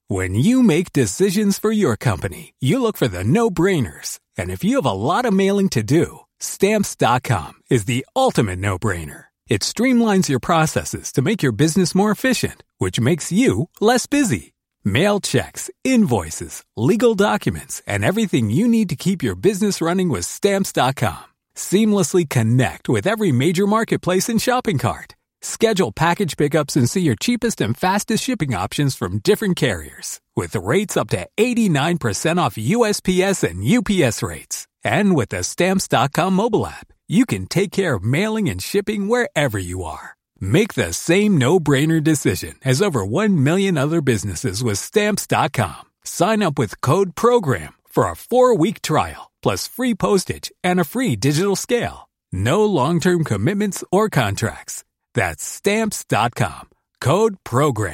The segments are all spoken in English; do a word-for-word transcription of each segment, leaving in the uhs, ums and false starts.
When you make decisions for your company, you look for the no-brainers. And if you have a lot of mailing to do, Stamps dot com is the ultimate no-brainer. It streamlines your processes to make your business more efficient, which makes you less busy. Mail checks, invoices, legal documents, and everything you need to keep your business running with Stamps dot com. Seamlessly connect with every major marketplace and shopping cart. Schedule package pickups and see your cheapest and fastest shipping options from different carriers, with rates up to eighty-nine percent off U S P S and U P S rates. And with the Stamps dot com mobile app, you can take care of mailing and shipping wherever you are. Make the same no-brainer decision as over one million other businesses with Stamps dot com. Sign up with code PROGRAM for a four-week trial, plus free postage and a free digital scale. No long-term commitments or contracts. That's Stamps dot com. Code PROGRAM.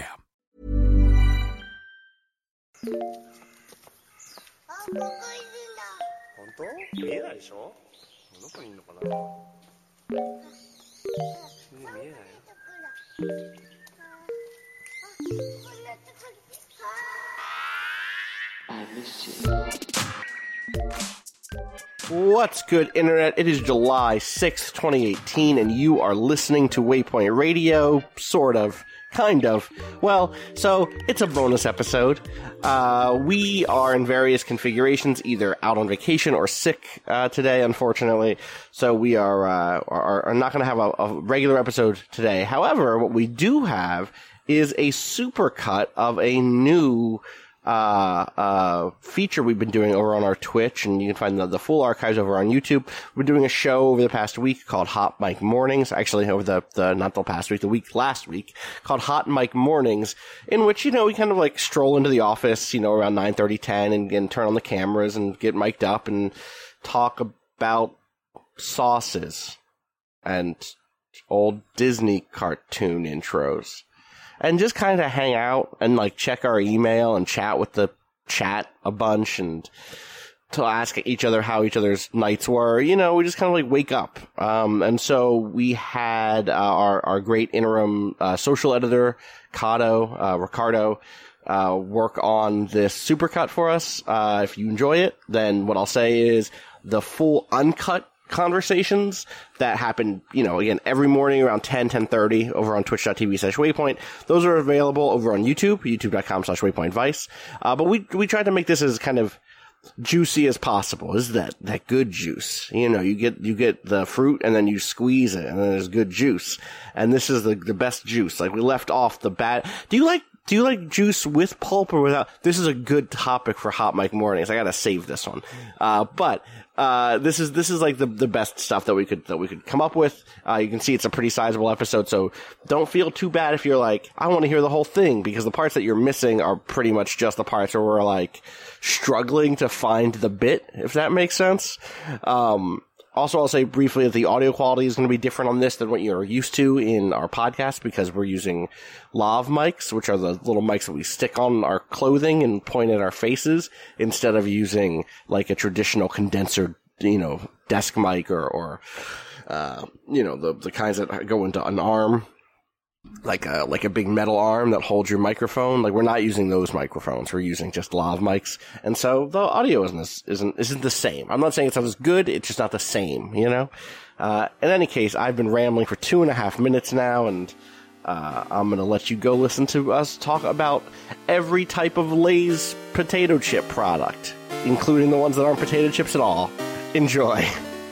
本当？見えないでしょ？どこにいるのかな？見えないよ。I miss you. What's good, Internet? It is July sixth, twenty eighteen, and you are listening to Waypoint Radio, sort of, kind of. Well, so, it's a bonus episode. Uh, we are in various configurations, either out on vacation or sick uh, today, unfortunately. So we are, uh, are, are not going to have a, a regular episode today. However, what we do have is a supercut of a new Uh, uh, feature we've been doing over on our Twitch, and you can find the, the full archives over on YouTube. We're doing a show over the past week called Hot Mic Mornings, actually over the, the, not the past week, the week last week, called Hot Mic Mornings, in which, you know, we kind of like stroll into the office, you know, around nine thirty, ten, and, and turn on the cameras and get mic'd up and talk about sauces and old Disney cartoon intros. And just kind of hang out and, like, check our email and chat with the chat a bunch and to ask each other how each other's nights were. You know, we just kind of, like, wake up. Um, and so we had uh, our, our great interim uh, social editor, Kato, uh, Ricardo, uh, work on this supercut for us. Uh, if you enjoy it, then what I'll say is the full uncut conversations that happen, you know, again, every morning around ten, ten thirty over on twitch.tv slash waypoint. Those are available over on YouTube, youtube.com slash waypointvice. Uh, but we, we tried to make this as kind of juicy as possible. This is that, that good juice. You know, you get, you get the fruit and then you squeeze it and then there's good juice. And this is the, the best juice. Like, we left off the bad. Do you like, do you like juice with pulp or without? This is a good topic for Hot Mic Mornings. I gotta save this one. Uh, but, Uh, this is, this is like the, the best stuff that we could, that we could come up with. Uh, you can see it's a pretty sizable episode, so don't feel too bad if you're like, I want to hear the whole thing, because the parts that you're missing are pretty much just the parts where we're like struggling to find the bit, if that makes sense. Um, Also, I'll say briefly that the audio quality is going to be different on this than what you're used to in our podcast, because we're using lav mics, which are the little mics that we stick on our clothing and point at our faces, instead of using like a traditional condenser, you know, desk mic or, or, uh, you know, the, the kinds that go into an arm. Like a, like a big metal arm that holds your microphone. Like, we're not using those microphones. We're using just lav mics. And so the audio isn't, isn't, isn't the same. I'm not saying it's not as good. It's just not the same, you know? Uh, in any case, I've been rambling for two and a half minutes now, and, uh, I'm gonna let you go listen to us talk about every type of Lay's potato chip product, including the ones that aren't potato chips at all. Enjoy.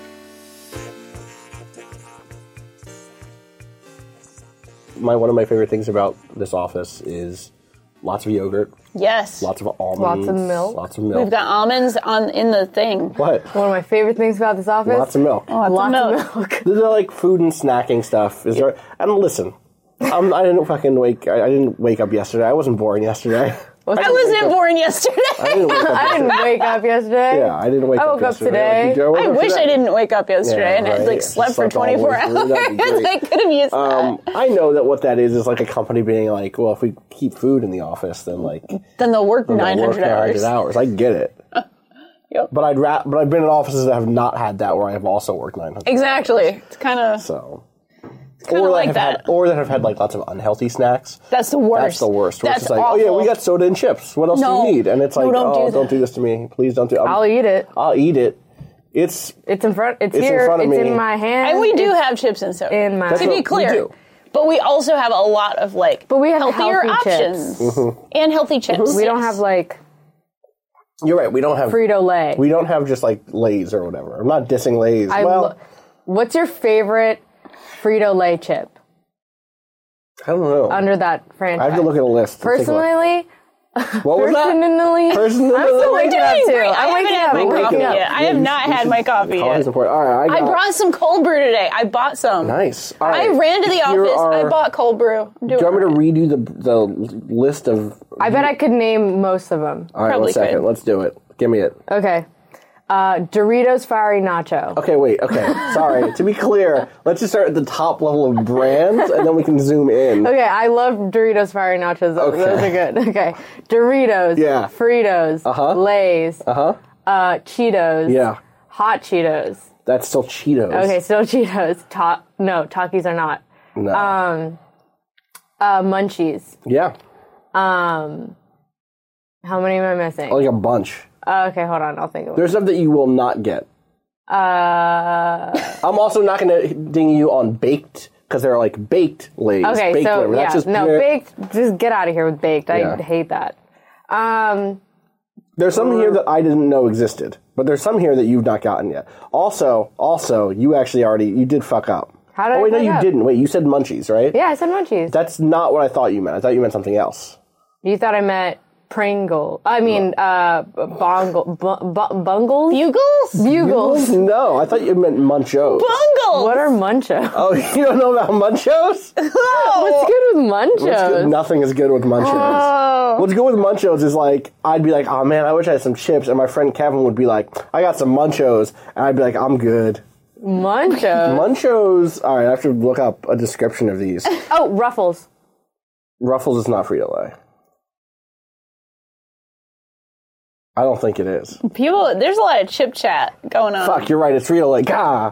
My one of my favorite things about this office is lots of yogurt. Yes. Lots of almonds. Lots of milk. Lots of milk. We've got almonds on in the thing. What? One of my favorite things about this office. Lots of milk. Oh, lots, lots of milk. of milk. These are like food and snacking stuff. Is there? And listen, um, I didn't fucking wake. I, I didn't wake up yesterday. I wasn't born yesterday. I, I wasn't born yesterday. I didn't wake up I yesterday. didn't wake up yesterday. Yeah, I didn't wake I up woke up yesterday. today. Like, you woke I up wish today? I didn't wake up yesterday Yeah, and I right. like slept for Slept all the twenty-four way through. hours. That'd be great. I could have used Um, that. I know that what that is is like a company being like, well, if we keep food in the office, then like Then they'll work then they'll nine hundred work hours. hours. I get it. Yep. But I'd ra- but I've been in offices that have not had that, where I have also worked nine hundred. Exactly. It's kind of So. it's Kinda or like have that. had, or that have had like lots of unhealthy snacks. That's the worst. That's the worst. Where That's it's just like, awful. oh yeah, we got soda and chips. What else No. do you need? And it's like, No, don't oh, do don't that. do this to me. Please don't do. I'm, I'll eat it. I'll eat it. It's It's in front. It's, It's in here. front of it's me. in my hand. And we do It's- have chips and soda. in my- to That's be what we clear. do. But we also have a lot of like But we have healthier healthy options. chips. And healthy chips. We don't yes. have like you're right. We don't have Frito Lay. We don't have just like Lay's or whatever. I'm not dissing Lay's. I well, lo- what's your favorite Frito Lay chip I don't know. under that franchise? I have to look at a list. Let's take a look. Personally, What was that? personally, Personally? I'm still We're waking up Doing too. great. I I'm haven't waking had up. my I'm coffee waking up. yet. I have you not should- had you my should- coffee Coffee's yet. important. All right, I I got brought some cold brew today. I bought some. nice. All I right. ran to the Here office. are- I bought cold brew. I'm doing Do you want me to great. redo the the list of? I bet I could name most of them. All right, Probably one second. could. Let's do it. Give me it. Okay. Uh, Doritos Fiery Nacho. Okay, wait. Okay, sorry. To be clear, let's just start at the top level of brands, and then we can zoom in. Okay, I love Doritos Fiery Nachos. Those Okay. Those are good. Okay. Doritos. Yeah. Fritos. Uh-huh. Lay's. Uh-huh. Uh, Cheetos. Yeah, Hot Cheetos. that's still Cheetos. Okay, still Cheetos. Ta- no, Takis are not. No. Um, uh, Munchies. yeah, Um, how many am I missing? like a bunch. Uh, okay, hold on. I'll think of it. There's stuff that you will not get. Uh, I'm also not going to ding you on baked because they're like baked Lay's. okay, baked so flavor. yeah, That's just no, pure- baked. Just get out of here with baked. I Yeah. hate that. Um, There's some here that I didn't know existed, but there's some here that you've not gotten yet. Also, also, you actually already you did fuck up. How did oh, I wait, no, fuck you up? didn't. Wait, you said Munchies, right? yeah, I said Munchies. That's not what I thought you meant. I thought you meant something else. You thought I meant Pringle. I mean, uh, bongle, bu- bu- bungles? Bugles? Bugles. No, I thought you meant Munchos. Bungles! What are munchos? Oh, you don't know about Munchos? What's good with What's good? munchos? Nothing is good with Munchos. Oh. What's good with Munchos is like, I'd be like, oh man, I wish I had some chips. And my friend Kevin would be like, I got some Munchos. And I'd be like, I'm good. Munchos. Munchos, all right, I have to look up a description of these. Oh, Ruffles. Ruffles is not Frito-Lay. I don't think it is. People, there's a lot of chip chat going on. Fuck, you're right. It's Frito-Lay. Gah.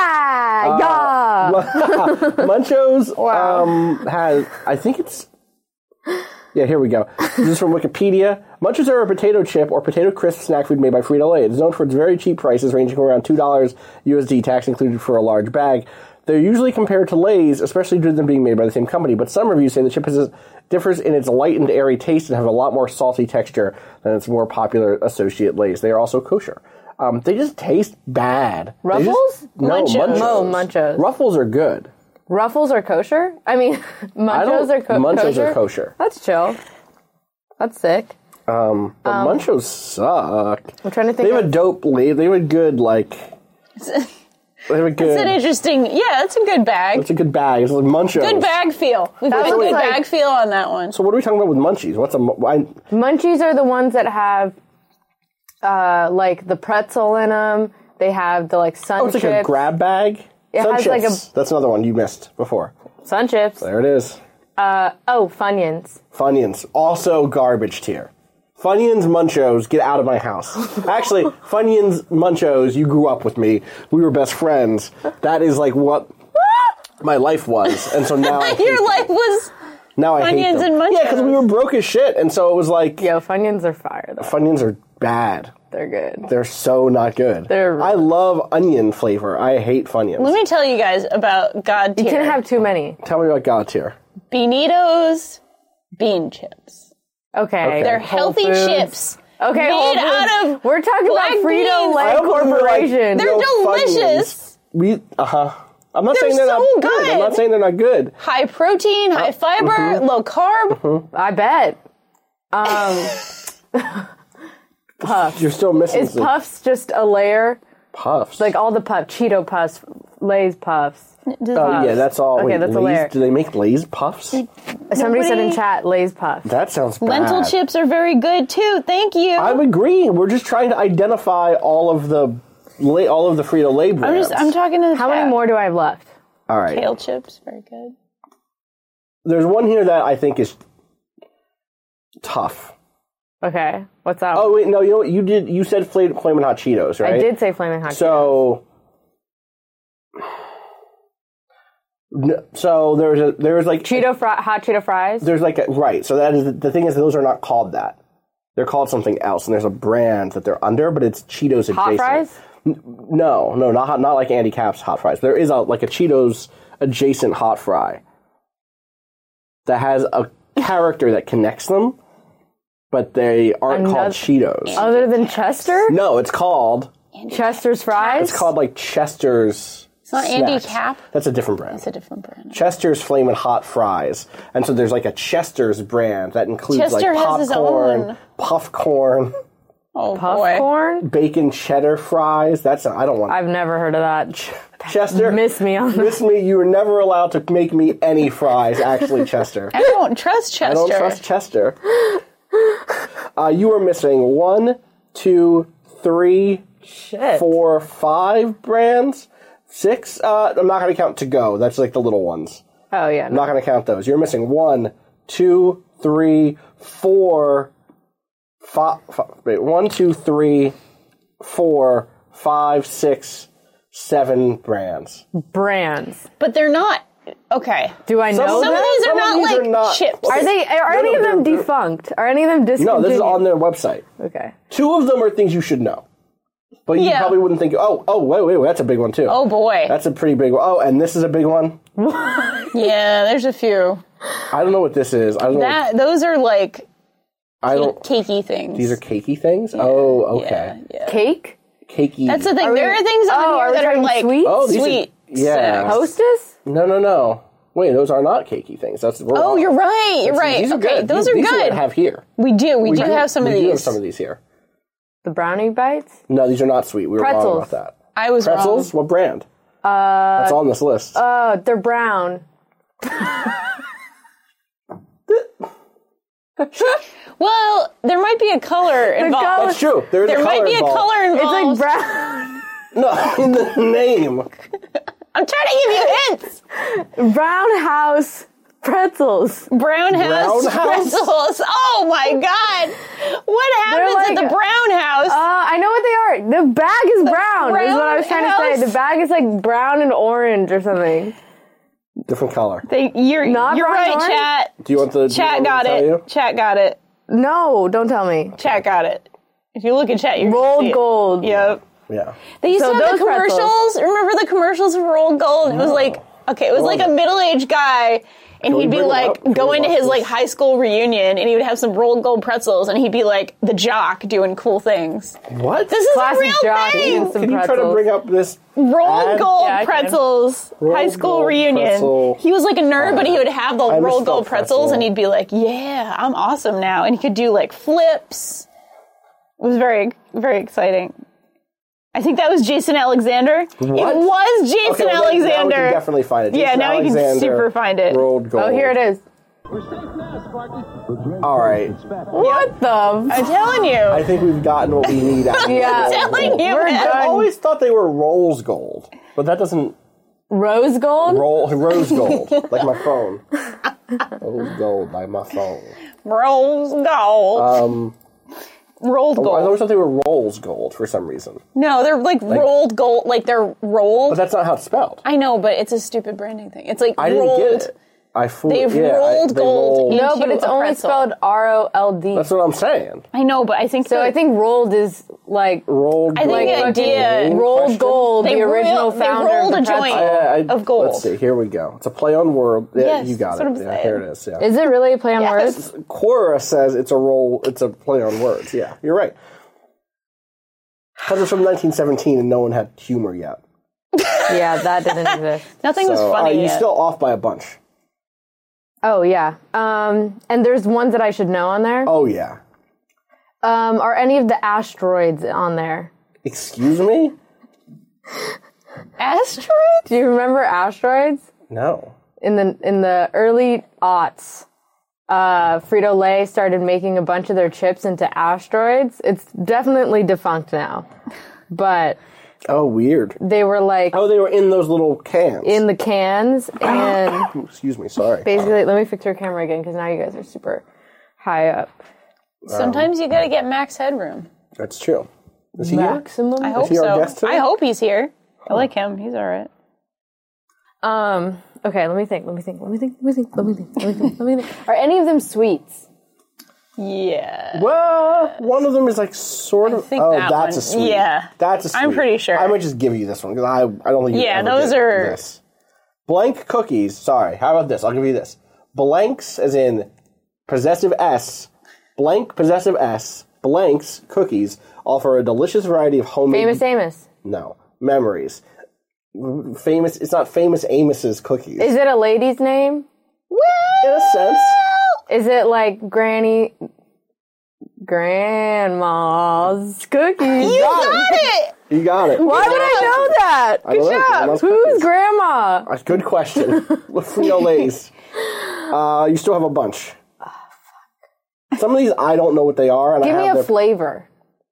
Ha! Yeah! Munchos Wow. um, has, I think it's, yeah, here we go. This is from Wikipedia. Munchos are a potato chip or potato crisp snack food made by Frito-Lay. It is known for its very cheap prices, ranging from around two dollars U S D, tax included for a large bag. They're usually compared to Lay's, especially due to them being made by the same company, but some reviews say the chip is, differs in its light and airy taste and have a lot more salty texture than its more popular associate Lay's. They are also kosher. Um, they just taste bad. They just- Ruffles? no, Munchos. Munchos. Oh, Munchos. Ruffles are good. Ruffles are kosher? I mean, I munchos don't, are co- Munchos kosher? are kosher. That's chill. That's sick. Um, but Munchos suck. I'm trying to think They have of- a dope label. They have a good, like... They have a good... It's an interesting, yeah, it's a good bag. It's a good bag. It's like Munchos. Good bag feel. We've That got a looks good like- bag feel on that one. So what are we talking about with Munchies? What's a... mu- I, Munchies are the ones that have, uh, like, the pretzel in them. They have the, like, sun oh, it's like a chips. grab bag? It Sun has chips. like a- That's another one you missed before. Sun chips. There it is. Uh, oh, Funyuns. Funyuns. Also garbage tier. Funyuns, Munchos, get out of my house. Actually, Funyuns, Munchos, you grew up with me. We were best friends. That is like what my life was. And so now I hate Your them. life was Now I hate Funyuns them. and Munchos. Yeah, because we were broke as shit. And so it was like, Yo, Funyuns are fire, though. Funyuns are bad. They're good. They're so not good. They're- I love onion flavor. I hate Funyuns. Let me tell you guys about God tier. You can't have too many. Tell me about God tier. Beanitos bean chips. Okay. Okay. They're Whole healthy Foods. chips. Okay, Whole made Foods. out of We're talking black about Frito beans. Lay I hope when we're like, Corporation. They're yo, delicious. Funyuns, We, uh-huh. I'm not They're saying they're so not good. I'm good. not saying they're not good. High protein, high fiber, mm-hmm. low carb. I bet. Um, Puffs. You're still missing Is some Puffs just a layer? puffs. Like all the puff, Cheeto Puffs, Lay's Puffs. oh, yeah, that's all. Okay, Wait, that's a Lay's, layer. do they make Lay's puffs? Somebody said in Nobody- chat, Lay's Puffs. That sounds bad. Lentil chips are very good too. Thank you. I'm agreeing. We're just trying to identify all of the lay, all of the Frito-Lay I'm brands. just I'm talking to the How chat. many more do I have left? all right. Kale chips, very good. There's one here that I think is tough. Okay, what's up? Oh wait, no, you know what? You did. You said Fla- Flamin' Hot Cheetos, right? I did say Flaming Hot. So No, so there's a there's like Cheeto fri- hot Cheeto fries. there's like a, right. So that is the thing is those are not called that. They're called something else, and there's a brand that they're under, but it's Cheetos adjacent. Hot fries? No, no, not hot, not like Andy Capp's hot fries. There is a like a Cheetos adjacent hot fry that has a character that connects them, but they aren't Another- called Cheetos. Other than Chester? No, it's called Chester's fries? it's called like Chester's. It's not Andy Snacks. Cap. That's a different brand. It's a different brand. Chester's Flamin' Hot Fries. And so there's like a Chester's brand that includes Chester like has his popcorn, own. puffcorn, Oh, boy. Puffcorn? bacon cheddar fries. That's I don't want I've never heard of that. Chester. Miss me on that. Miss me. You were never allowed to make me any fries. Actually, Chester. I don't trust Chester. I don't trust Chester. Uh, you are missing one, two, three, Shit. four, five brands. Six. Uh, I'm not going to count to go. That's like the little ones. Oh, yeah. I'm not going to count those. You're missing one, two, three, four, five, five. Wait, one, two, three, four, five, six, seven brands. Brands. But they're not. Okay. Do I know Some Some of them? these are Some of not these like are not- chips. Are they? Are No, any no, of them they're- defunct? Are any of them discontinued? No, this is on their website. Okay. Two of them are things you should know. But you Yeah. probably wouldn't think, oh, oh, wait, wait, wait, that's a big one too. Oh, boy. That's a pretty big one. Oh, and this is a big one. Yeah, there's a few. I don't know what this is. I don't know. What, That Those are like I don't. cakey things. These are cakey things? Oh, okay. Yeah, yeah. Cake? Cakey. That's the thing. Are we- there are things on oh, are here we that are talking like sweet? Oh, these are- sweet. yeah. snacks. Hostess? No, no, no. Wait, those are not cakey things. That's we're Oh, wrong. you're right. You're That's- right. These are Okay, good. those these, are these good. we have here. We do. We, do have some we of do these. have some of these here. The brownie bites? No, these are not sweet. We were wrong Pretzels. about that. I was Pretzels? What brand? Uh, That's on this list. Oh, they're brown. wrong. Well, there might be a color involved. color- That's true. There is There a color might be a involved. color It's involved. like brown. No, in the name. I'm trying to give you hints. Brown House pretzels. Brown House Brown House? pretzels. Oh my God! What happens like- at the Brown House? Uh, I know what they are. The bag is brown, is brown what I was trying to house? say. The bag is like brown and orange or something. Different color. They, you're Not you're brown right, orange? chat. Do you want the do you Chat want me to got tell it. you? Chat got it. No, don't tell me. Chat got it. If you look at chat, you're Rolled gold. Yep. Yeah. They used So to have the those pretzels- commercials. Remember the commercials for Rolled Gold? It was like, okay, it was like a middle-aged guy, and Can we he'd be bring it like up? Can going we to watch his like this? high school reunion, and he would have some Rolled Gold pretzels, and he'd be like the jock doing cool things. What? This is Classic a real jock thing. eating some Can you try to pretzels. bring up this Rolled ad? Gold Yeah, I can. pretzels, Rolled high school Gold reunion. pretzel. He was like a nerd, but he would have the I Rolled misspelled Gold pretzels, pretzel. and he'd be like, "Yeah, I'm awesome now," and he could do like flips. It was very, very exciting. I think that was Jason Alexander. What? It was Jason Okay, well, then- Alexander. Now we can definitely find it. Yeah, Jason now you can Alexander, super find it. Rolled gold. Oh, here it is. All right. What the? I'm telling you. I think we've gotten what we need out of Yeah. Rolled telling Gold. you, We're man. done. I always thought they were Rolls Gold, but that doesn't Rose gold? roll. Rose Gold, like my phone. Rose Gold, like my phone. Rose Gold. Um, rolled I gold. always thought they were Rolls Gold for some reason, No, they're like, rolled gold. Like they're rolled. but that's not how it's spelled. I know, but it's a stupid branding thing. It's like I didn't rolled. get it. I fooled. They've yeah, rolled I, they gold rolled- in- No, but into it's a only pretzel. spelled R O L D. That's what I'm saying. I know, but I think So the- I think rolled is like Rolled. I think gold. the idea- Name rolled question? gold, They the original rolled- they founder rolled of a the pretzel. joint. I- I- of gold. Let's see. Here we go. It's a play on word. Yeah, Yes, you got that's it. what I'm Yeah, saying. here it is. Yeah. Is it really a play on Yes. words? Quora says it's a roll. It's a play on words. Yeah, you're right. Because it's from nineteen seventeen and no one had humor yet. Yeah, that didn't exist. Nothing was So, funny uh, you're yet. still off by a bunch. Oh yeah. Um, and there's ones that I should know on there. Oh yeah. Um, are any of the asteroids on there? Excuse me? Asteroid? Do you remember asteroids? No. In the in the early aughts, uh, Frito-Lay started making a bunch of their chips into asteroids. It's definitely defunct now, but Oh, weird. they were like Oh, they were in those little cans. in the cans, and Ooh, excuse me. Sorry. basically, let me fix your camera again because now you guys are super high up. Sometimes you gotta get max headroom. That's true. Is he here? Maximum. I hope he our so. guest today? I hope he's here. I like him. He's all right. Um. Okay, let me think. Let me think. Let me think. Let me think. Let me think. Let me think. Let me think. Are any of them sweets? Yeah. Well, one of them is like sort of. think oh, that that's one- a sweet. yeah. That's a sweet. I'm pretty sure. I might just give you this one because I, I don't think you Yeah, ever those did are- this. Blank cookies. Sorry. How about this? I'll give you this. Blanks, as in possessive S. Blank possessive S. Blanks cookies offer a delicious variety of homemade. Famous Amos. No memories. Famous. It's not Famous Amos's cookies. Is it a lady's name? in a sense. Is it like Granny, Grandma's cookies? You got it! You got it. Why would I know that? I don't know. Grandma's Who's cookies. Grandma? That's a good question. With Frito-Lays. Uh, you still have a bunch. Some of these I don't know what they are. And Give I me have a their, flavor.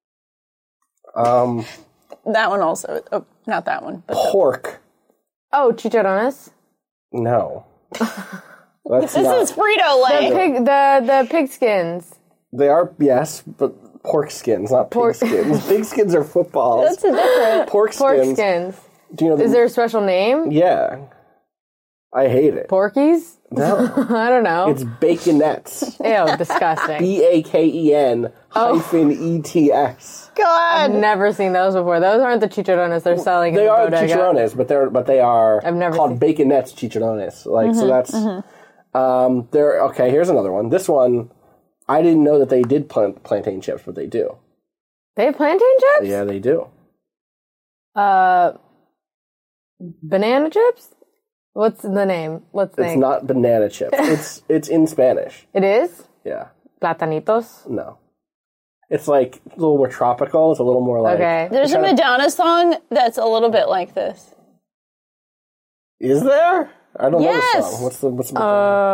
um, That one also. Oh, not that one. But the, pork. Oh, chicharrones. No. That's this not. is Frito-Lay. The pig, the the pig skins. They are, yes, but pork skins, not pig Pork- skins. Pig skins are footballs. That's a different. pork skins. Pork skins. Do you know the, Is there a special name? Yeah. I hate it. Porkies? No. I don't know. It's baconettes. Ew, disgusting. B A K E N Oh. hyphen E T S. God. Never seen those before. Those aren't the chicharrones they're selling They in the are bodega. chicharrones, but they're but they are I've never called baconettes chicharrones. Like so that's um they're okay, here's another one. This one I didn't know that they did plant, plantain chips, but they do. They have plantain chips? Yeah, they do. Uh, banana chips? What's the name? Let's think. It's not banana chips. it's it's in Spanish. It is? Yeah. Platanitos? No. It's like a little more tropical. It's a little more like Okay. There's a kinda- Madonna song that's a little bit like this. Is there? I don't know the Yes. song. What's the what's the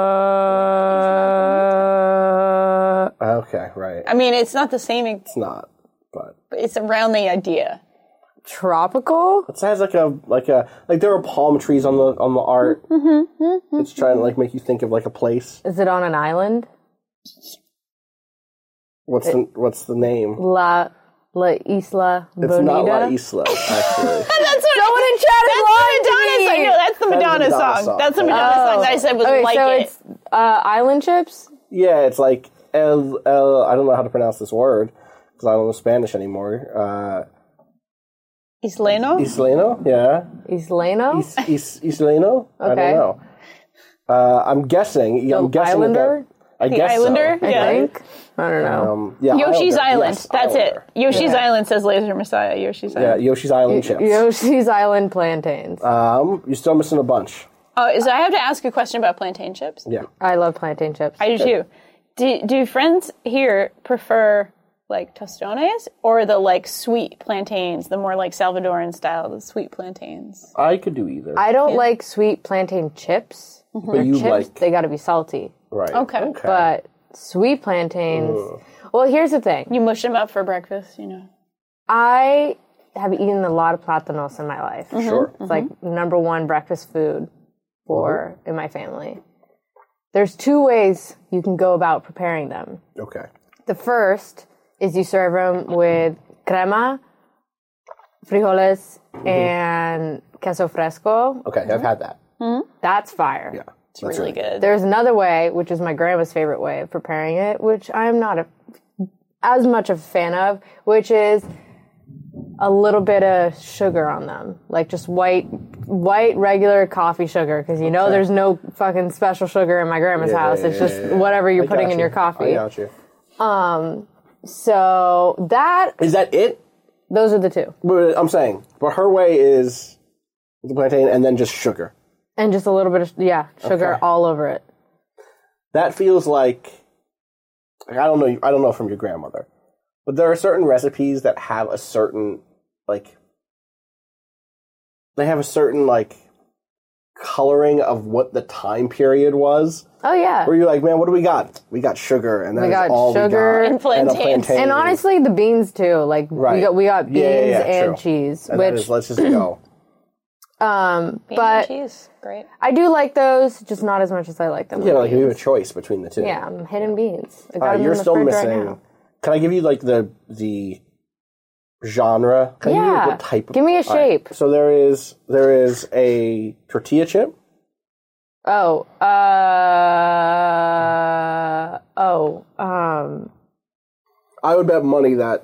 Uh, Okay, right. I mean, it's not the same, It's not. But but it's around the idea. tropical? it has like a like a like there are palm trees on the on the art. It's trying to like make you think of like a place. Is it on an island? What's the what's the name? La La Isla Bonita? It's not La Isla, actually. That's what Someone in chat is lying to Madonna me. song. No, that's the That is a Madonna, Madonna song. song. That's the Madonna song that I said was Okay, like so it. it's uh, island chips? Yeah, it's like El El. I don't know how to pronounce this word because I don't know Spanish anymore. Uh, Isleno? Isleno, yeah. Isleno? Is, is, Isleno? I don't Okay. know. Uh, I'm guessing. Yeah, I'm guessing. Islander? That, I The guess Islander? So. I Yeah. think. I don't know. Um, yeah, Yoshi's Islander. Island. Yes, That's Islander. it. Yoshi's Island says Laser Messiah. Yoshi's Yeah, Island. Yoshi's Island chips. Yoshi's Island plantains. Um, you're still missing a bunch. Oh, so I have to ask a question about plantain chips. Yeah. I love plantain chips. I do too. Do, do friends here prefer like tostones or the like sweet plantains, the more like Salvadoran style, the sweet plantains? I could do either. I don't like sweet plantain chips. but you Chips, like they gotta be salty. right? Okay. Okay. But sweet plantains. Well, here's the thing. You mush them up for breakfast, you know. I have eaten a lot of plátanos in my life. Sure. It's like number one breakfast food for in my family. There's two ways you can go about preparing them. Okay. The first is you serve them with crema, frijoles, and queso fresco. Okay. I've had that. That's fire. Yeah. It's really good. There's another way, which is my grandma's favorite way of preparing it, which I'm not a, as much of a fan of, which is a little bit of sugar on them, like just white, white regular coffee sugar, because you know Okay. there's no fucking special sugar in my grandma's Yeah, house. yeah, It's yeah, just yeah, yeah. whatever you're I putting got in you. your coffee. I got you. So that Is that it? those are the two, But I'm saying, but her way is the plantain and then just sugar. and just a little bit of yeah sugar Okay. all over it. That feels like, like I don't know. I don't know from your grandmother, but there are certain recipes that have a certain like they have a certain like coloring of what the time period was. Oh yeah. Where you're like, man, what do we got? We got sugar, and that's We got all sugar we got. and plantains. a plantain. And honestly, the beans too. Like we Right. got we got beans Yeah, yeah, yeah, and true. cheese, And that which is, let's just go. um, Beans but and cheese. Great. I do like those, just not as much as I like them. Yeah, with like you have a beans. choice between the two. Yeah, I'm hidden beans. I got All right, them you're in the still fridge missing. right now. Can I give you like the the genre? Can I give you Yeah. what type of, Give me a All right, shape. So there is there is a tortilla chip. Oh, uh, oh, um, I would bet money that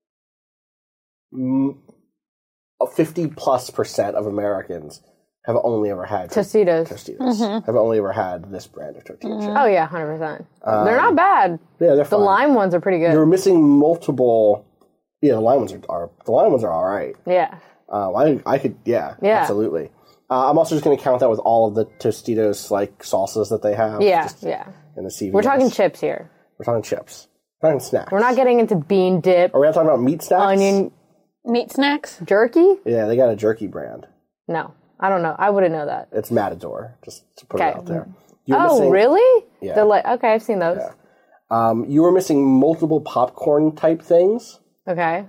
fifty plus percent of Americans have only ever had Tostitos. Tostitos. Mm-hmm. Have only ever had this brand of tortilla Mm-hmm. chips. Oh yeah, one hundred percent. They're not bad. Yeah, they're The fine. lime ones are pretty good. You're missing multiple. Yeah, the lime ones are, are the lime ones are all right. yeah. Um, I I could yeah, Yeah. absolutely. Uh, I'm also just going to count that with all of the Tostitos like salsas that they have. Yeah, just yeah. In the C V S. We're talking chips here. We're talking chips. We're talking snacks. We're not getting into bean dip, Are we not talking about meat snacks? onion, Meat snacks? jerky. Yeah, they got a jerky brand. No, I don't know. I wouldn't know that. It's Matador. Just to put Okay. it out there. You're Oh, missing, really? Yeah. They're like, okay, I've seen those. Yeah. Um, you were missing multiple popcorn type things. Okay.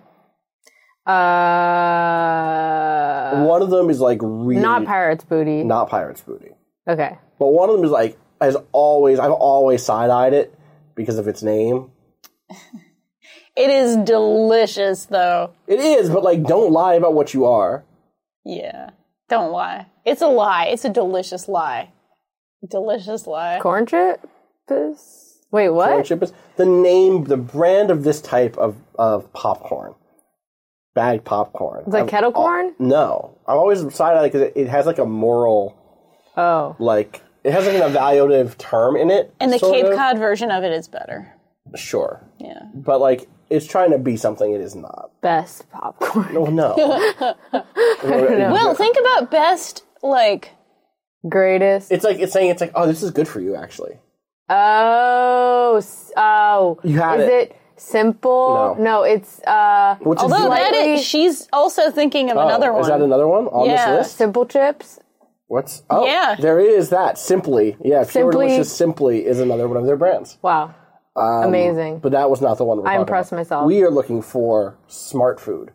Uh, One of them is like really not Pirates Booty. not Pirate's Booty, Okay. but one of them is like has always I've always side eyed it because of its name. It is delicious, though. It is, but like don't lie about what you are. Yeah. Don't lie. It's a lie. It's a delicious lie. Delicious lie. Corn chip? Wait, what? Corn chip is the name, the brand of this type of, of popcorn. Bagged popcorn. Is that I've kettle al- corn? No. I'm always excited because it, it has like a moral, Oh. like, it has like an evaluative term in it. And the sort Cape of. Cod version of it is better. Sure. Yeah. But like, it's trying to be something it is not. Best popcorn. Oh, no. Well, think about best, like, Greatest. It's like, it's saying, it's like, oh, this is good for you, actually. Oh. s- Oh. You had Is it. it simple? No. it's, uh, Which is although that Slightly- is, she's also thinking of Oh, another one. Is that another one on Yeah. this list? simple chips. What's, oh, Yeah. there is that. Simply. Yeah, Pure Simply- Delicious Simply is another one of their brands. Wow. Amazing. But that was not the one we're I talking impressed about. myself. We are looking for Smart Food.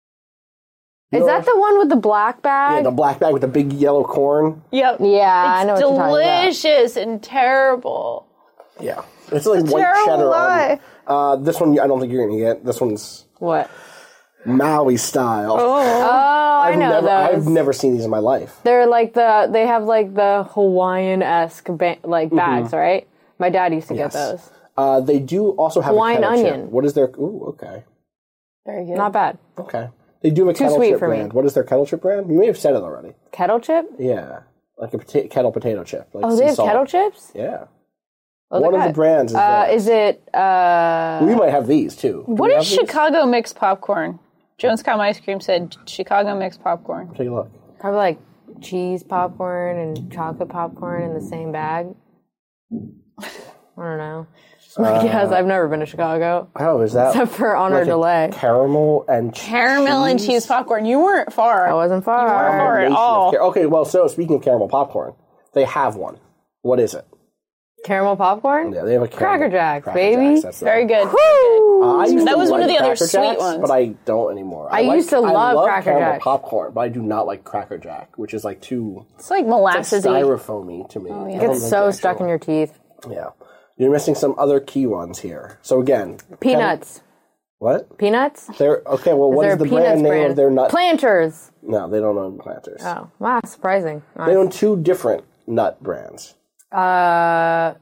You Is know that what- the one with the black Yeah, bag? the black bag with the big yellow corn? Yep. Yeah, I know what you're talking about. Delicious and terrible. Yeah. It's like white terrible cheddar lie. on. Uh, this one, I don't think you're going to get. This one's What? Maui style. Oh, I I've know never, those. I've never seen these in my life. They're like the, they have like the Hawaiian-esque ba- like bags, right? My dad used to Mm-hmm. Yes. get those. Uh, they do also have Hawaiian a kettle onion. chip. What is their... Ooh, okay. Very good. Not bad. Okay. They do have a Too kettle sweet chip for me. brand. What is their kettle chip brand? You may have said it already. Kettle chip? Yeah. Like a pota- kettle potato chip. Like Oh, sea they have salt. kettle chips? Yeah. Oh, One they're of the good. brands is Uh, theirs. is it, uh... We might have these, too. Do What we is have these? Chicago mixed popcorn? Jones Com Ice Cream said Chicago mixed popcorn. Take a look. Probably like cheese popcorn and chocolate popcorn in the same bag. I don't know. Just my guess. I've never been to Chicago. Oh, is that... Except for on our like a delay. Caramel and Caramel and cheese popcorn. You weren't far. I wasn't far. far at Nation of all. car- Okay, well, so speaking of caramel popcorn, they have one. What is it? Caramel popcorn? Yeah, they have a caramel, Cracker Jacks, Cracker baby. Jacks, that's the Very one. good. Uh, I used That to was one of like the other Cracker sweet Jacks, ones. but I don't anymore. I like- used to love I love Cracker caramel Jacks. popcorn, but I do not like Cracker Jack, which is like too It's like molasses-y. styrofoamy to me. Oh, yeah. I don't It's like so the stuck in actual- your teeth. Yeah. You're missing some other key ones here. So again, Peanuts. Ken- what? Peanuts? They're okay. Well, what They're is the Peanuts brand name brand. of their nut? Planters. No, they don't own Planters. Oh, wow, surprising. They own two different nut brands. Uh,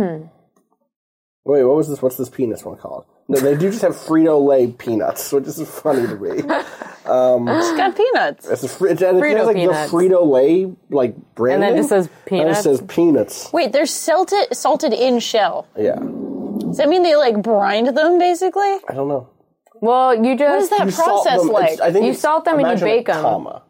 Wait, what was this? What's this peanuts one called? No, they do just have Frito-Lay peanuts, which is funny to me. It's got peanuts. It's, a, fr- it's, and it Frito has like peanuts. the Frito-Lay like brand And then it name, just says And it peanuts? says peanuts. Wait, they're salted, salted in shell. Yeah, Does that mean they like brined them, basically? I don't know. well, you What just is that You salt process them- like? it's- I think You it's- salt them and you imagine a bake 'em. comma.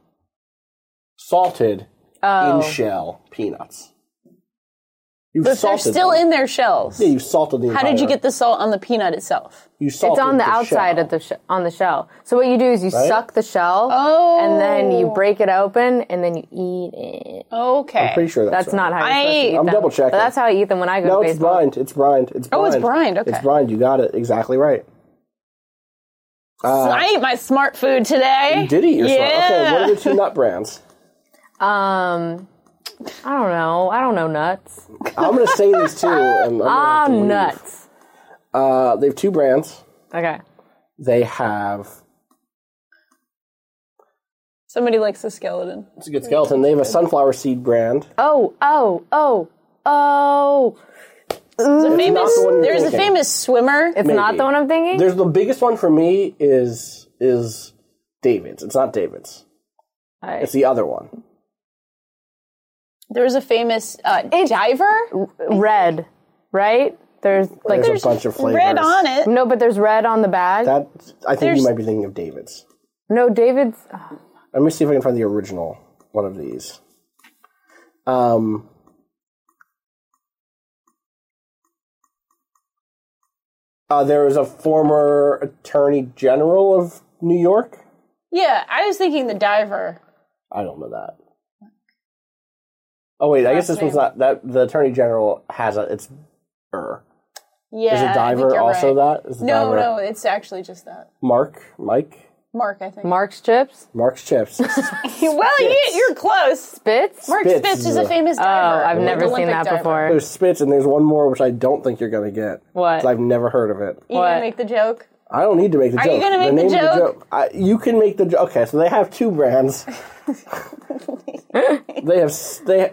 Salted Oh. in shell peanuts. You've But they're salted still them. in their shells. Yeah, you salted the. How did you entire- get the salt on the peanut itself? You salted it's on the, outside shell. of the sh- on the shell. So what you do is you Right? suck the shell, Oh. and then you break it open, and then you eat it. Okay. I'm pretty sure that's, That's right. not how you're I- supposed to eat I'm them. double checking. But that's how I eat them when I go No, to it's baseball. brined. It's brined. It's brined. Oh, it's brined, okay. It's brined. You got it exactly right. I ate my smart food today. You did eat your yeah. smart. Okay, what are the two nut brands? Um, I don't know. I don't know nuts. I'm going to say these two. And I'm gonna Ah, have to leave. nuts. Uh, they have two brands. Okay. They have Somebody likes the skeleton. It's a good skeleton. They have a sunflower seed brand. Oh, oh, oh, oh. There's a famous, the one you're there's a thinking. famous swimmer. It's Maybe. not the one I'm thinking? There's the biggest one for me is is David's. It's not David's. Right. It's the other one. There was a famous uh, diver. Red, right? There's like There's, a bunch of flavors. Red on it. no, but there's red on the bag. That I think There's- you might be thinking of David's. no, David's. oh, Let me see if I can find the original one of these. Um. Uh, there was a former Attorney General of New York. Yeah, I was thinking the diver. I don't know that. Oh wait, I guess this one's not that. The Attorney General has a. It's er. Yeah, Is a I think diver you're also right. that? Is the No, diver no, it's actually just that. Mark, Mike, Mark, I think. Mark's chips? Mark's chips. well, you, you're close. Spitz? Mark Spitz Spitz, is is a a- famous Oh, diver. I've An never seen Olympic that diver. before. There's Spitz, and there's one more which I don't think you're gonna get. What? 'Cause I've never heard of it. You What? gonna make the joke? I don't need to make the Are joke. you gonna make the name of joke? I, you can make the joke. Okay, so they have two brands. they have s- they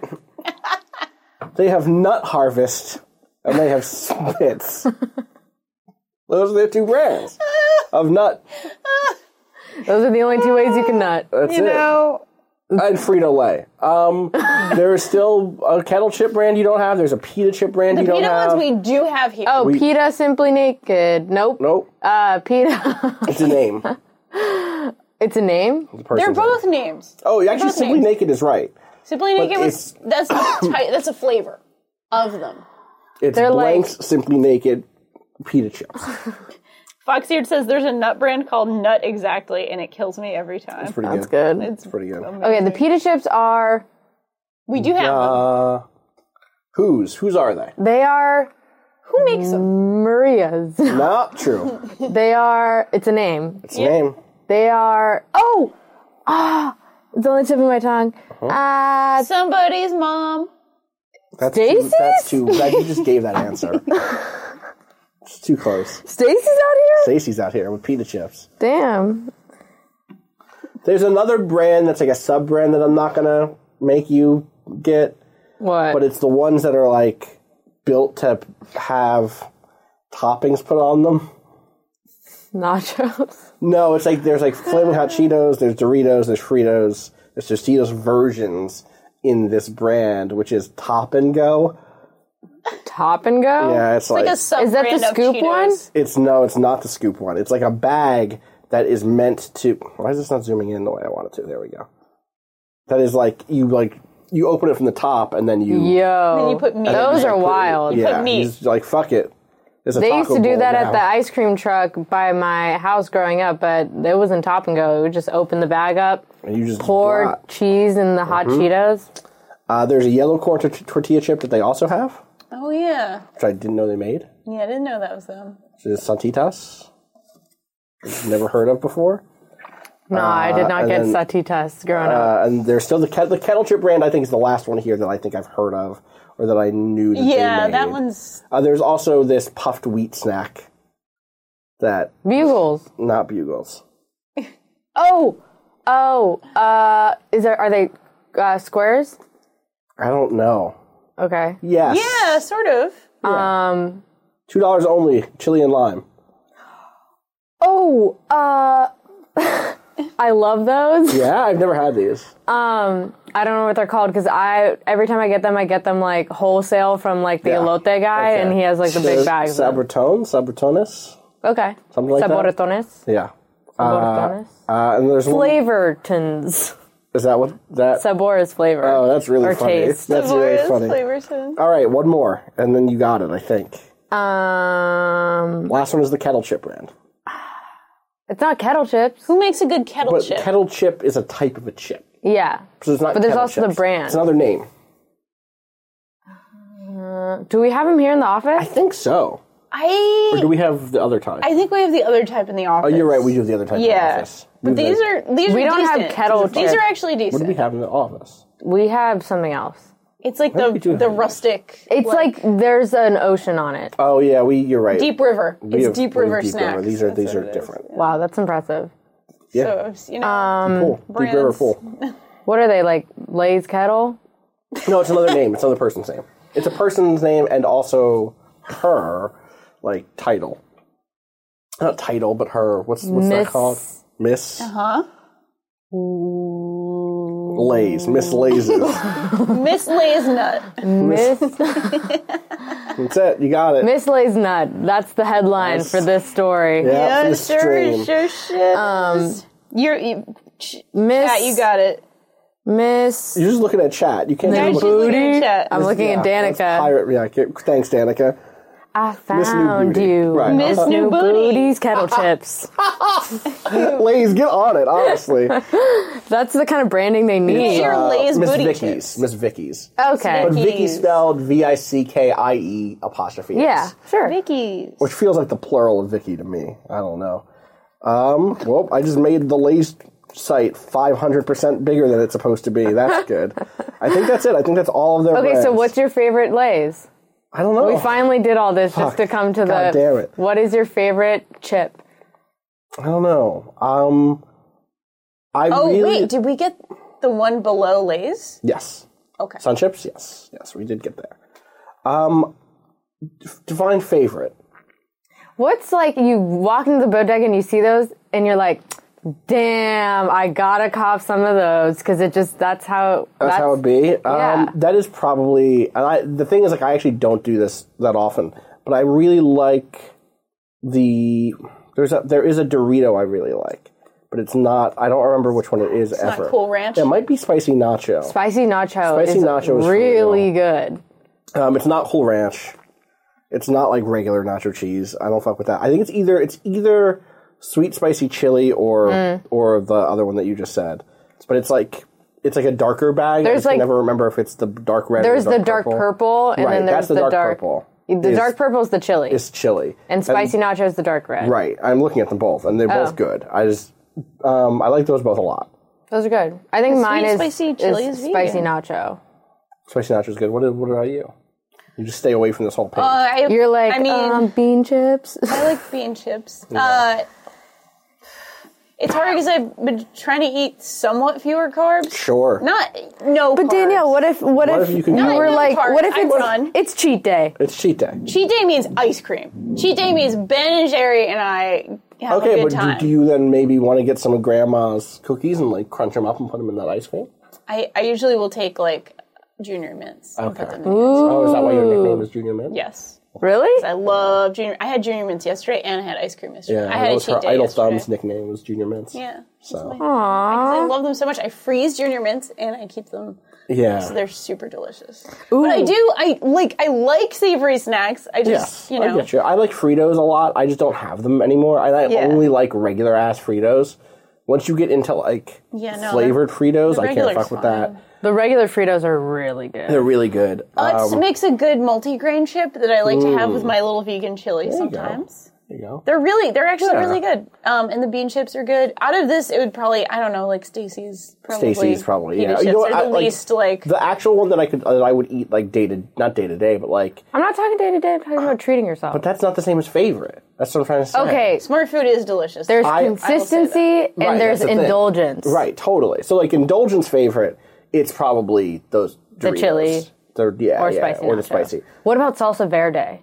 they have Nut Harvest and they have Spitz. Those are their two brands of nut. Those are the only two ways you can nut. That's You it. know, And Frito Lay. Um, there is still a kettle chip brand you don't have. There's a pita chip brand the you don't pita have. ones we do have here. Oh, We- PETA Simply Naked. Nope. Nope, Uh, PETA. it's a name. It's a name? The person's They're both name. names. Oh, actually, both Simply names. Naked is right. Simply Naked was it's- that's a type, that's a flavor of them. It's They're Blank's like- Simply Naked pita chips. Foxeard says there's a nut brand called Nut Exactly, and it kills me every time. It's pretty That's good. good. It's Pretty good. Okay, the PETA chips are, We do have them. Uh, whose? Whose are they? they are Who makes them? Maria's. Not true. They are, it's a name. It's a name. They are, oh! Ah! It's on the tip of my tongue. Uh, Somebody's mom. That's too, Stacy's? that's too. That, you just gave that answer. It's too close. Stacy's out here? Stacy's out here with pita chips. Damn. There's another brand that's like a sub brand that I'm not gonna make you get, What? but it's the ones that are like built to have toppings put on them. Nachos. No, it's like there's like Flaming Hot Cheetos, there's Doritos, there's Fritos, there's Tostitos versions in this brand, which is Top and Go. Top and go? Yeah, it's, It's like, like, a sub Is that the brand of scoop Cheetos. one? it's no, it's not the scoop one. It's like a bag that is meant to. Why is this not zooming in the way I want it to? There we go. That is like you like you open it from the top and then you Yo. Then you put meat. Those like, are put it- wild. Yeah, put meat. you just like fuck it. There's a They taco used to do bowl that now. at the ice cream truck by my house growing up, but it wasn't top and go. It would just open the bag up, And you just pour blah. cheese in the hot Mm-hmm. Cheetos. Uh, there's a yellow corn tor- tortilla chip that they also have, Oh yeah, which I didn't know they made. yeah. I didn't know that was them. Which is Santitas. Never heard of before. No, I did not and get then- satitas growing up. Uh, and there's still the ket- the kettle chip brand. I think is the last one here that I think I've heard of or that I knew. That Yeah, they that made. one's Uh, there's also this puffed wheat snack that Bugles. not Bugles. Oh, oh. Uh, is there? Are they uh, squares? I don't know. Okay. Yes. yeah, sort of. Um. Two dollars only. Chili and lime. Oh. Uh. I love those. Yeah, I've never had these. Um. I don't know what they're called because I every time I get them, I get them like wholesale from like the Yeah. elote guy, Okay. and he has like the big There's bags. of them. Sabretone, Sabretones, Okay. something like that. Saboretones. Yeah. Uh, Saboretones. uh, and there's one. Flavortons. Is that what that? Sabor is flavor. Oh, that's really or funny. taste. That's Savoy's really funny. Flavorson. All right, one more, and then you got it. I think. Um. Last one is the kettle chip brand. It's not kettle chips. Who makes a good kettle But chip? kettle chip is a type of a chip. Yeah. So it's not But there's kettle also the chips. brand. It's another name. Do we have them here in the I office? think so. I Or do we have the other type? I think we have the other type in the oh, office. you're right. We do have the other type in the Yeah, office. but We have these the- are these We are don't have decent. kettle These chip. are actually What do decent. we have in the office? We have something else. It's like What do the we do the have? rustic. It's like, there's an ocean on it. Oh yeah, we. You're right. Deep River. We It's have- Deep we have River Deep snacks. River. These are That's these what are it is. different. Wow, that's impressive. Yeah. So, you know, Um, Pool. Deep brands. River Pool. What are they, like Lay's Kettle? No, it's another name. It's another person's name. It's a person's name and also her, like, title. Not title, but her, what's, what's that Miss- called? Miss huh? Lays. Miss Lays. Miss Lay's Nut. Miss That's it. You got it. Miss Lay's Nut. That's the headline Nice. for this story. Yeah, Yeah, for the sure, stream. sure, sure. Um, You're, you, ch- Miss yeah, you got it. Miss You're just looking at chat. You can't Yeah, just she's look looking at Booty. chat. I'm looking yeah, at that's Danica. pirate, yeah, okay. Thanks, Danica. I Miss New found Booty. you. Right. Miss Uh-huh. New Booty. Booty's kettle chips. Lays, get on it, honestly. That's the kind of branding they need. Your Lay's Miss Booty Vicky's. chips. Miss Vicky's. Okay. But Vicky Vicky's. spelled V I C K I E apostrophe S. Yeah, sure. Vicky's. Which feels like the plural of Vicky to me. I don't know. Um, well, I just made the Lay's site five hundred percent bigger than it's supposed to be. That's good. I think that's it. I think that's all of their Okay, so brands. what's your favorite Lay's? I don't know. We finally did all this just to come to God the. damn it. What is your favorite chip? I don't know. Um, I Oh, really... wait, did we get the one below Lay's? Yes. Okay. Sun chips? Yes. Yes, we did get there. Um, d- define favorite. What's like you walk into the bodega and you see those and you're like, damn, I gotta cop some of those because it just that's how That's, how it be. Um, yeah. That is probably, and I, the thing is, like, I actually don't do this that often, but I really like the, there's a, there is a Dorito I really like, but it's not, I don't remember which one it is It's ever. not Cool Ranch. It might be Spicy Nacho. spicy nacho. Spicy is nacho is really good. Um, it's not Cool Ranch. It's not like regular nacho cheese. I don't fuck with that. I think it's either, it's either sweet spicy chili or Mm. or the other one that you just said. But it's like it's like a darker bag. There's I just can like- never remember if it's the dark red. There's or the the dark purple, purple, and Right, then there's that's the the dark dark purple. The Is- dark purple is the chili, It's chili and spicy nacho is the dark red. Right. I'm looking at them both, and they're Oh. both good. I just um, I like those both a lot. Those are good. I think mine sweet is spicy chili is spicy vegan. nacho. Spicy nacho is good. What, what about you? You just stay away from this whole page. Uh, I, You're like, I mean, um, bean chips. I like bean chips. Uh, it's hard because I've been trying to eat somewhat fewer carbs. sure. Not no. But carbs. Danielle, what if what, What if, if you can you go- were No, no like, carbs. what if I'm it's done. it's cheat day? It's cheat day. Cheat day means ice cream. Cheat day means Ben and Jerry and I have Okay, a but good do, time. do you then maybe want to get some of Grandma's cookies and like crunch them up and put them in that ice cream? I, I usually will take like Junior Mints. and Okay. put them in. Oh, is that why your nickname is Junior Mint? Yes. Really? I love Junior. I had Junior Mints yesterday and I had ice cream yesterday. Yeah, I had that a was cheat her day Idle yesterday. Thumb's nickname was Junior Mints. Yeah. So I love them so much. I freeze Junior Mints and I keep them. yeah, So they're super delicious. But I do. I like. I like savory snacks. I just, yes, you know. I get you. I like Fritos a lot. I just don't have them anymore. I, I Yeah. only like regular ass Fritos. Once you get into like Yeah, no, flavored Fritos, the I can't regular's fuck with fine. that. The regular Fritos are really good. They're really good. Utz Um, makes a good multigrain chip that I like to have with my little vegan chili sometimes. there you go. They're really, they're actually Yeah. really good. Um, and the bean chips are good. Out of this, it would probably, I don't know, like Stacy's probably. Stacey's probably pita yeah. chips You know what? are I, the like, least like. the actual one that I could that I would eat like day to not day to day, but like I'm not talking day to day. I'm talking about treating yourself. but that's not the same as favorite. That's what I'm trying to say. Okay, Smart food is delicious. there's I- I will say consistency and Right, there's that's the thing. indulgence. Right, totally. So like indulgence favorite, it's probably those The Doritos. chili. They're, yeah, Or yeah, spicy or the nacho. spicy. What about salsa verde?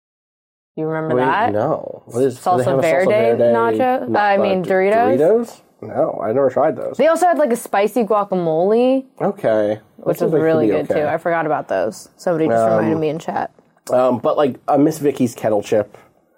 You remember Wait, that? no. What is do they Salsa have a verde nacho? no- I mean, D- Doritos? Doritos? No, I never tried those. They also had like a spicy guacamole, Okay, which was really good too. I forgot about those. Somebody just Um, reminded me in chat. Um, but like a Miss Vicky's kettle chip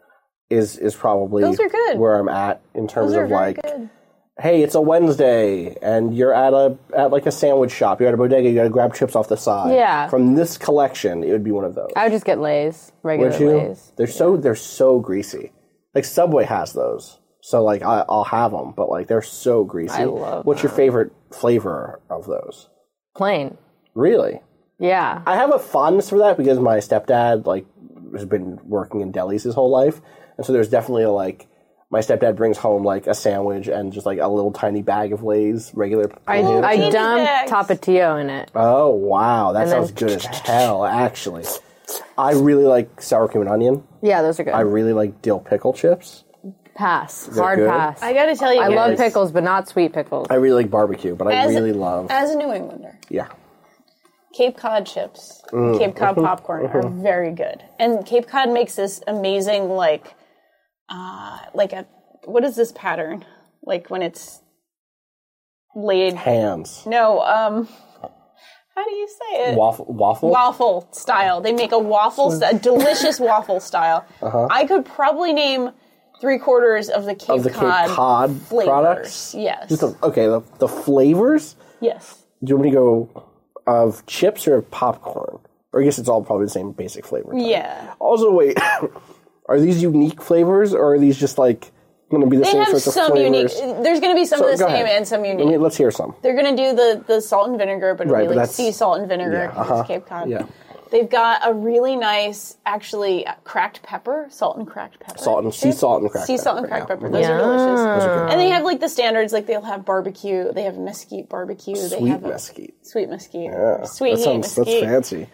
is is probably Those are good. where I'm at in terms Those are of very like, good. hey, it's a Wednesday and you're at a at like a sandwich shop. You're at a bodega. You got to grab chips off the side. Yeah. From this collection, it would be one of those. I would just get Lay's, regular Would you? Lay's. They're so they're so greasy. Like Subway has those, so like I, I'll have them, but like they're so greasy. I love What's your favorite flavor of those? Plain. Really? Yeah. I have a fondness for that because my stepdad like has been working in delis his whole life, and so there's definitely a, like my stepdad brings home like a sandwich and just like a little tiny bag of Lay's regular. I, Ooh, I candy dumped bags. Tapatio in it. Oh wow, that And sounds then- good as hell. Actually, I really like sour cream and onion. Yeah, those are good. I really like dill pickle chips. Pass. They're Hard good? pass. I gotta tell you I guys, love pickles, but not sweet pickles. I really like barbecue, but I as, really love... As a New Englander, yeah. Cape Cod chips, and Cape Cod popcorn are very good. And Cape Cod makes this amazing, like, uh, like a, what is this pattern? Like when it's laid... Hands. No, um... How do you say it? Waffle? Waffle? Waffle style. They make a waffle, st- delicious waffle style. Uh-huh. I could probably name three quarters of the Cape of the Cod, Cape Cod flavors. products? Yes. Just the, okay, the, the flavors? Yes. Do you want me to go of chips or of popcorn? Or I guess it's all probably the same basic flavor. Type. Yeah. Also, wait, are these unique flavors or are these just like going to be the They same have sorts of some flavors? unique. There's going to be some So, of the go same ahead. and some I unique. mean, let's hear some. They're going to do the, the salt and vinegar, but it'll Right, be but like that's- sea salt and vinegar yeah, 'cause uh-huh. it's Cape Cod. Yeah. They've got a really nice, actually, uh, cracked pepper, salt and cracked pepper. Salt and sea chip. salt and cracked sea salt and pepper, cracked yeah. pepper. Those Yeah. are delicious. Those are good. And they have like the standards, like they'll have barbecue, they have mesquite barbecue, they Sweet have a, mesquite. sweet mesquite, Yeah, sweet that heat sounds, mesquite. that's fancy.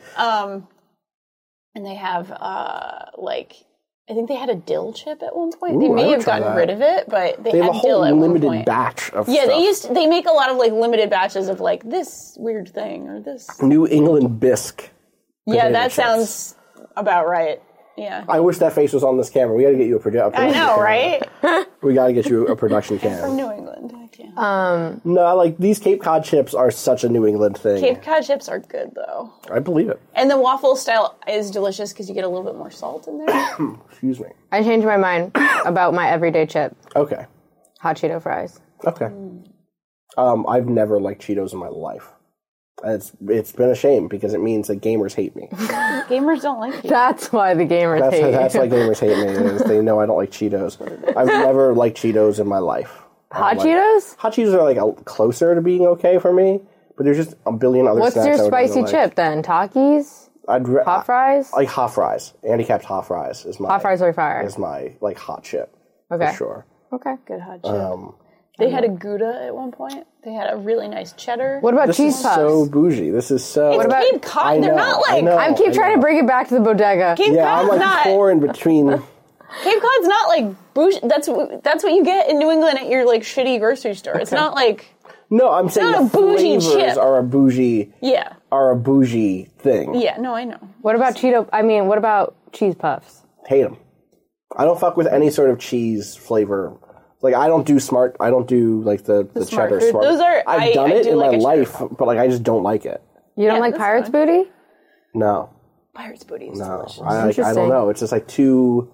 And they have uh, like I think they had a dill chip at one point. they Ooh, I may would have try gotten that. rid of it, but they, They have had a dill whole at one limited point. batch of Yeah, stuff. they used they make a lot of like limited batches of like this weird thing or this. New England bisque. Yeah, potato that chips. sounds about right. Yeah. I wish that face was on this camera. We got to get you a produ- I production. know, camera. right? We got to get you a production From cam. New England. I can't. No, like these Cape Cod chips are such a New England thing. Cape Cod chips are good though. I believe it. And the waffle style is delicious because you get a little bit more salt in there. Excuse me. I changed my mind about my everyday chip. Okay. Hot Cheeto fries. Okay. Um, I've never liked Cheetos in my life. It's it's been a shame because it means that gamers hate me. Gamers don't like you. That's why the gamers That's hate that's you. why gamers hate me. Is they know I don't like Cheetos. I've never liked Cheetos in my life. Hot Like- Cheetos? Hot Cheetos are like a, closer to being okay for me, but there's just a billion other What's snacks. your I would rather spicy like. chip then? Takis? I'd re- Hot fries? I like hot fries. Handicapped hot fries is my Hot fries are fire. is my like hot chip. Okay. For sure. Okay. Good hot chip. They had a Gouda at one point. They had a really nice cheddar. What about This cheese is puffs? so bougie. This is so. It's about- Cape Cod. I They're know, not I like know. I keep I trying know. to bring it back to the bodega. Cape Yeah, I'm Cod's like not. torn between. Cape Cod's not like bougie. That's what- that's what you get in New England at your like shitty grocery store. It's not like No, I'm saying not the a bougie flavors chip. are a bougie yeah, are a bougie thing. yeah. No, I know. What about Cheeto? I mean, what about cheese puffs? Hate them. I don't fuck with any sort of cheese flavor. Like I don't do smart. I don't do like the, the, smart cheddar food. smart. Those are- I've I- done I it do in like my a life, cheddar. but like I just don't like it. You don't Yeah, like that's Pirate's fine. Booty? No, Pirate's Booty is no. delicious. I like, I Interesting. don't know. It's just like too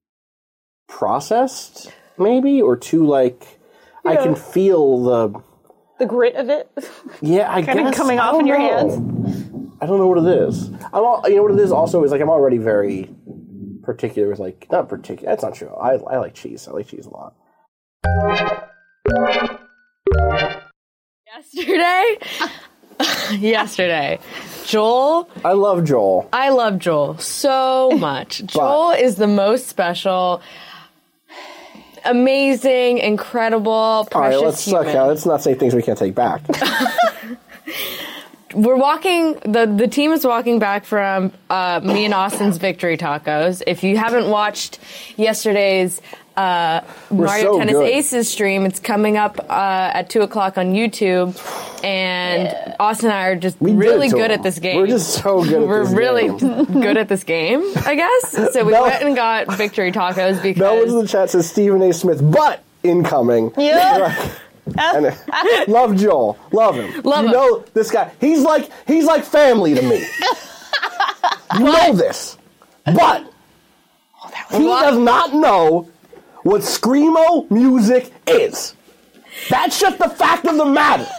processed, maybe, or too like I Yeah. can feel the The grit of it. yeah. I Kinda guess coming I off don't in your know. hands. I don't know what it is. I'm all, you know what it is. Also, is like I'm already very particular with like not particular. That's not true. I I like cheese. I like cheese a lot. Yesterday, yesterday, Joel, I love Joel. I love Joel so much. Joel is the most special, amazing, incredible, All right, precious let's human. okay, let's not say things we can't take back. We're walking, the, the team is walking back from uh, me and Austin's Victory Tacos. If you haven't watched yesterday's uh, Mario so Tennis good. Aces stream, it's coming up uh, at two o'clock on YouTube. And Austin and I are just We did really it to good him. at this game. We're just so good at We're this really game. good at this game, I guess. So we Mel- went and got Victory Tacos because... Melvin's in the chat says Stephen A. Smith, but incoming. Yeah. And, uh, love Joel. Love him. Love you him. know this guy. He's like he's like family to me. You know this. But he does not know what Screamo music is. That's just the fact of the matter.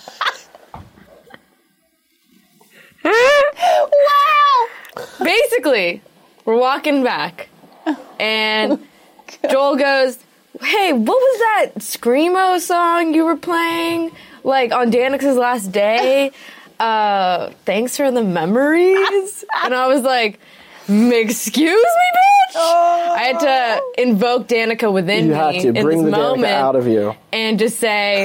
Wow. Basically, we're walking back, and Joel goes, "Hey, what was that Screamo song you were playing, like on Danik's last day? Uh, thanks for the memories." And I was like, "Excuse me, bitch!" I had to invoke Danica within You me have to in bring this the Danica moment out of you. and just say,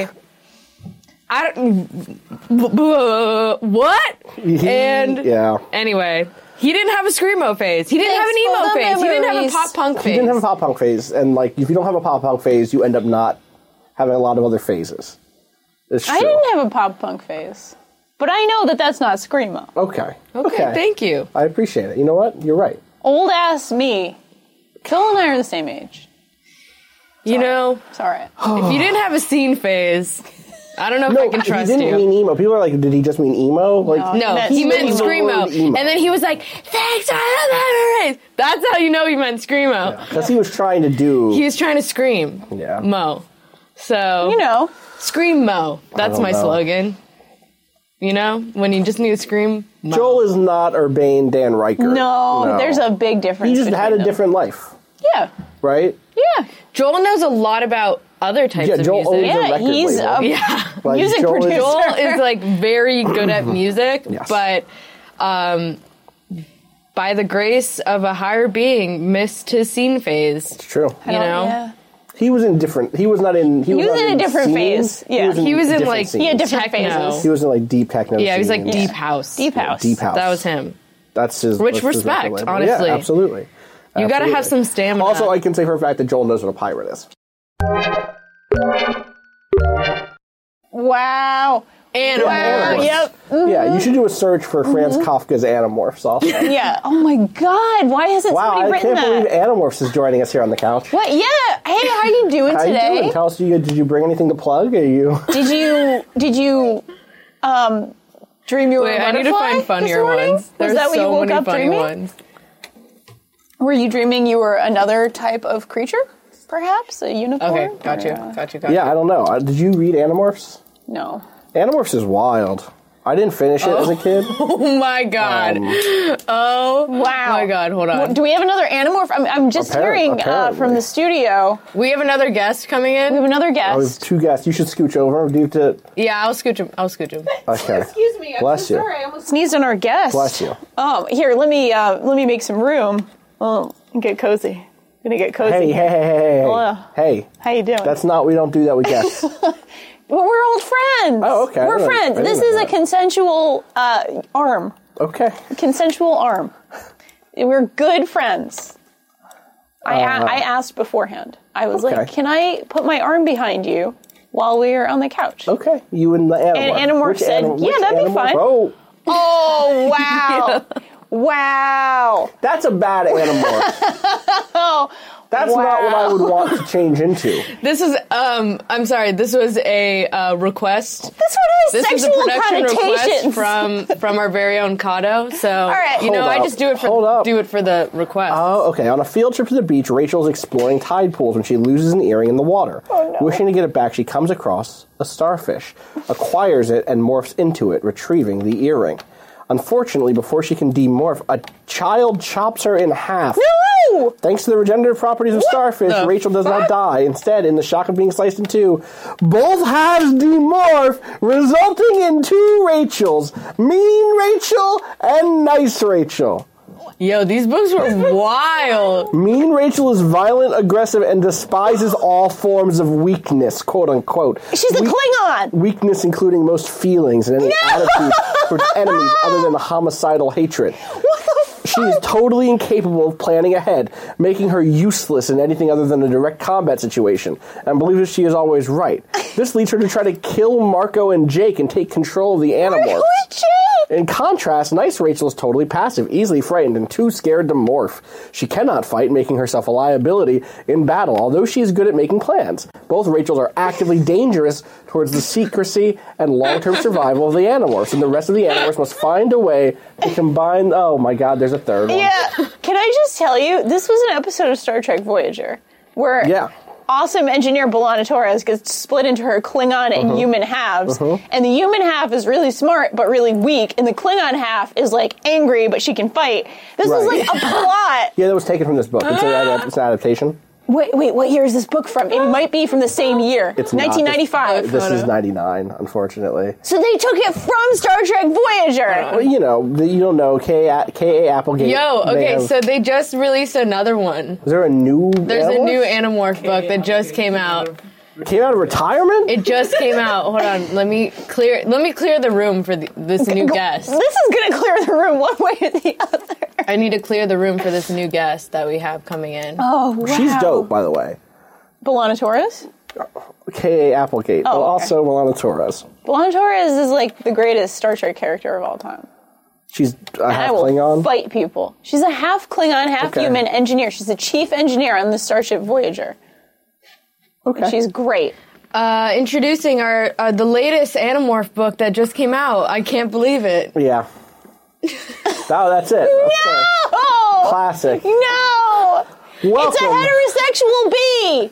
"I don't, what?" And Yeah. anyway, He didn't have a screamo phase. He didn't have an Thanks emo for the phase. He didn't have a memories. pop punk phase. He didn't have a pop punk phase, and like if you don't have a pop punk phase, you end up not having a lot of other phases. It's true. I didn't have a pop punk phase, but I know that that's not screamo. Okay. Okay, thank you. I appreciate it. You know what? You're right. Old ass me. Phil and I are the same age. You know, It's all right. if you didn't have a scene phase, I don't know if No, I can trust he didn't you. mean emo. People are like, did he just mean emo? Like, No. No, meant he meant screamo. screamo. Emo. And then he was like, thanks for the memories. That's how you know he meant screamo. because he was trying to do. He was trying to scream. Yeah. Mo. So, You know, scream Mo. That's don't my know. slogan. You know, when you just need to scream Mo. Joel is not Urbane Dan Riker. no, there's a big difference. He just between had a them. different life, Yeah, right? yeah, Joel knows a lot about other types Yeah, of Joel owns music. a yeah. record He's label. a Yeah. Like, music Joel is- producer. Joel is like very good at music, Yes. but um, by the grace of a higher being, missed his scene phase. It's true. You know, Yeah. He was in different. He was not in. He was, was not in a different scenes. phase. Yeah. He was in, different like, scenes. He had different Techno. phases. He was in like deep techno. yeah, he was like scenes. deep house. Deep house. Deep house. That was him. That's his. Which that's his respect, record label. honestly. Yeah, absolutely. You got to Absolutely. have some stamina. Also, I can say for a fact that Joel knows what a pirate is. Wow. and Wow. Animorphs. Yep. Yeah, you should do a search for Franz Kafka's Animorphs. Also. Yeah. Oh my God. Why hasn't Wow, somebody I written can't that? believe Animorphs is joining us here on the couch. What? Yeah. Hey, how you doing How today? you doing? Tell us, you, did you bring anything to plug? Are you? Did you did you um dream you were Wait, a I need to butterfly find this funnier morning? ones. There's Was that what so you woke many up funny dreaming? ones. Were you dreaming you were another type of creature? Perhaps a unicorn? Okay, got you, Or, uh, got you, got you. Yeah, I don't know. Uh, Did you read Animorphs? No. Animorphs is wild. I didn't finish it as a kid. Oh my god. Um, oh Wow. my god, hold on. Well, do we have another Animorph? I'm, I'm just Appar- hearing uh, apparently. from the studio. We have another guest coming in. We have another I have guest. two guests. You should scooch over. Do you have to? Yeah, I'll scooch him. I'll scooch him. Okay. Excuse me. I'm Bless so you. sorry. I almost Sneezed on our guest. Bless you. Oh, here, let me uh, let me make some room. Oh, and get cozy. Gonna get cozy. Hey, hey, hey, hey, hey, Hello. hey. How you doing? That's not. We don't do that with guests. Well, we're old friends. Oh, okay. I We're didn't- I friends. didn't This know is a that. consensual uh, arm. Okay. Consensual arm. We're good friends. I, a- I asked beforehand. I was Uh, okay. like, "Can I put my arm behind you while we're on the couch?" Okay. You and the Animorph. And Animorph Which said, anim- "Yeah, which that'd be Animorph? fine." Oh, Oh wow! Wow! that's a bad Animorph. That's not what I would want to change into. This is um I'm sorry, this was a uh, request. This one has This is a sexual production connotations. request from from our very own Kato. So right. you know, Hold I up. just do it Hold for up. do it for the request. Oh, okay. On a field trip to the beach, Rachel is exploring tide pools when she loses an earring in the water. Oh, no. Wishing to get it back, she comes across a starfish, acquires it, and morphs into it, retrieving the earring. Unfortunately, before she can demorph, a child chops her in half. No! Thanks to the regenerative properties of starfish, the Rachel does not fuck? die. Instead, in the shock of being sliced in two, both halves demorph, resulting in two Rachels. Mean Rachel and Nice Rachel. Yo, these books were wild. Mean Rachel is violent, aggressive, and despises all forms of weakness, quote unquote. She's a We- Klingon. Weakness including most feelings and any attitude towards enemies other than the homicidal hatred. What the fuck? She is totally incapable of planning ahead, making her useless in anything other than a direct combat situation, and believes she is always right. This leads her to try to kill Marco and Jake and take control of the Animorphs. Who is Jake? In contrast, Nice Rachel is totally passive, easily frightened, and too scared to morph. She cannot fight, making herself a liability in battle, although she is good at making plans. Both Rachels are actively dangerous towards the secrecy and long-term survival of the Animorphs, and the rest of the Animorphs must find a way to combine... Oh my god, there's a third one. Yeah. Can I just tell you, this was an episode of Star Trek Voyager where Yeah. awesome engineer B'Elanna Torres gets split into her Klingon and human halves, and the human half is really smart but really weak, and the Klingon half is like angry but she can fight. This was Right. like a plot. Yeah, that was taken from this book. It's, a, it's an adaptation. Wait, wait, what year is this book from? It might be from the same year, It's not. nineteen ninety-five. This is ninety-nine, unfortunately. So they took it from Star Trek Voyager. Well, you know, the, you don't know. K A. K A. Applegate. Yo, may okay, have- so they just released another one. Is there a new There's a Animorphs? new Animorph book that just came out. Came out of retirement? It just came out. Hold on, let me clear. Let me clear the room for the, this new guest. This is going to clear the room one way or the other. I need to clear the room for this new guest that we have coming in. Oh, wow. She's dope, by the way. B'Elanna Torres? K A. Applegate, but Oh, okay. also B'Elanna Torres. B'Elanna Torres is like the greatest Star Trek character of all time. She's a I half will Klingon. fight people. She's a half Klingon, half Okay. human engineer. She's the chief engineer on the Starship Voyager. Okay. She's great. Uh, introducing our uh, the latest Animorph book that just came out. I can't believe it. Yeah. Oh, that's it. That's it. Oh! Classic. No! Welcome. It's a heterosexual bee!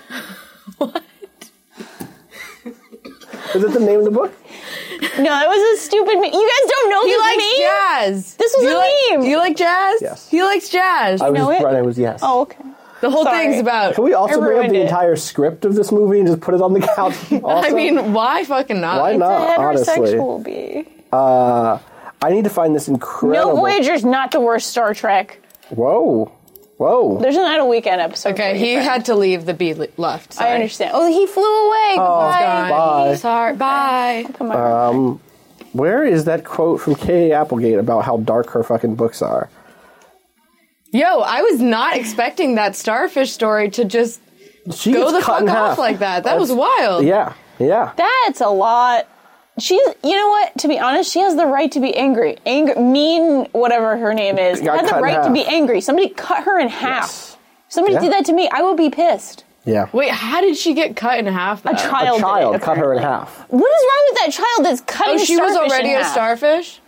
Is it the name of the book? No, that was a stupid meme. You guys don't know He this likes meme? jazz. This was Do a you like, meme. Do you like jazz? Yes. He likes jazz. I was know it? right. It was yes. Oh, okay. the whole sorry. thing's about. Can we also I bring up ruined the it. entire script of this movie and just put it on the couch? Also? I mean, why fucking not? Why It's not? a Honestly, heterosexual bee. uh, I need to find this incredible. No, Voyager's not the worst Star Trek. Whoa, whoa. There's an Idle Weekend episode. Okay, for you, he friend. had to leave. The bee li- left. Sorry. I understand. Oh, he flew away. Goodbye. Bye. Sorry. Bye. Come on. Where is that quote from K A. Applegate about how dark her fucking books are? Yo, I was not expecting that starfish story to just She go gets the cut fuck in off half. like that. That was That's- wild. Yeah, yeah. That's a lot. She's, you know what? To be honest, she has the right to be angry. Angry, mean, whatever her name is, Got had cut the in right to half. be angry. Somebody cut her in half. Yes. If somebody Yeah. did that to me, I would be pissed. Yeah. Wait, how did she get cut in half? A though? child. A child did it, cut her in apparently. half. What is wrong with that child that's cutting? Oh, she was starfish already in a half? starfish?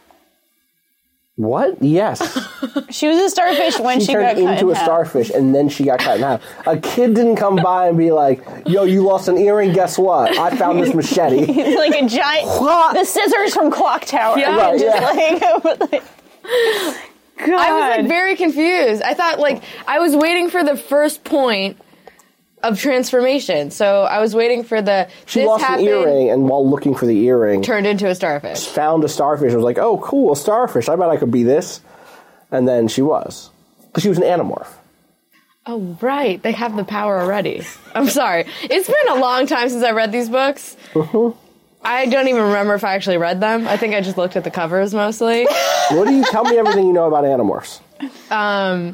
What? Yes. She was a starfish when She she, turned got cut into in a half. starfish and then she got cut in half. A kid didn't come by and be like, yo, you lost an earring, guess what? I found this machete. It's like a giant. What? The scissors from Clock Tower. Yeah, right, just yeah. like, like God. I was like very confused. I thought like I was waiting for the first point of transformation. So I was waiting for the She this lost happened, an earring and while looking for the earring, turned into a starfish. found a starfish and was like, oh, cool, a starfish. I bet I could be this. And then she was. Because she was an animorph. Oh right, they have the power already. I'm sorry. It's been a long time since I read these books. I don't even remember if I actually read them. I think I just looked at the covers mostly. What do you tell me everything you know about animorphs? Um,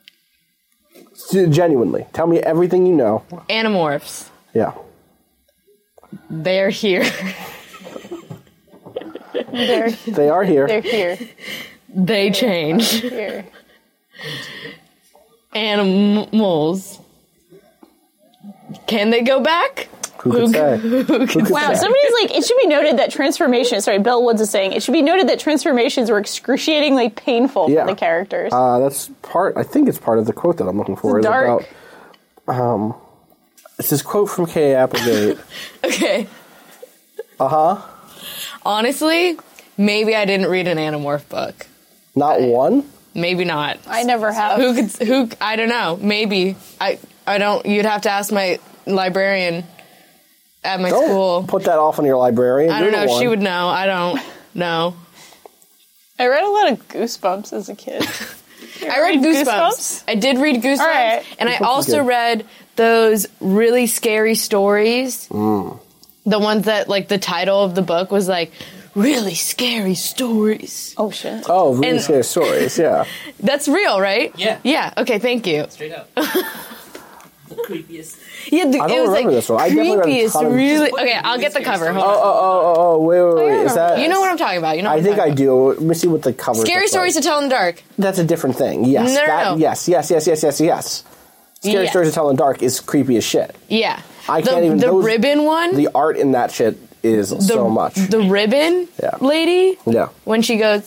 Genuinely. Tell me everything you know. Animorphs. Yeah. They're here. They're, They are here. they're here. They change. Here. Animals. Can they go back? Who could say? Who could Wow, say? somebody's like, it should be noted that transformations, sorry, Bill Woods is saying, it should be noted that transformations were excruciatingly painful Yeah. for the characters. Uh, that's part, I think it's part of the quote that I'm looking for. It's is dark. About, um, it's this quote from K A. Applegate. Okay. Uh-huh. Honestly, maybe I didn't read an Animorph book. Not one? Maybe not. I never have. Who could? Who? I don't know. Maybe I. I don't. You'd have to ask my librarian at my Don't school. put that off on your librarian. I don't You're the know. She one. would know. I don't know. I read a lot of Goosebumps as a kid. I read Goosebumps. Goosebumps? I did read Goosebumps, All right. and I Goosebumps is also good. read those really scary stories. Mm. The ones that, like, the title of the book was like really scary stories. Oh, shit. Oh, really And- scary stories, yeah. That's real, right? Yeah. Yeah. Okay. Thank you. Straight up. The creepiest. Yeah. The, I don't it was remember like this one. I definitely read a creepiest. ton of- Really. Okay. I'll get the cover. Hold Oh, on. oh, oh, oh, oh, wait, wait, wait. Is that... You know what I'm talking about. You know. What I I'm think I talking do. Let me see what the cover about. Scary stories to tell in the dark. That's a different thing. Yes. No, no, that, no. Yes, yes, yes, yes, yes, yes. Scary Yeah. stories to tell in the dark is creepy as shit. Yeah. I the, can't even... The those- ribbon one. The art in that shit is the, so much. The ribbon Yeah. lady. Yeah. When she goes.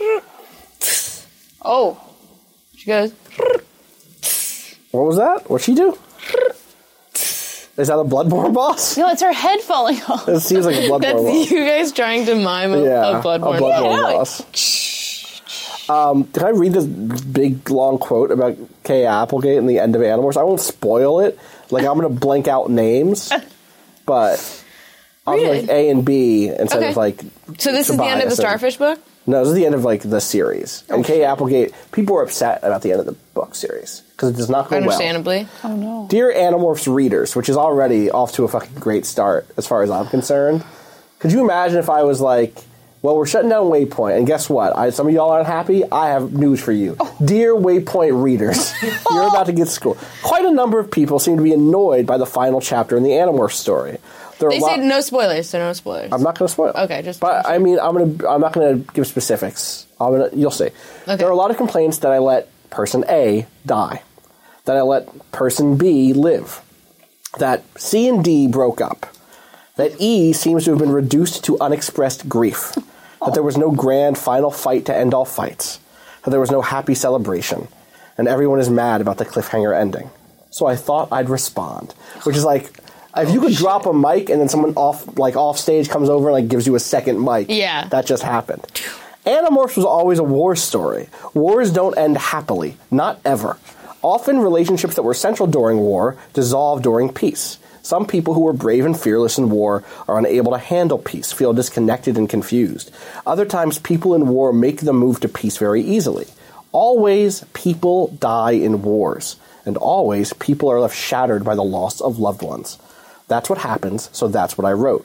Oh. She goes. What was that? What'd she do? Is that a Bloodborne boss? No, it's her head falling off. It seems like a Bloodborne That's boss. you guys trying to mime a, Yeah, a Bloodborne. a Bloodborne Yeah. boss. Um, did I read this big long quote about K A. Applegate in the end of Animorphs? I won't spoil it. Like I'm going to blank out names, but I'll do Read like it. A and B instead Okay. of like. So this is the end of the Tobias and- Starfish book? No, this is the end of like the series. And K A. Applegate, people were upset about the end of the book series because it does not go well. Understandably. Dear Animorphs readers, which is already off to a fucking great start as far as I'm concerned. Could you imagine if I was like, Well, we're shutting down Waypoint, and guess what? I, some of y'all aren't happy. I have news for you. Oh. Dear Waypoint readers, you're about to get schooled. Quite a number of people seem to be annoyed by the final chapter in the Animorphs story. There they said no spoilers, so no spoilers. I'm not going to spoil. Okay, just. But I mean, I'm gonna. I'm not going to give specifics. I'm gonna. You'll see. Okay. There are a lot of complaints that I let person A die, that I let person B live, that C and D broke up, that E seems to have been reduced to unexpressed grief, that there was no grand final fight to end all fights, that there was no happy celebration, and everyone is mad about the cliffhanger ending. So I thought I'd respond, which is like. If you could oh, drop a mic and then someone off like off stage comes over and like gives you a second mic, yeah, that just happened. Animorphs was always a war story. Wars don't end happily, not ever. Often relationships that were central during war dissolve during peace. Some people who were brave and fearless in war are unable to handle peace, feel disconnected and confused. Other times people in war make the move to peace very easily. Always people die in wars, and always people are left shattered by the loss of loved ones. That's what happens, so that's what I wrote.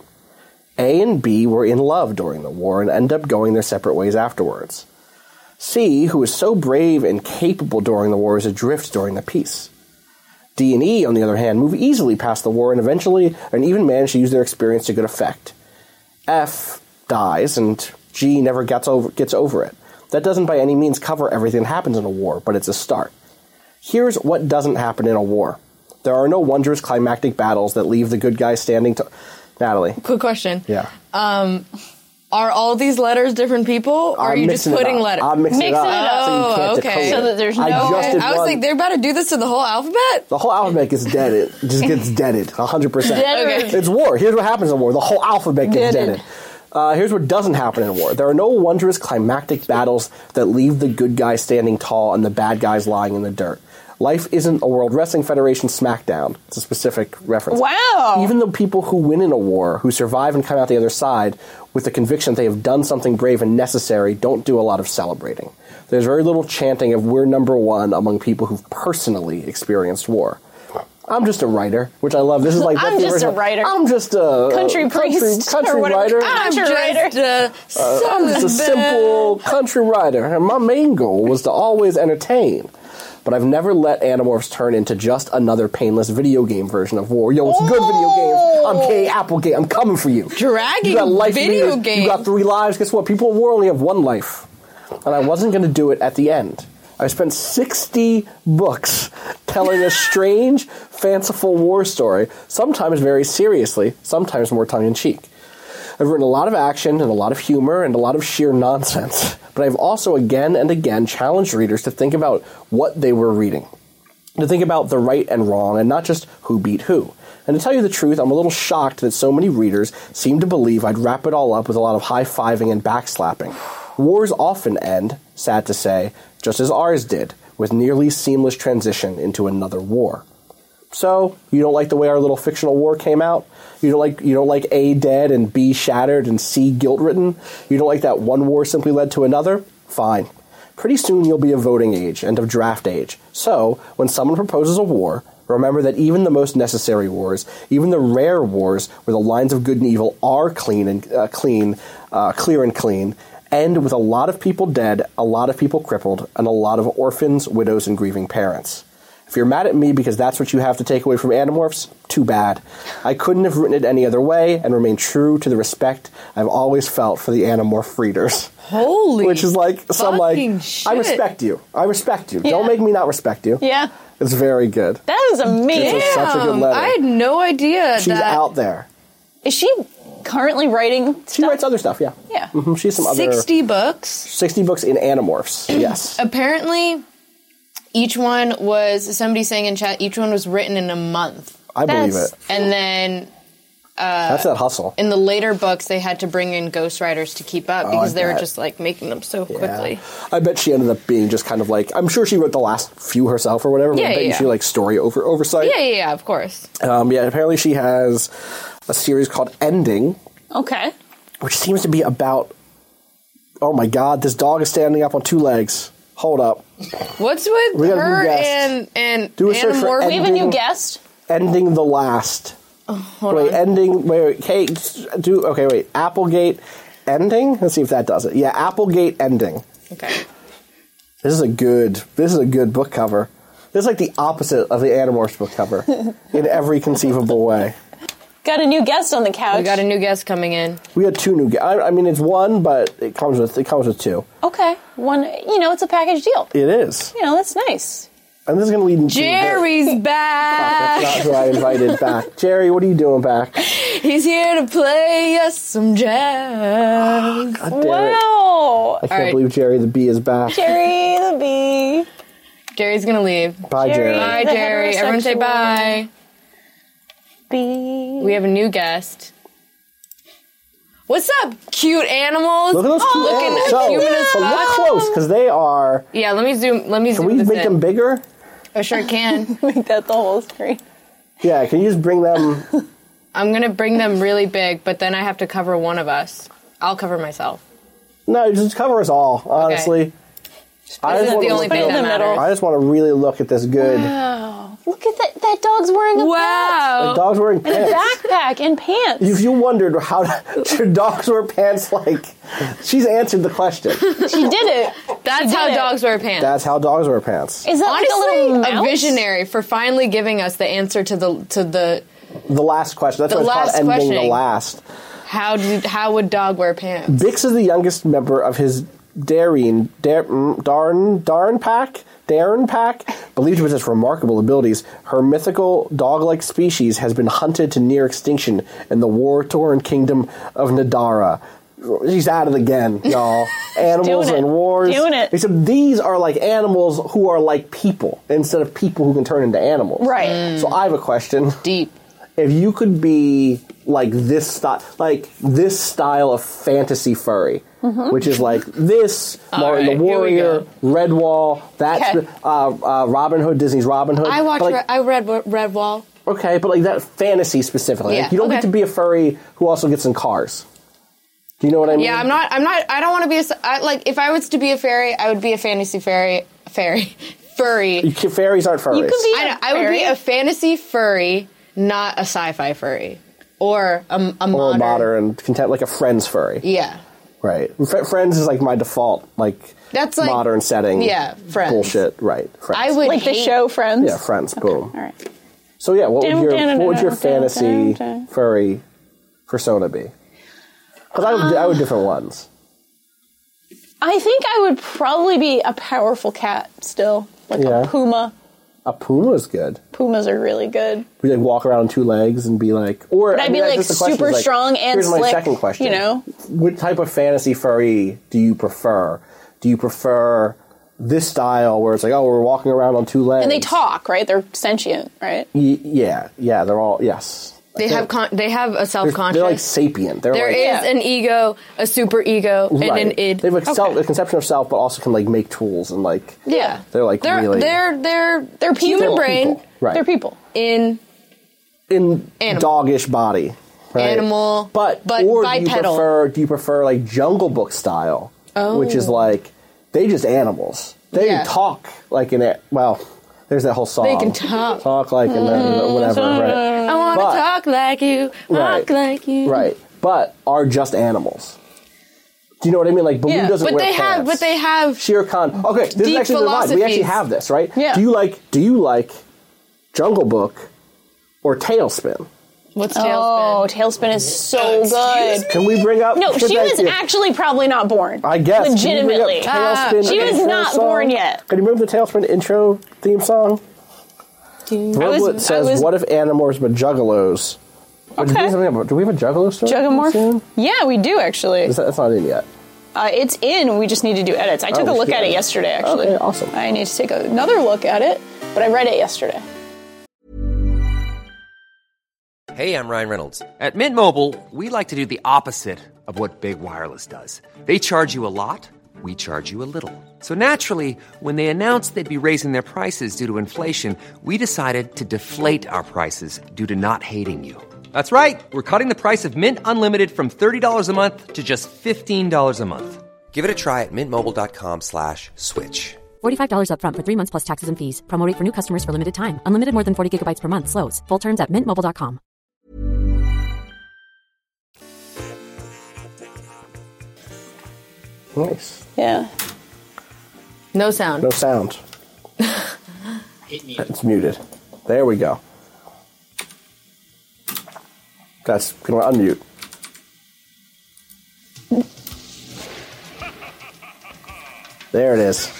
A and B were in love during the war and end up going their separate ways afterwards. C, who was so brave and capable during the war, is adrift during the peace. D and E, on the other hand, move easily past the war and eventually and even manage to use their experience to good effect. F dies, and G never gets over, gets over it. That doesn't by any means cover everything that happens in a war, but it's a start. Here's what doesn't happen in a war. There are no wondrous climactic battles that leave the good guys standing to... Natalie. Quick question. Yeah. Um, are all these letters different people, or I'm are you just putting letters? I'm mixing Mixing it up. it up. So you can't Oh, okay. decode So it. that there's no... I, just did I was one. like, they're about to do this to the whole alphabet? The whole alphabet gets deaded. It just gets deaded. one hundred percent. Deaded. Okay. It's war. Here's what happens in war. The whole alphabet gets Deaded. deaded. Uh, here's what doesn't happen in war. There are no wondrous climactic battles that leave the good guys standing tall and the bad guys lying in the dirt. Life isn't a World Wrestling Federation SmackDown. It's a specific reference. Wow. Even the people who win in a war, who survive and come out the other side with the conviction that they have done something brave and necessary, don't do a lot of celebrating. There's very little chanting of we're number one among people who've personally experienced war. I'm just a writer, which I love. This is like I'm that's the just a original- writer. I'm just a Country a priest country, or country whatever. writer. I'm I'm just just a Uh, I'm just a simple country writer, and my main goal was to always entertain. But I've never let Animorphs turn into just another painless video game version of war. Yo, it's good video games. I'm K. Applegate. I'm coming for you. Dragging You got life video leaders. games. You got three lives. Guess what? People in war only have one life. And I wasn't going to do it at the end. I spent sixty books telling a strange, fanciful war story, sometimes very seriously, sometimes more tongue-in-cheek. I've written a lot of action and a lot of humor and a lot of sheer nonsense, but I've also again and again challenged readers to think about what they were reading, to think about the right and wrong and not just who beat who. And to tell you the truth, I'm a little shocked that so many readers seem to believe I'd wrap it all up with a lot of high-fiving and backslapping. Wars often end, sad to say, just as ours did, with nearly seamless transition into another war. So, you don't like the way our little fictional war came out? You don't like you don't like A dead and B shattered and C guilt-ridden? You don't like that one war simply led to another? Fine. Pretty soon you'll be of voting age and of draft age. So, when someone proposes a war, remember that even the most necessary wars, even the rare wars where the lines of good and evil are clean and uh, clean, uh, clear and clean, end with a lot of people dead, a lot of people crippled, and a lot of orphans, widows, and grieving parents. If you're mad at me because that's what you have to take away from Animorphs, too bad. I couldn't have written it any other way and remain true to the respect I've always felt for the Animorph readers. Holy Which is like some like, shit. I respect you. I respect you. Yeah. Don't make me not respect you. Yeah. It's very good. That is amazing. It's a- such a good Damn, letter. I had no idea She's that out there. Is she currently writing She stuff? writes other stuff, yeah. Yeah. Mhm, She's some other... sixty books. sixty books in Animorphs, yes. Apparently, each one was, somebody saying in chat, each one was written in a month. I believe That's- it. And then That's that hustle. in the later books, they had to bring in ghostwriters to keep up because I they were bet. just like making them so quickly. I bet she ended up being just kind of like, I'm sure she wrote the last few herself or whatever, but Yeah, I bet yeah, she yeah. like story over oversight. Yeah, yeah, yeah, of course. Um, yeah, apparently she has a series called Ending, Okay. which seems to be about, oh my god, this dog is standing up on two legs. Hold up. What's with We got a new her guest. and and Do a search for Animorph? We have a Ending. new guest. Ending the Last. Hold wait, on. ending, wait, wait, Kate, do, okay, wait, Applegate, ending. Let's see if that does it. Yeah, Applegate ending. Okay. This is a good. This is a good book cover. This is like the opposite of the Animorphs book cover in every conceivable way. Got a new guest on the couch. We got a new guest coming in. We had two new. I, I mean, it's one, but it comes with it comes with two. Okay, one. You know, it's a package deal. It is, You know, that's nice. and this is going to lead into Jerry's back. That's not who I invited back. Jerry, what are you doing back? He's here to play us some jazz. God damn it. Wow, I can't right. believe Jerry the Bee is back. Jerry the Bee. Jerry's gonna leave. Bye, Jerry. Jerry. Bye, The Jerry. Everyone say heterosexual. bye. Bee. We have a new guest. What's up, cute animals? Look at those cute looking animals. So, human as so look fuck. close, because they are. Yeah, let me zoom. Let me Can zoom we this make in. them bigger? I sure can. Make that the whole screen. Yeah, can you just bring them? I'm gonna bring them really big, but then I have to cover one of us. I'll cover myself. No, just cover us all. Honestly, I This just is want the to only look thing in that the middle. matters. I just want to really look at this good. Wow, look at that. That dog's wearing a Wow. Like dogs wearing pants. pants. backpack and pants. If you wondered how should dogs wear pants, like she's answered the question. She did it. That's did how it. dogs wear pants. That's how dogs wear pants. Is that Honestly, like a little a mouse? visionary for finally giving us the answer to the to the The last question. That's The what it's last called. Ending the questioning. last. how do how would dog wear pants? Bix is the youngest member of his Darien Dar, mm, Darn Darn pack. Darren pack, believed to possess remarkable abilities, her mythical dog-like species has been hunted to near extinction in the war-torn kingdom of Nadara. She's at it again, y'all. Animals Doing it. and wars. Doing it. Except these are like animals who are like people instead of people who can turn into animals. Right. So I have a question. Deep. If you could be like this style, like this style of fantasy furry, which is like this, Martin right, the here we Warrior, go. Redwall, that's Okay. uh, uh, Robin Hood, Disney's Robin Hood. I watched. But, Re- like, I read Redwall. okay, but like that fantasy specifically. Yeah, Like, you don't okay. get to be a furry who also gets in cars. Do you know what I mean? Yeah, I'm not. I'm not. I don't want to be a. s- I, like, if I was to be a fairy, I would be a fantasy fairy. Fairy, furry. You can, fairies aren't furries. You could be I, a know, I would be fairy. a fantasy furry, not a sci-fi furry, or a, a or modern. a modern, content, like a Friends furry. Yeah. Right. F- Friends is like my default, like, That's like- modern setting. yeah, Friends. Bullshit. Right. Friends. I would like the hate- show Friends. Yeah, Friends. Boom. All right. So yeah, what would Dun, your dun, what would your dun, fantasy dun, dun. furry persona be? Because I would I would different ones. I think I would probably be a powerful cat still, like Yeah. a puma. A puma is good. Pumas are really good. We like walk around on two legs and be like, or But I I'd be mean, like that's the question, super is, like, strong and here's my slick. second question. You know, What type of fantasy furry do you prefer? Do you prefer this style where it's like, oh, we're walking around on two legs, and they talk, right? They're sentient, right? Y- yeah, yeah, they're all yes. They have. Con- they have a They're, self-conscious. they're like sapient. They're There like, is Yeah. an ego, a super ego, and right. an id. They have a, self, a conception of self, but also can like make tools and like yeah, they're like they're really they're they're They're people. human brain people. Right. They're people. in in Animal. doggish body, right? Animal, but but or do you bipedal. prefer do you prefer like Jungle Book style, Oh. which is like they just animals. They Yeah. talk like in it. Well, there's that whole song. They can talk. talk like in the, whatever, right? I want to But- talk like you, Right. talk like you. Right, but are just animals. Do you know what I mean? Like Baloo Yeah, doesn't But wear they have, pants. but they have. Shere Khan. Okay, this is Deep actually the line. We actually philosophies. have this, right? Yeah. Do you like? Do you like Jungle Book or Tailspin? What's Oh, tailspin? Tailspin is so good. Can we bring up? No, she Thank was you. actually probably not born. I guess. Can you bring up Legitimately. Tailspin She was intro not song? born yet. Can you remember the Tailspin intro theme song? Verblet I says, was- "What if Animorphs but Juggalos?" Wait, Do, we Okay. have something about- do we have a Juggalo story? Jugamorph? soon? Yeah, we do actually. Is that, that's not in yet. Uh, it's in. We just need to do edits. I took Oh, a we look should. at it yesterday, actually. Okay, awesome. I need to take another look at it, but I read it yesterday. Hey, I'm Ryan Reynolds. At Mint Mobile, we like to do the opposite of what Big Wireless does. They charge you a lot, we charge you a little. So naturally, when they announced they'd be raising their prices due to inflation, we decided to deflate our prices due to not hating you. That's right. We're cutting the price of Mint Unlimited from thirty dollars a month to just fifteen dollars a month. Give it a try at mintmobile.com slash switch. forty-five dollars up front for three months plus taxes and fees. Promo rate for new customers for limited time. Unlimited more than forty gigabytes per month. Slows full terms at mint mobile dot com. Nice. Yeah. No sound. No sound. It's muted. There we go. Guys, can we unmute? There it is.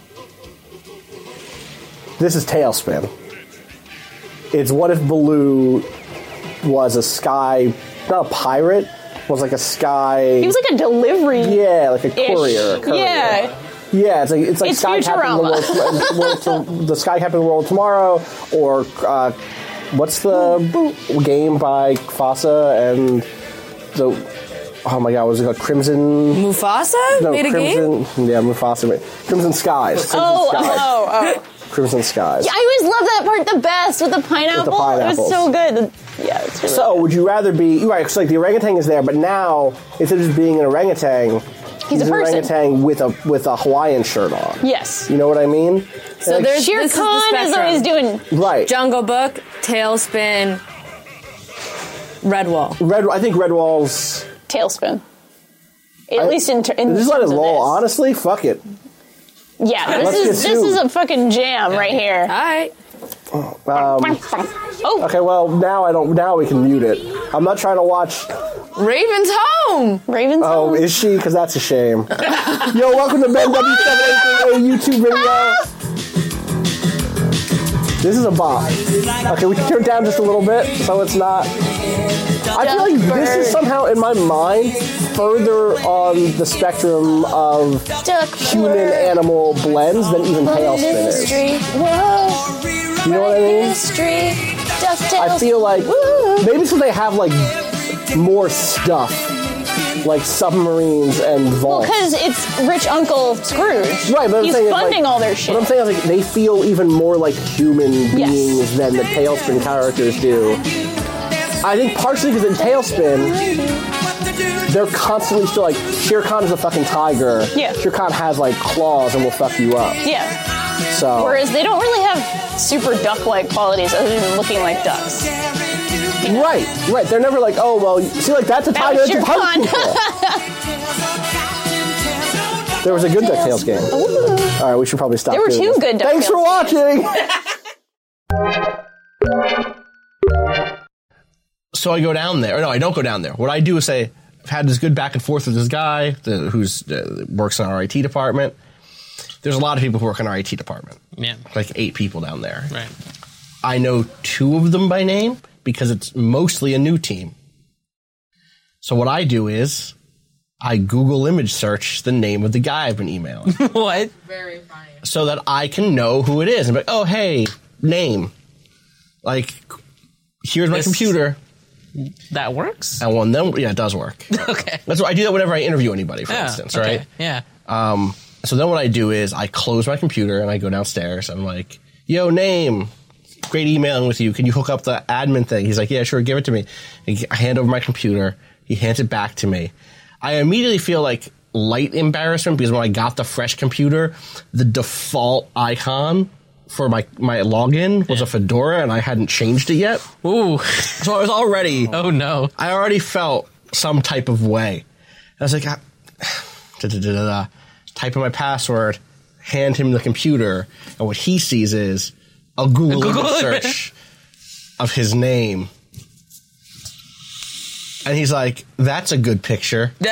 This is Tailspin. It's what if Baloo was a sky, not a pirate, was like a sky... He was like a delivery. Yeah, like a courier. A courier. Yeah. Yeah, it's like it's like It's Sky Captain the Futurama. world, world, the Sky Captain world tomorrow, or uh, what's the game by Fasa and the oh my god, what was it called? Crimson Mufasa no made a Crimson game? yeah Mufasa made, Crimson Skies. Crimson Oh, Skies. oh, oh. Crimson Skies. Yeah, I always loved that part the best with the pineapple. With the It pineapples. was so good. Yeah, it's really So good. would you rather be right? So like the orangutan is there, but now instead of just being an orangutan, He's a an person. orangutan with a with a Hawaiian shirt on. Yes. You know what I mean? So Like, there's Shere this is the Khan is spectrum. always doing. right. Jungle Book, Tailspin, Redwall. Red. I think Redwall's. Tailspin. At I- least in, ter- in Just let it terms of roll. this. Honestly, fuck it. Yeah, this Let's is get this sued. is a fucking jam right here. All right. Um, Oh, okay, well now I don't. Now we can mute it. I'm not trying to watch. Raven's home. Raven's Oh, home. is she? Because that's a shame. Yo, welcome to Ben W seven eighty-three YouTube video. This is a bop. Okay, we can turn it down just a little bit so it's not. I feel like this is somehow in my mind further on the spectrum of Duck human animal blends than even Tailspin is. Whoa. You know what I mean? History. DuckTales. I feel like Woo. maybe so they have like more stuff, like submarines and vaults. Because it's rich Uncle Scrooge. Right, but I'm he's saying is, funding like, all their shit. What I'm saying is like they feel even more like human Yes. beings than the Tailspin characters do. I think partially because in Tailspin, they're constantly still like Shere Khan is a fucking tiger. Yeah. Shere Khan has like claws and will fuck you up. Yeah. So Whereas they don't really have super duck-like qualities other than looking like ducks. right, right. They're never like, oh well, see, like that's a That tiger. was That's a Shere tiger. Khan. There was a good DuckTales game. All right, we should probably stop. There were doing two this. good Thanks for DuckTales watching. So I go down there. Or no, I don't go down there. What I do is say, I've had this good back and forth with this guy the, who's uh, works in our I T department. There's a lot of people who work in our I T department. Yeah. Like eight people down there. Right. I know two of them by name because it's mostly a new team. So what I do is I Google image search the name of the guy I've been emailing. What? Very funny. So that I can know who it is. And be like, oh, hey, name. Like, here's my This- computer. That works? And one then, yeah, it does work. Okay. That's what I do that whenever I interview anybody, for Yeah, instance, okay, right? Yeah. Um, so then what I do is I close my computer and I go downstairs. I'm like, yo, name. Great emailing with you. Can you hook up the admin thing? He's like, yeah, sure, give it to me. And I hand over my computer. He hands it back to me. I immediately feel like light embarrassment because when I got the fresh computer, the default icon for my, my login was a fedora and I hadn't changed it yet. Ooh. So I was already... Oh, no. I already felt some type of way. I was like, ah, da, da, da, da, da. Type in my password, hand him the computer, and what he sees is a Google, Google image image. search of his name. And he's like, that's a good picture. And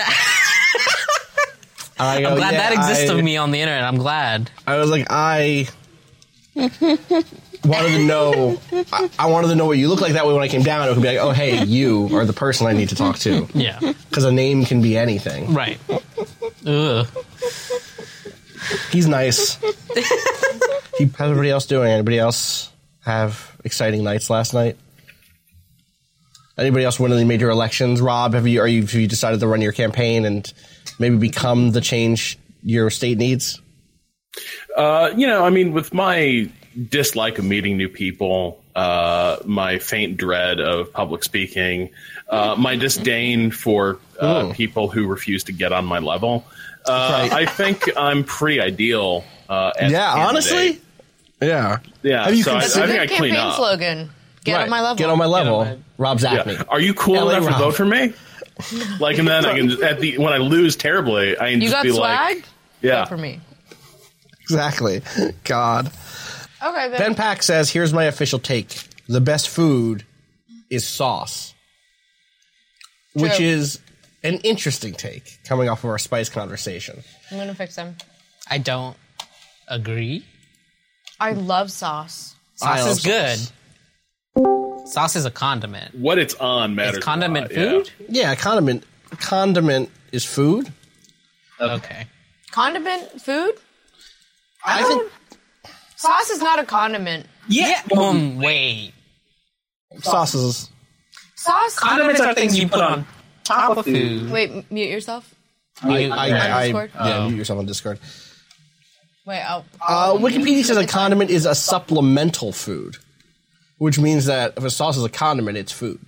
I go, I'm glad "Yeah, that exists I, of me on the internet. I'm glad. I was like, I wanted to know. I, I wanted to know what you look like. That way, when I came down, it could be like, oh, hey, you are the person I need to talk to. Yeah. Because a name can be anything. Right. Ugh. He's nice. he, how's everybody else doing? Anybody else have exciting nights last night? Anybody else win any major elections? Rob, have you are you have you decided to run your campaign and maybe become the change your state needs? Uh, you know, I mean, with my dislike of meeting new people, uh, my faint dread of public speaking, uh, my disdain for uh, people who refuse to get on my level, uh, Right. I think I'm pretty ideal. Uh, as a Yeah, candidate. honestly, yeah, Yeah, Have you so I, I considered- think I Good clean campaign up. slogan. Get Right. on my level. Get on my level. my- Rob Zachney. Yeah. Are you cool L A enough to Rob. vote for me? Like, and then I can at the when I lose terribly, I can You just got be swag? like, yeah, Good for me. Exactly. God. Okay, then. Ben Pack says, here's my official take. The best food is sauce. Which True. is an interesting take, coming off of our spice conversation. I'm gonna fix them. I don't agree. I love sauce. I Sauce love is good. Sauce is a condiment. what it's on matters. Is condiment a lot, food? Yeah. Yeah, condiment. Condiment is food. Okay. Condiment food? I think Sauce is not a condiment. Yeah. Um, wait. sauces. Sauce? Condiments are things you put on top of food. Wait, m- mute yourself. I, I, I, I, Discord? yeah, mute yourself on Discord. Wait, oh. Uh, Wikipedia says a condiment is a supplemental food, which means that if a sauce is a condiment, it's food.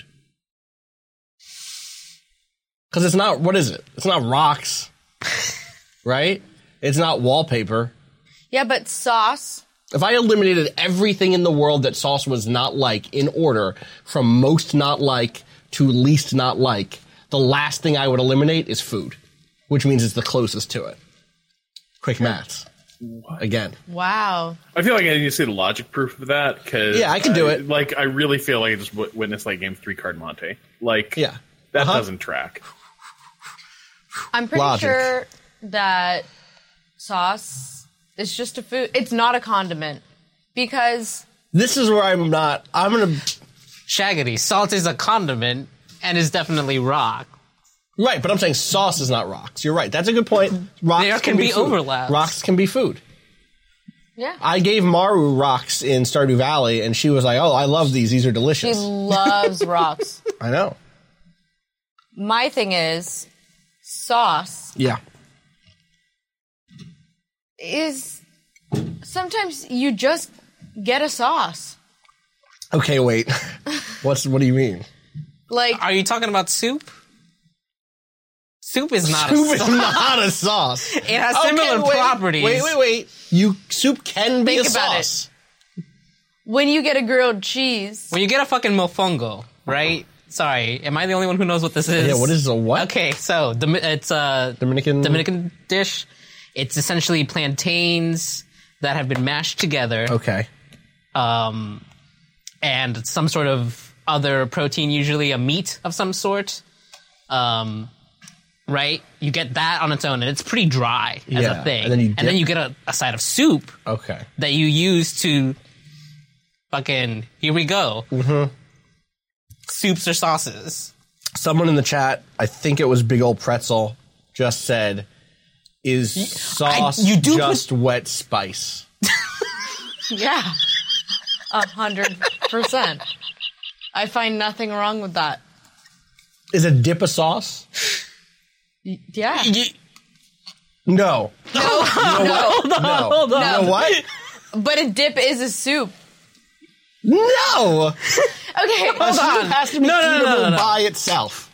Because it's not, what is it? It's not rocks, right? It's not wallpaper. Yeah, but sauce. If I eliminated everything in the world that sauce was not like in order, from most not like to least not like, the last thing I would eliminate is food, which means it's the closest to it. Quick maths. Again. Wow. I feel like I need to see the logic proof of that because Yeah, I can do it. Like, I really feel like I just w- witnessed like game three card Monte. Like, Yeah. that Uh-huh. doesn't track. I'm pretty Logic. sure that sauce is just a food. It's not a condiment. Because This is where I'm not, I'm going to, Shaggity. Salt is a condiment and is definitely rock. right, but I'm saying sauce is not rocks. You're right. That's a good point. Rocks There can be food. overlaps. Rocks can be food. yeah. I gave Maru rocks in Stardew Valley, and she was like, oh, I love these. These are She delicious. loves rocks. I know. My thing is sauce Yeah. is sometimes you just get a sauce. Okay, wait. What's What do you mean? Like Are you talking about soup? Soup is not Soup a is sauce. not a sauce. It has similar wait, properties. Wait, wait, wait. You soup can be Think a about sauce. when you get a grilled cheese. When you get a fucking mofongo, right? Sorry, am I the only one who knows what this is? Yeah, what is a what? Okay, so Domi- it's a Dominican. Dominican dish. It's essentially plantains that have been mashed together, Okay. um, and some sort of other protein, usually a meat of some sort. Um, right? You get that on its own, and it's pretty dry as Yeah, a thing. and then you and then dip- you get a, a side of soup Okay. that you use to fucking, here we go. Mm-hmm. Soups or sauces. Someone in the chat, I think it was Big Old Pretzel, just said, "Is sauce you do just wet spice?" Yeah. A hundred percent. I find nothing wrong with that. Is a dip a sauce? Yeah. No. No. No. No. Hold on. You know what? But a dip is a soup. No. Okay. A soup on. has to be No, no, no, eatable no, no. by itself.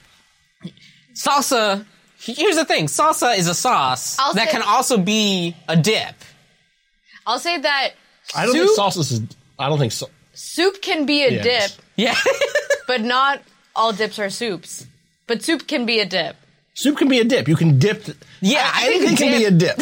Salsa, here's the thing. Salsa is a sauce I'll that say- can also be a dip. I'll say that I don't soup, think sauce is. I don't think so. soup can be a Yes. dip, Yeah. but not all dips are soups. But soup can be a dip. Soup can be a dip. You can dip. Yeah, I think anything can be a dip.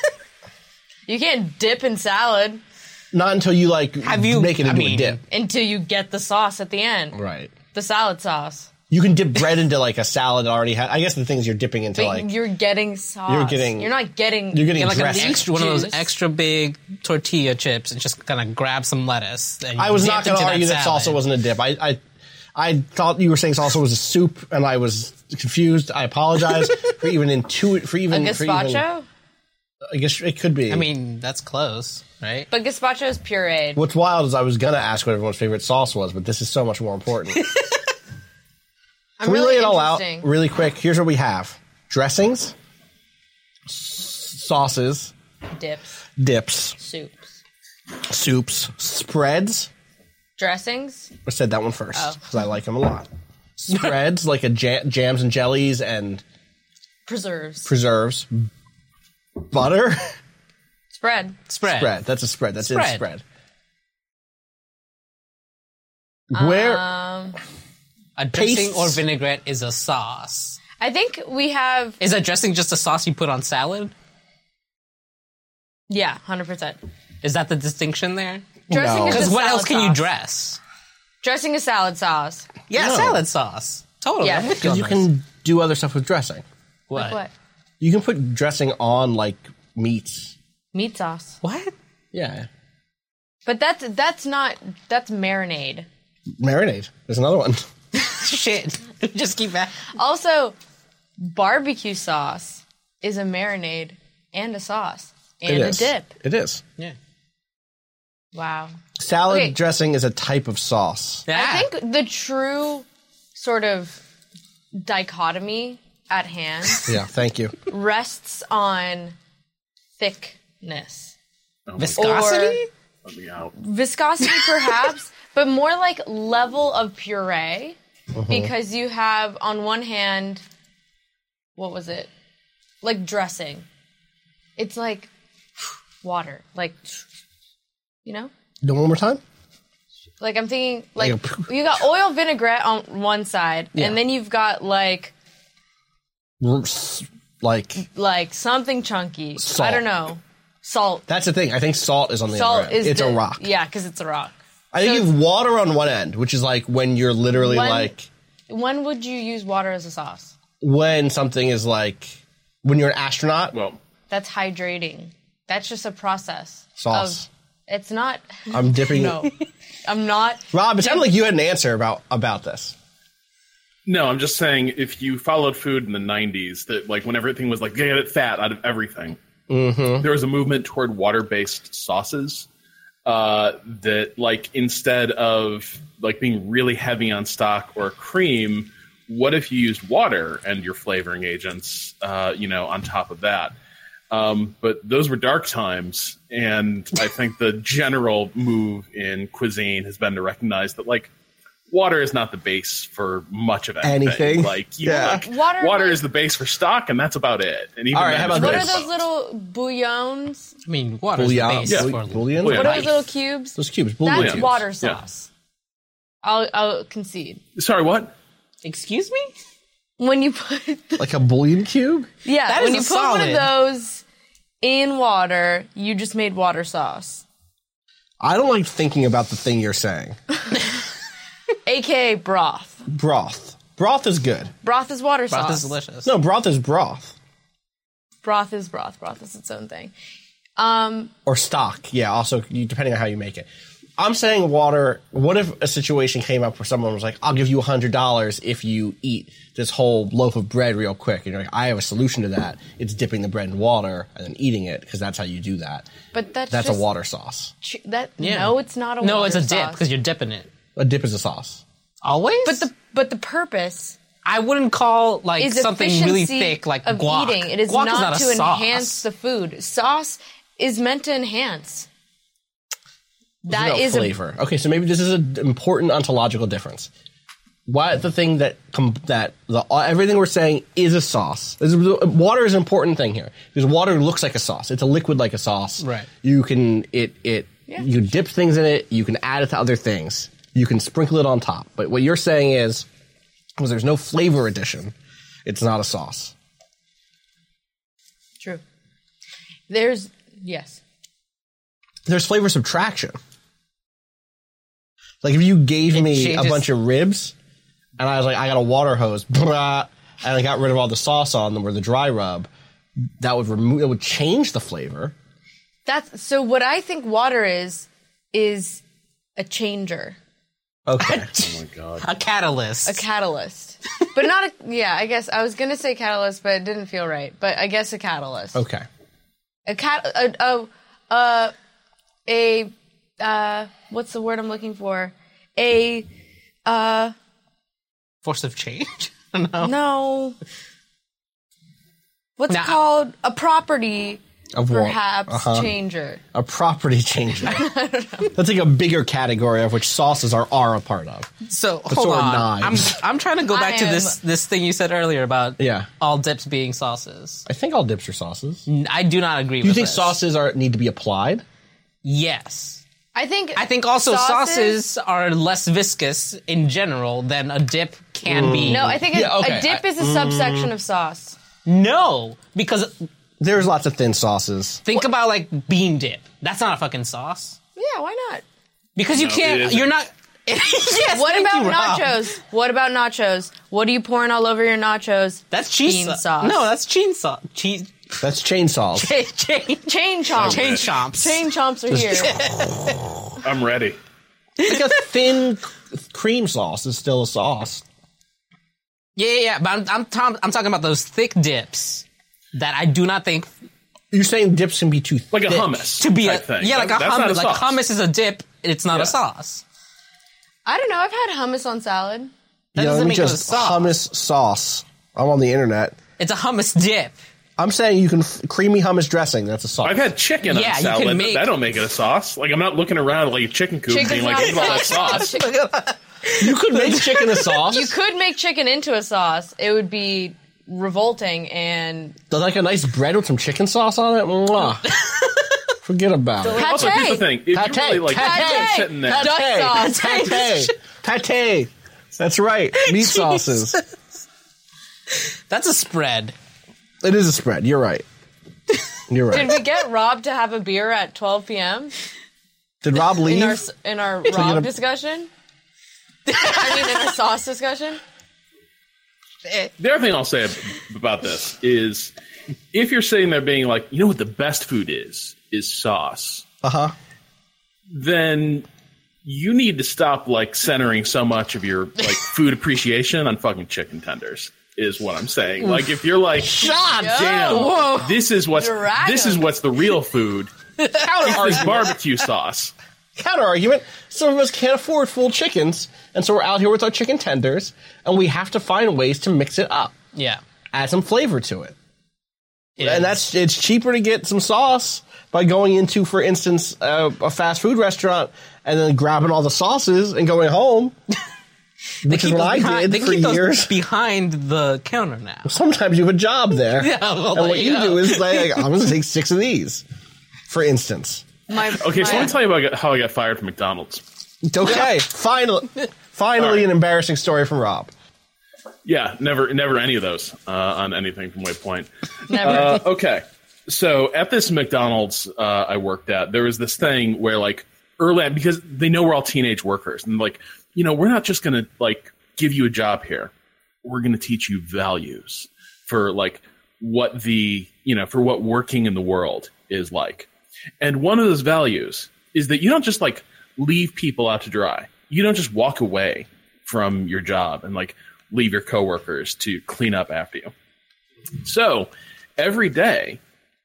You can't dip in salad Not until you like Have you- make it I into a mean- dip. until you get the sauce at the end. Right. The salad sauce. You can dip bread into like a salad that already has. I guess the thing is you're dipping into But like you're getting sauce. You're getting- You're not getting. you're getting Get like an dressing. extra, one of those Juice. extra big tortilla chips and just kind of grab some lettuce. And I was dip not going to into argue that salad. salsa wasn't a dip. I, I I thought you were saying salsa was a soup, and I was confused. I apologize for even intuit for a even for even. gazpacho? I guess it could be. I mean, that's close, right? But gazpacho is pureed. what's wild is I was going to ask what everyone's favorite sauce was, but this is so much more important. I'm Can we really lay it all out interesting. really quick? Here's what we have: dressings, s- sauces, Dips, dips, soups, soups, spreads. dressings. I said that one first Oh. because I like them a lot. Spreads like a ja- jams and jellies and Preserves. preserves. Butter Spread. Spread. spread. That's a spread. That's Spread. in spread. Where Um, A dressing pastes. or vinaigrette is a sauce. I think we have. Is a dressing just a sauce you put on salad? Yeah, one hundred percent. Is that the distinction there? Dressing No. is Because just what else salad can you sauce. dress? Dressing is salad sauce. Yeah, No. salad sauce. Totally. Yeah. I'm with you on Because you this. can do other stuff with dressing. What? Like what? You can put dressing on like meats. Meat sauce. What? Yeah. But that's that's not that's marinade. Marinade. There's another one. Shit. Just keep that. Also, barbecue sauce is a marinade and a sauce and It a is. dip. It is. Yeah. Wow. Salad Okay. dressing is a type of sauce. Yeah. I think the true sort of dichotomy at hand Yeah, thank you. rests on thickness. Oh my Viscosity? Or Let me out. viscosity perhaps, but more like level of puree because you have on one hand, what was it? Like dressing. It's like water, like, you know? Do it one more time? Like I'm thinking, like Like a- you got oil vinaigrette on one side, Yeah. and then you've got like Like, like something chunky. Salt. I don't know, salt. that's the thing. I think salt is on the Salt other end. is It's the- a rock. Yeah, because it's a rock. I think So you have water on one end, which is like when you're literally When- like, When would you use water as a sauce? when something is like, when you're an astronaut, Well, That's hydrating. That's just a process. Sauce. Of, it's not. I'm dipping. No, I'm not. Rob, it sounded like you had an answer about about this. no, I'm just saying if you followed food in the nineties, that like when everything was like, get it fat out of everything, Mm-hmm. there was a movement toward water-based sauces uh, that like instead of like being really heavy on stock or cream, what if you used water and your flavoring agents, uh, you know, on top of that? Um, but those were dark times, and I think the general move in cuisine has been to recognize that like water is not the base for much of anything. Anything? Like, you Yeah. like, Water, water like- is the base for stock, and that's about it. And even All right, then how it's about What really are this? those little bouillons? I mean, water's Bouillon. the base Yeah. for Bouillon? What are life. those little cubes? Those cubes. That's Bouillon. water Yeah. sauce. I'll, I'll concede. Sorry, what? Excuse me? When you put, Like a bouillon cube? yeah, That when is you a put one of solid. those in water, you just made water sauce, I don't like thinking about the thing you're saying. aka broth. Broth. Broth is good. Broth is water Broth sauce. is delicious. No, broth is broth. Broth is broth. Broth is its own thing. Um, Or stock. Yeah, also, you- depending on how you make it. I'm saying water. What if a situation came up where someone was like, I'll give you one hundred dollars if you eat this whole loaf of bread real quick? And you're like, I have a solution to that. It's dipping the bread in water and then eating it, because that's how you do that. but that's That's just, a water sauce. ch- That Yeah. no, it's not a. No, water it's a dip sauce. because you're dipping it. A dip is a sauce. Always? But the but the purpose I wouldn't call like is something really efficiency thick like of guac. eating. It is Guac not, is not a to sauce. enhance the food. Sauce is meant to enhance. It's That about is a flavor. Okay, so maybe this is an important ontological difference. Why the thing that com- that the everything we're saying is a sauce. This is, water is an important thing here because water looks like a sauce. It's a liquid like a sauce. Right. You can it it Yeah. you dip things in it. You can add it to other things. You can sprinkle it on top. But what you're saying is, because there's no flavor addition, it's not a sauce. True. There's yes. There's flavor subtraction. Like if you gave It me a changes- bunch of ribs, and I was like, I got a water hose, brah, and I got rid of all the sauce on them or the dry rub, that would remove. It would change the flavor. That's so what I think water is is a changer, Okay. Oh my god. A catalyst. a catalyst. But not a yeah, I guess I was going to say catalyst but it didn't feel right. But I guess a catalyst. okay. A cat a a a, a uh what's the word I'm looking for? A uh Force of change. no. no. What's Nah. it called? A property Of what? perhaps Uh-huh. changer. A property changer. That's like a bigger category of which sauces are, are a part of. So hold so are on. I'm knives. I'm trying to go back I to am- this this thing you said earlier about Yeah. all dips being sauces. I think all dips are sauces. Do N- I do not agree you with think this. sauces are need to be applied? Yes. I think I think also sauces, sauces are less viscous in general than a dip can be. No, I think a, Yeah, okay, a dip I- is a subsection of sauce. No, because There's lots of thin sauces. think about like bean dip. That's not a fucking sauce. Yeah, why not? Because you No, it can't. isn't. You're not. yes, What thank about you, Rob. nachos? What about nachos? What are you pouring all over your nachos? That's cheese Bean sau- sauce. No, that's cheese sauce. Cheese. That's chainsaws. Chain. Chain chomps. Chain chomps. Chain chomps are here. I'm ready. Like a thin cream sauce is still a sauce. Yeah, yeah, yeah. But I'm, I'm, Tom, I'm talking about those thick dips that I do not think You're saying dips can be too Like thick. a hummus to be a type thing. yeah, like That- a that's not hummus. Like sauce. hummus is a dip. It's not Yeah. a sauce. I don't know. I've had hummus on salad. That Yeah, doesn't let me make it a just sauce. hummus sauce. I'm on the internet. It's a hummus dip. I'm saying you can f- creamy hummus dressing. That's a sauce. I've had chicken Yeah, on you salad. can make- That don't make it a sauce. Like I'm not looking around like a chicken coop Chicken's being like, not "Look at all that sauce. sauce." You could make chicken a sauce. You could make chicken into a sauce. It would be revolting and Like a nice bread with some chicken sauce on it. Mwah. Forget about it. Also, here's the thing: if you Pate, really like pate, sitting there, duck sauce. Pate. Pate. That's right. Meat sauces. That's a spread. It is a spread. You're right. You're Did right. we get Rob to have a beer at twelve p.m. Did Rob leave? in our in our you Rob gonna- discussion? I mean, in our sauce discussion. the other thing I'll say about this is, if you're sitting there being like, you know what the best food is, is sauce, Uh huh. then you need to stop like centering so much of your like food appreciation on fucking chicken tenders. Is what I'm saying. Like if you're like, Shot. damn, this is what's Drag this 'em. is what's the real food. Counter This argument. barbecue sauce. Counter argument. Some of us can't afford full chickens, and so we're out here with our chicken tenders, and we have to find ways to mix it up, Yeah. add some flavor to it. It And is. that's it's cheaper to get some sauce by going into, for instance, uh, a fast food restaurant and then grabbing all the sauces and going home, which is Keep what those I behind- did they for keep those years. behind the counter now. Sometimes you have a job there, Yeah, well, and there what you you go. do is like, I'm going to take six of these, for instance. My, Okay, so my- let me tell you about how I got fired from McDonald's. Okay, finally, finally, All right. an embarrassing story from Rob. Yeah, never, never any of those uh, on anything from Waypoint. Never. Uh, okay, so at this McDonald's uh, I worked at, there was this thing where like early because they know we're all teenage workers, and like you know we're not just gonna like give you a job here, we're gonna teach you values for like what the you know for what working in the world is like, and one of those values is that you don't just like leave people out to dry. You don't just walk away from your job and like leave your coworkers to clean up after you. So every day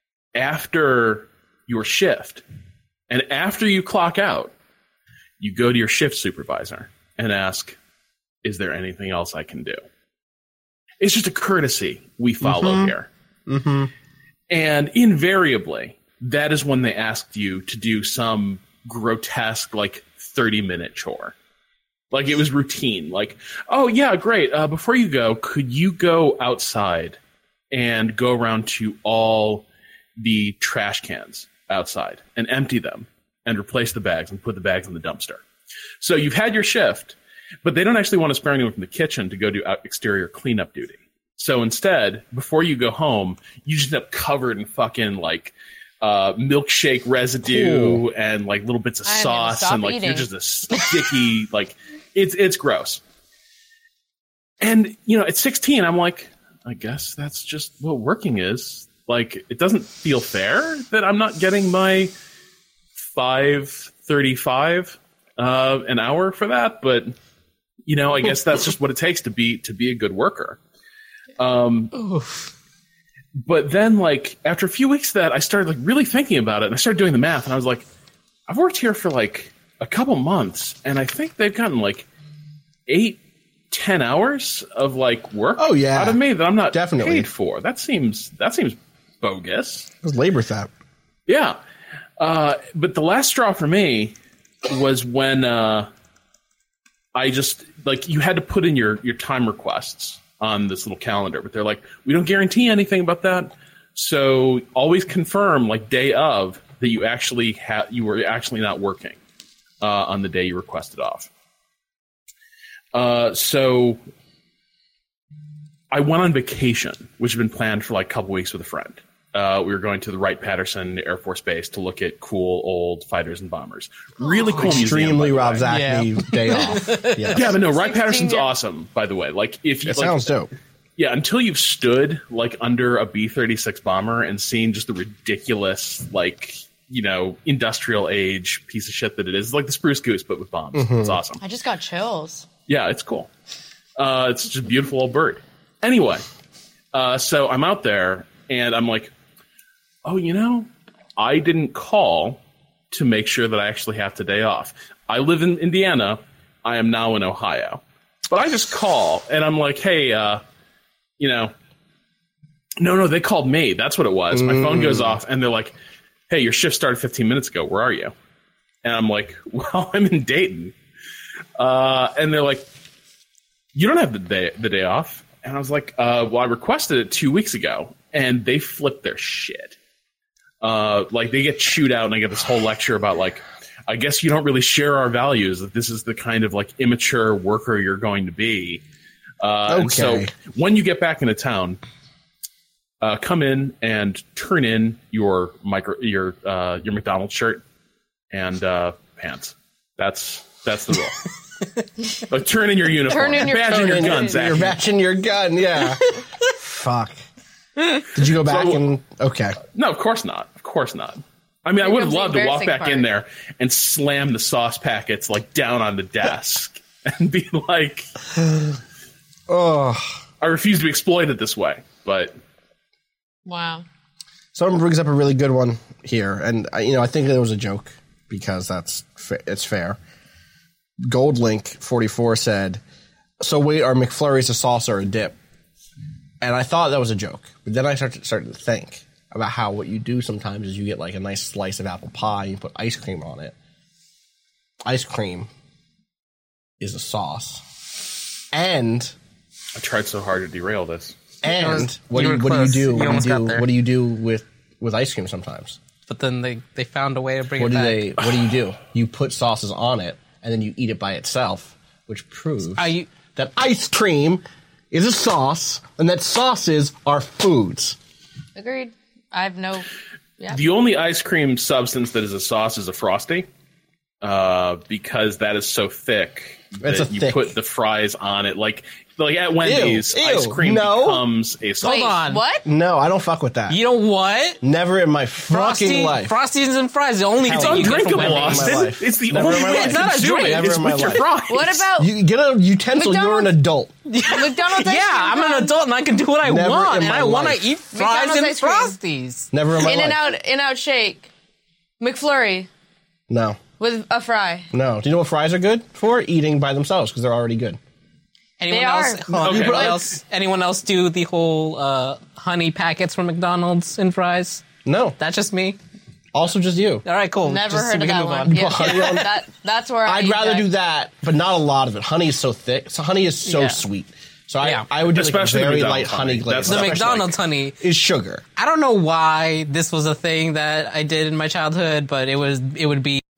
after your shift and after you clock out, you go to your shift supervisor and ask, is there anything else I can do? It's just a courtesy we follow Mhm. here. Mm-hmm. And invariably, that is when they asked you to do some grotesque, like, thirty-minute chore. Like, it was routine. Like, oh, yeah, great. Uh, before you go, could you go outside and go around to all the trash cans outside and empty them and replace the bags and put the bags in the dumpster? So you've had your shift, but they don't actually want to spare anyone from the kitchen to go do out exterior cleanup duty. So instead, before you go home, you just end up covered in fucking like uh, milkshake residue Cool. and like little bits of I am gonna sauce, stop and like eating. you're just a sticky like it's it's gross. And you know, at sixteen, I'm like, I guess that's just what working is. Like, it doesn't feel fair that I'm not getting my five thirty-five uh, an hour for that, but you know, I guess that's just what it takes to be to be a good worker. Um, but then, like after a few weeks of that, I started like really thinking about it, and I started doing the math, and I was like, I've worked here for like a couple months, and I think they've gotten like eight, ten hours of like work Oh, yeah. out of me that I'm not Definitely. paid for. That seems that seems bogus. It was labor theft. Yeah. Uh, but the last straw for me was when uh, I just, like, you had to put in your, your time requests on this little calendar, but they're like, we don't guarantee anything about that. So always confirm, like, day of, that you actually ha- you were actually not working uh, on the day you requested off. Uh, so I went on vacation, which had been planned for like a couple weeks with a friend. Uh, we were going to the Wright-Patterson Air Force Base to look at cool old fighters and bombers. Really cool museum. Extremely Rob Zacny Yeah. day off. Yes. Yeah, but no, Wright-Patterson's awesome, by the way. Like, if you It like, sounds dope. Yeah, until you've stood like under a B thirty-six bomber and seen just the ridiculous, like, you know, industrial age piece of shit that it is. It's like the Spruce Goose, but with bombs. Mm-hmm. It's awesome. I just got chills. Yeah, it's cool. Uh, it's just a beautiful old bird. Anyway, uh, so I'm out there and I'm like, oh, you know, I didn't call to make sure that I actually have today off. I live in Indiana. I am now in Ohio. But I just call and I'm like, hey, uh, you know, no, no, they called me. That's what it was. My phone goes off and they're like, hey, your shift started fifteen minutes ago. Where are you? And I'm like, well, I'm in Dayton. Uh, and they're like, you don't have the day, the day off. And I was like, uh, well, I requested it two weeks ago. And they flipped their shit. Uh, like, they get chewed out and I get this whole lecture about, like, I guess you don't really share our values, that this is the kind of, like, immature worker you're going to be. Uh, Okay. And so when you get back into town, uh, come in and turn in your micro, your uh, your McDonald's shirt and uh, pants. That's that's the rule. But turn in your uniform. Turn in your- badge in your Turn in gun, your- Zach. You're batching your gun, yeah. Fuck. Did you go back So- and... Okay. No, of course not. Of course not. I mean, I Here would have comes the loved to walk embarrassing back part. in there and slam the sauce packets like down on the desk and be like, Oh. I refuse to be exploited this way. But Wow. Someone brings up a really good one here, and uh, you know I think it was a joke because that's fa- it's fair. Goldlink forty-four said, "So wait, are McFlurries a sauce or a dip?" And I thought that was a joke, but then I started started to think about how what you do sometimes is you get like a nice slice of apple pie, you put ice cream on it. Ice cream is a sauce, and I tried so hard to derail this. and was- what you do you, were what do you close. do? You What do you almost got do? there. What do you do with with ice cream sometimes? But then they, they found a way to bring What it do back. they? What do you do? You put sauces on it, and then you eat it by itself, which proves Are you- that ice cream is a sauce, and that sauces are foods. Agreed. I have no. Yeah. The only ice cream substance that is a sauce is a Frosty, uh, because that is so thick that It's a you thick- put the fries on it. Like like at Wendy's, Ew, ice ew, cream no. becomes a sauce. Wait, on. what? No, I don't fuck with that. You know what? Never in my Frosty, fucking life. Frosties and fries. The only It's thing you get from undrinkable, Wendy's. in my Austin. life. It's the Never only in my way life. to It's consume not a it. drink. It's Never in my with your life. fries. What about You get a utensil. You're an McDonald's- adult. McDonald's ice Yeah, cream I'm an cone? adult and I can do what I Never want, in and my I want to life. eat fries McDonald's and ice cream. Frosties. Never in my In and life. out, in out shake, McFlurry No, with a fry. no. Do you know what fries are good for? Eating by themselves because they're already good. Anyone They else? are. Hold on, Okay. anyone But- else? Anyone else do the whole uh, honey packets from McDonald's and fries? No, That's just me. also just you. All right, cool. Never Just so heard we of can that move one. on. Yeah, Honey yeah, on- that, that's where I I'd eat rather that. do that, but not a lot of it. Honey is so thick. So honey is so Yeah. sweet. So I, Yeah. I would do like a Especially the very McDonald's light honey honey. glaze. That's The Especially McDonald's honey. is sugar. I don't know why this was a thing that I did in my childhood, but it was. It would be.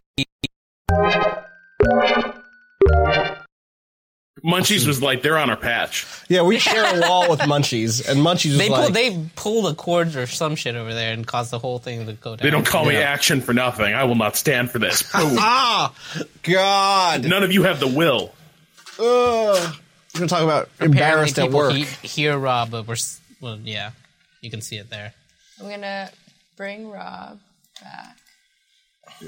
Munchies was like, they're on our patch. Yeah, we share a wall with Munchies, and Munchies is They like, pull. They pull the cords or some shit over there and cause the whole thing to go down. They don't call me Yeah. action for nothing. I will not stand for this. Boom. ah, God. None of you have the will. Ugh. We're gonna talk about Apparently embarrassed at people work. he- hear Rob, but we're. s- Well, yeah, you can see it there. I'm gonna bring Rob back. Yeah.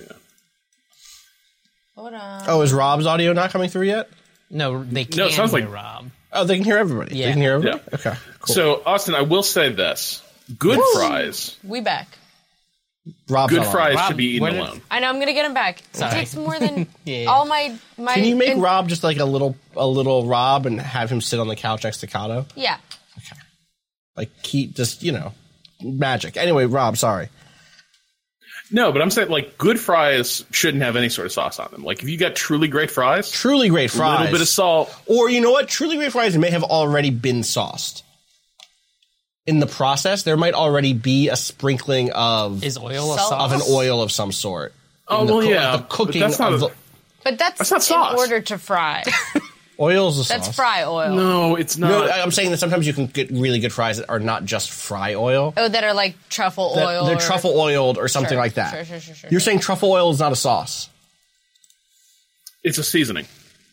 Hold on. Oh, is Rob's audio not coming through yet? No, they can't No, it sounds hear like- Rob. Oh, they can hear everybody. Yeah. They can hear everybody. Yeah. Okay, cool. So, Austin, I will say this. Good fries. We back. Rob's Good not on. fries Rob, should be eaten where did- alone. I know. I'm gonna get him back. It Sorry. takes more than Yeah. all my my. Can you make and- Rob just like a little, a little Rob, and have him sit on the couch next to Kato? Yeah. Like keep just you know, magic. Anyway, Rob, sorry. No, but I'm saying, like, good fries shouldn't have any sort of sauce on them. Like, if you got truly great fries, Truly great a fries. little bit of salt. Or you know what? Truly great fries may have already been sauced. In the process, there might already be a sprinkling of Is oil a Salt. sauce? of an oil of some sort. Oh, In the well, coo- yeah. the cooking but that's not of a- the, But that's, That's not sauce. in order to fry. Oil's a sauce. That's fry oil. No, it's not. No, I'm saying that sometimes you can get really good fries that are not just fry oil. Oh, that are like truffle That- oil. They're or- truffle oiled or something Sure, like that. Sure, sure, sure, sure. You're saying truffle oil is not a sauce. It's a seasoning.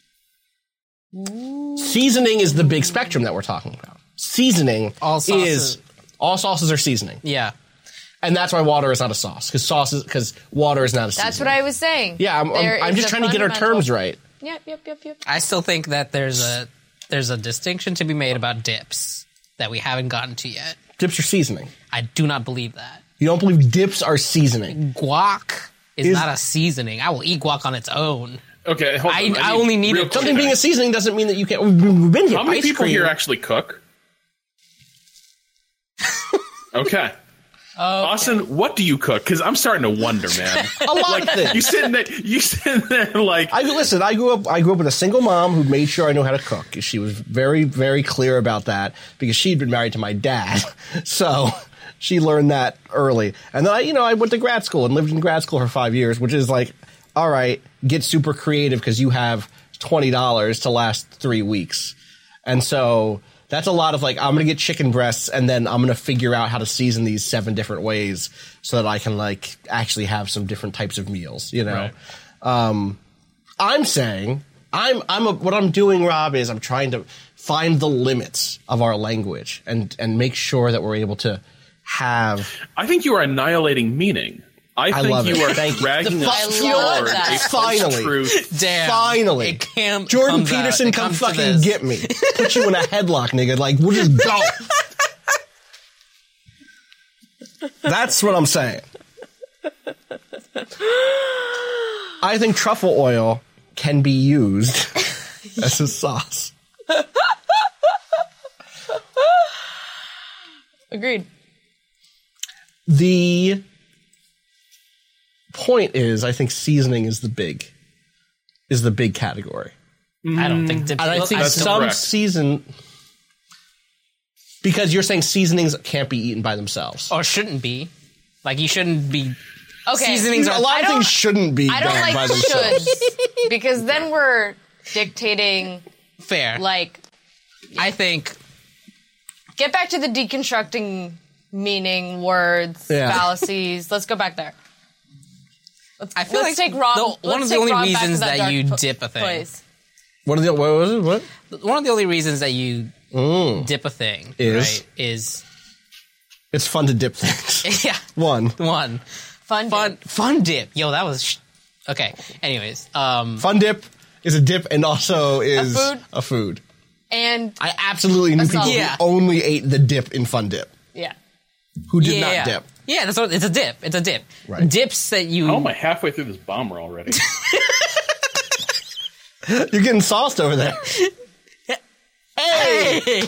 Seasoning is the big spectrum that we're talking about. Seasoning All sauces. is all sauces are seasoning, Yeah. and that's why water is not a sauce because sauce is because water is not a seasoning. That's what I was saying. Yeah, I'm, There I'm, I'm is just a trying to get our fundamental- terms right. Yep, yep, yep, yep. I still think that there's a there's a distinction to be made about dips that we haven't gotten to yet. Dips are seasoning. I do not believe that. You don't believe dips are seasoning? Guac is, Is- not a seasoning. I will eat guac on its own. Okay, hold I- on. I only need real it- quick. Something being a seasoning doesn't mean that you can't. We've been here. How many Ice people cream. here actually cook? Okay. Austin, what do you cook? Because I'm starting to wonder, man. A lot of things. You sitting there, you sitting there like I listen. I grew up. I grew up with a single mom who made sure I knew how to cook. She was very, very clear about that because she'd been married to my dad, so she learned that early. And then I, you know, I went to grad school and lived in grad school for five years, which is like, all right, get super creative because you have twenty dollars to last three weeks, and so. That's a lot of like, I'm going to get chicken breasts and then I'm going to figure out how to season these seven different ways so that I can like actually have some different types of meals, you know? Right. Um, I'm saying, I'm, I'm, a, what I'm doing, Rob, is I'm trying to find the limits of our language and, and make sure that we're able to have. I think you are annihilating meaning. I I think love you it. are Thank you. dragging The us fu- you know what? toward a Finally. truth. Damn. Finally. It cam- Jordan comes out. Peterson, It come comes to fucking this. get me. Put you in a headlock, nigga. Like, we'll just go. That's what I'm saying. I think truffle oil can be used as a sauce. Agreed. The point is, I think seasoning is the big, is the big category. I don't think dips. And I think That's some correct. season, because you're saying seasonings can't be eaten by themselves. or shouldn't be. Like you shouldn't be. Okay. Seasonings a are lot I of don't- things shouldn't be I don't done like by themselves. shoulds because then we're dictating fair. like I think get back to the deconstructing meaning, words, Yeah. fallacies. Let's go back there. Let's, I feel let's like take Rob. the- let's one of the take only Rob back to reasons that dark you pl- dip a thing. place. What, are the, what was it? What? one of the only reasons that you dip a thing Is? right is It's fun to dip things. yeah One. one Fun, fun fun dip. Yo, that was sh- okay. Anyways, um, Fun dip is a dip and also is food? a food. and I absolutely knew A people solid. Yeah. who only ate the dip in Fun Dip, yeah. who did yeah, not yeah. dip. Yeah, that's what it's a dip. It's a dip. Right. Dips that you How am I halfway through this bomber already? You're getting sauced over there. Hey!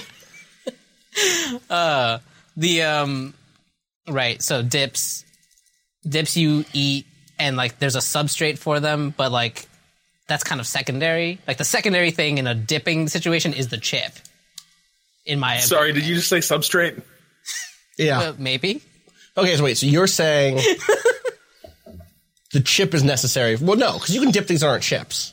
uh, the um, right. So dips, dips you eat, and like there's a substrate for them, but like that's kind of secondary. Like the secondary thing in a dipping situation is the chip. In my Sorry, did you just say substrate? Yeah. uh, maybe. Okay, so wait. So you're saying the chip is necessary? Well, no, because you can dip things that aren't chips.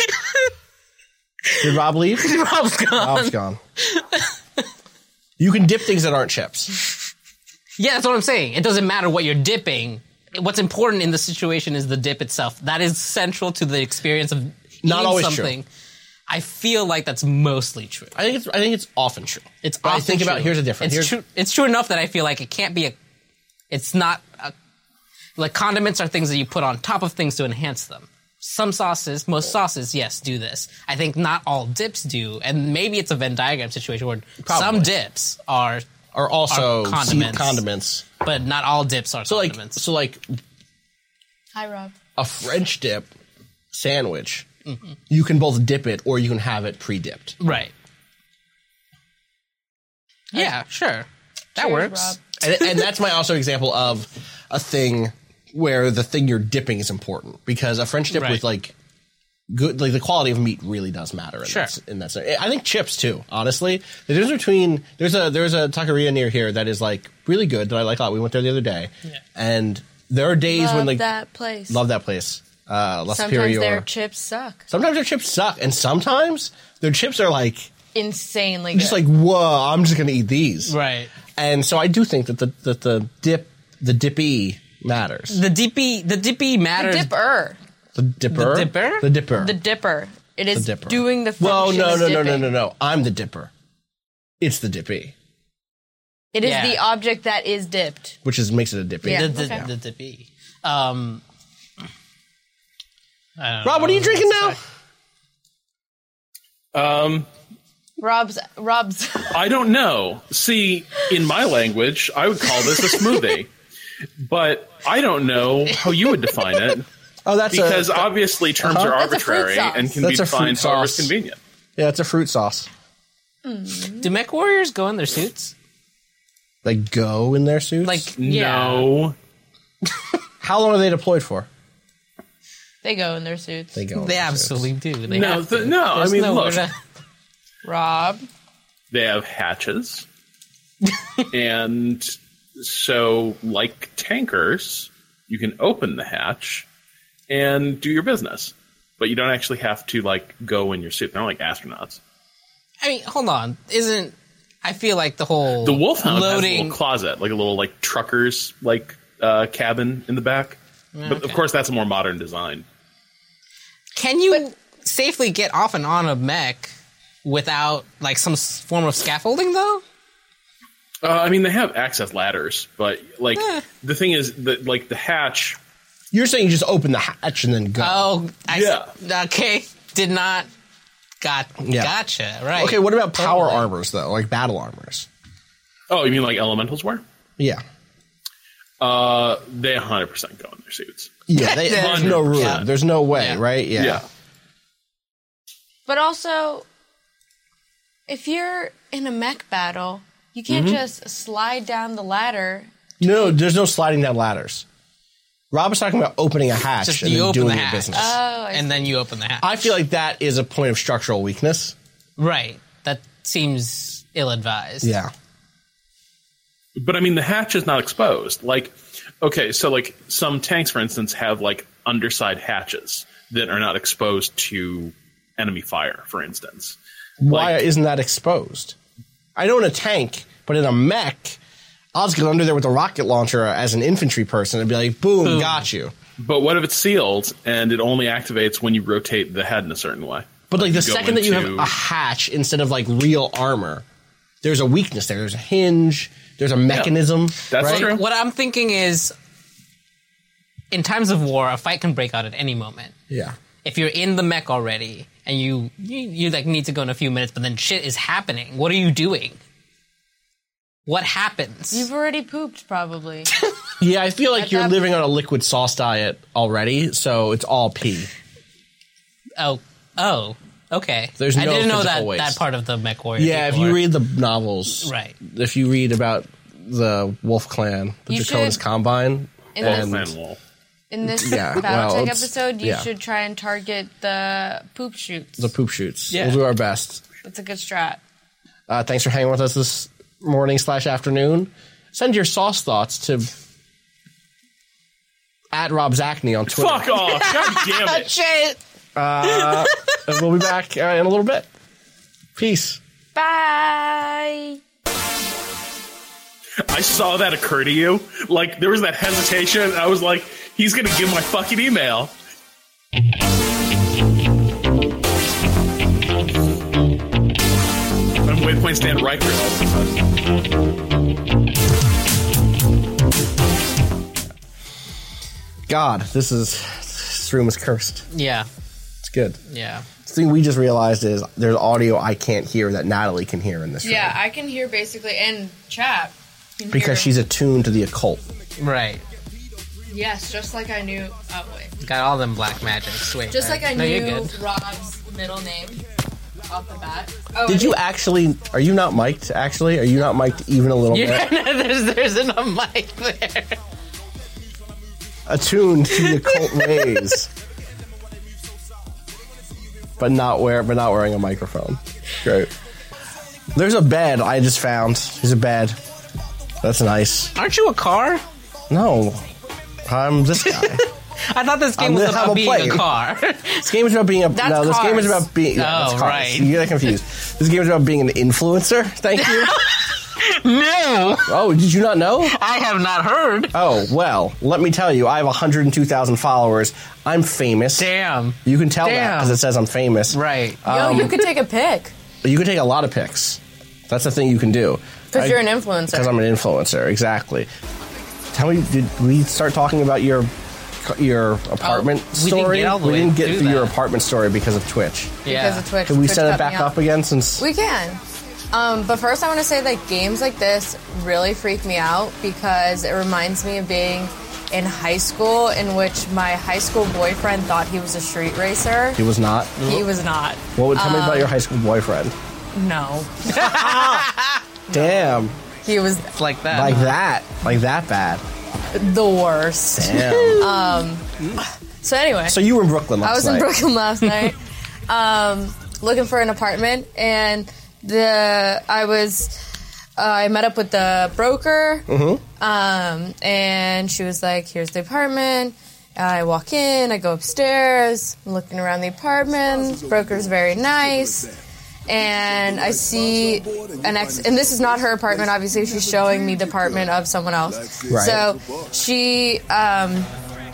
Did Rob leave? Rob's gone. Rob's gone. You can dip things that aren't chips. Yeah, that's what I'm saying. It doesn't matter what you're dipping. What's important in the situation is the dip itself. That is central to the experience of Not eating always true. something. I feel like that's mostly true. I think it's. I think it's often true. It's But I often think about true. here's a difference. It's Here's- true. It's true enough that I feel like it can't be a. It's not a, like condiments are things that you put on top of things to enhance them. Some sauces, most sauces, yes, do this. I think not all dips do, and maybe it's a Venn diagram situation where Probably. some dips are Are also are condiments, condiments. but not all dips are So like, condiments. so like Hi, Rob. a French dip sandwich, you can both dip it or you can have it pre-dipped. Right. Yeah, sure. That Cheers, works. Rob. and, and that's my also example of a thing where the thing you're dipping is important because a French dip Right. with like good, like the quality of meat really does matter. In Sure. that, in that sense. I think chips too. Honestly, the difference between there's a there's a taqueria near here that is like really good that I like a lot. We went there the other day, and there are days Love when like that place. love that place. uh, less Sometimes superior. their chips suck. Sometimes their chips suck, and sometimes their chips are like Insanely just good. like, whoa, I'm just gonna eat these. Right. And so I do think that the that the dip the dippy matters. The dippy the dippy The matters. dipper. The dipper. The dipper? The dipper. The dipper. It is The dipper. doing the function Well, no, of no, no, no, dipping. no, no. I'm the dipper. It's the dippy, It is Yeah. the object that is dipped. which is makes it a dippy. Yeah. The, the, Okay. the dippy. Um, I don't Rob, what are you know. drinking now? Um, Rob's Rob's I don't know. See, in my language, I would call this a smoothie, but I don't know how you would define it. Oh, that's because a, obviously terms Uh-huh. are That's a fruit arbitrary sauce. and can That's be a fruit defined however sauce. it's convenient. yeah, it's a fruit sauce. Do mech warriors go in their suits? They go in their suits. Like, yeah. No. how long are they deployed for? they go in their suits. They go. in They their absolutely suits. do. They No, have th- to. no, I There's mean, nowhere look. to- Rob. They have hatches. And so, like tankers, you can open the hatch and do your business. But you don't actually have to, like, go in your suit. They're not like astronauts. I mean, hold on. Isn't I feel like the whole The Wolfhound has a loading little closet, like a little, like, trucker's, like, uh, cabin in the back. But, of Okay. course, that's a more modern design. Can you safely get off and on a mech without like some s- form of scaffolding, though? Uh, I mean, they have access ladders, but, like, Eh. the thing is that, like, the hatch... You're saying you just open the hatch and then go. Oh, I, Yeah. okay. Did not. Got Yeah. gotcha. Right. Okay, what about power Totally. armors though, like battle armors? Oh, you mean like elementals wear? Yeah, Uh, they one hundred percent go in their suits. yeah. They, there's no room. Yeah. There's no way, Yeah. right? Yeah. Yeah. But also, if you're in a mech battle, you can't Mm-hmm. just slide down the ladder. No, there's no sliding down ladders. Rob was talking about opening a hatch Just and you then open doing the your hatch. business. Oh, I and then you open the hatch. I feel like that is a point of structural weakness. right. That seems ill-advised. Yeah. But I mean, the hatch is not exposed. Like, okay, so like some tanks, for instance, have like underside hatches that are not exposed to enemy fire, for instance. Why Like- isn't that exposed? I know in a tank, but in a mech, I'll just get under there with a rocket launcher as an infantry person and be like, boom, Boom. got you. But what if it's sealed and it only activates when you rotate the head in a certain way? But like the you go second that you have into- a hatch instead of like real armor, there's a weakness there. There's a hinge. There's a mechanism. That's right? true. What I'm thinking is, in times of war, a fight can break out at any moment. Yeah. If you're in the mech already and you, you you like need to go in a few minutes, but then shit is happening, what are you doing? What happens? You've already pooped, probably. Yeah, I feel like At you're that- living on a liquid sauce diet already, so it's all pee. oh, oh, okay. There's I no didn't know physical that waste. that part of the mech warrior. Yeah, if people you are- read the novels, Right. If you read about the Wolf Clan, the You Draconis should- Combine, In and Man Wolf. In this Yeah, Battletech well, it's- episode, you yeah. should try and target the poop shoots. the poop shoots, Yeah. we'll do our best. That's a good strat. Uh, thanks for hanging with us this morning slash afternoon. Send your sauce thoughts to at Rob Zachney on Twitter. Fuck off! God damn it! Shit. Uh, and we'll be back uh, in a little bit. Peace. Bye. I saw that occur to you. Like, there was that hesitation. And I was like, he's going to give my fucking email. I'm Waypoint Stan Riker all of a sudden. God, this is this room is cursed. Yeah, It's good. yeah. The thing we just realized is there's audio I can't hear that Natalie can hear in this room. Yeah, I can hear basically, and chat. can Because hear- she's attuned to the occult. Right. Yes, just like I knew. Oh, wait. Got all them black magics. Wait. Just like I no, you're knew good. Rob's middle name off the bat. Oh, Did you actually? Are you not mic'd? Actually, are you not mic'd even a little Yeah, bit? no, there's there's enough mic there. Attuned to the occult ways, but not wear, but not wearing a microphone. Great. There's a bed I just found. There's a bed. That's nice. Aren't you a car? No, I'm this guy. I thought this game I'm was gonna have about a being play. a car. This game is about being a That's no. This game is Cars. about being. Yeah, Oh, that's Cars. right. You get confused. This game is about being an influencer. Thank you. No, Oh, did you not know? I have not heard. Oh well, let me tell you. I have one hundred two thousand followers. I'm famous. Damn. You can tell that Damn. because it says I'm famous. Right. Um, Yo, you could take a pic You can take a lot of pics. That's the thing you can do. because you're an influencer. Because I'm an influencer, exactly. Tell me, did we start talking about your your apartment Oh, we didn't story? get all the we way didn't get through through your that. apartment story because of Twitch. Yeah. because of Twitch. Can we Twitch set cut it back me out. up again? Since We can. Um, but first, I want to say that games like this really freak me out because it reminds me of being in high school, in which my high school boyfriend thought he was a street racer. he was not. He was not. What would tell me Um, about your high school boyfriend? No, Damn, he was It's like that. like that, like that bad. the worst. Damn. So anyway, So you were in Brooklyn last I was night. in Brooklyn last night, um, looking for an apartment, and the I was uh, I met up with the broker, um, and she was like, "Here's the apartment." I walk in, I go upstairs, I'm looking around the apartment. Broker's very nice, and I see an ex. And this is not her apartment. Obviously, she's showing me the apartment of someone else. Right. So she. Um,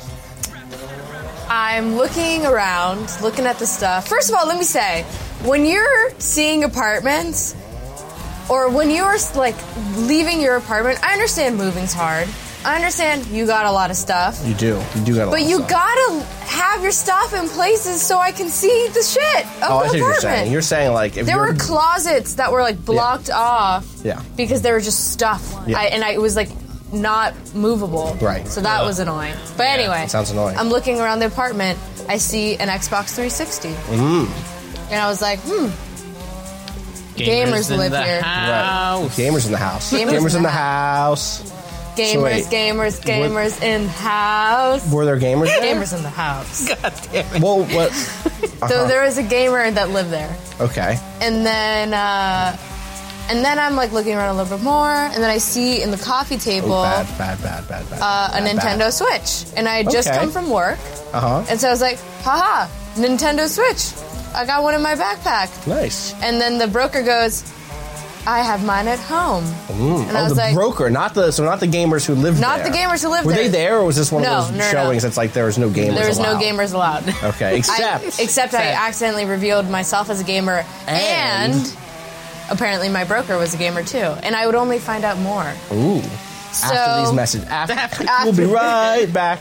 I'm looking around, looking at the stuff. First of all, let me say, when you're seeing apartments, or when you're like leaving your apartment, I understand moving's hard. I understand you got a lot of stuff, You do. You do got a lot but of you stuff. gotta have your stuff in places so I can see the shit of Oh, I the see what you're apartment. saying. You're saying like if There you're were closets that were like blocked off Yeah. because there were just stuff, Yeah. I, and I, it was like not movable. Right. So that was annoying. But anyway, That sounds annoying. I'm looking around the apartment. I see an Xbox three sixty, Mm. and I was like, hmm. Gamers in live the here. House. Gamers in the house. Gamers Gamers, in in the the house. Gamers, wait. gamers, gamers in house. Were there gamers there? Gamers in the house. God damn it. Well, what? So there was a gamer that lived there. Okay. And then, uh, and then I'm like looking around a little bit more, and then I see in the coffee table Oh, bad, bad, bad, bad, bad. uh, a bad, Nintendo Switch. And I had just Okay. come from work, Uh huh. and so I was like, haha, Nintendo Switch. I got one in my backpack. Nice. And then the broker goes, I have mine at home. Mm. And oh, I was the like, broker, not the so not the gamers who lived Not there. the gamers who lived Were there. they there, or was this one No, of those no, no, showings no. that's like there was no gamers there was no allowed? gamers allowed. Okay, I, except except I Except- accidentally revealed myself as a gamer, And- and, apparently my broker was a gamer too. And I would only find out more. ooh. So, After these messages, after, After- we'll be right back.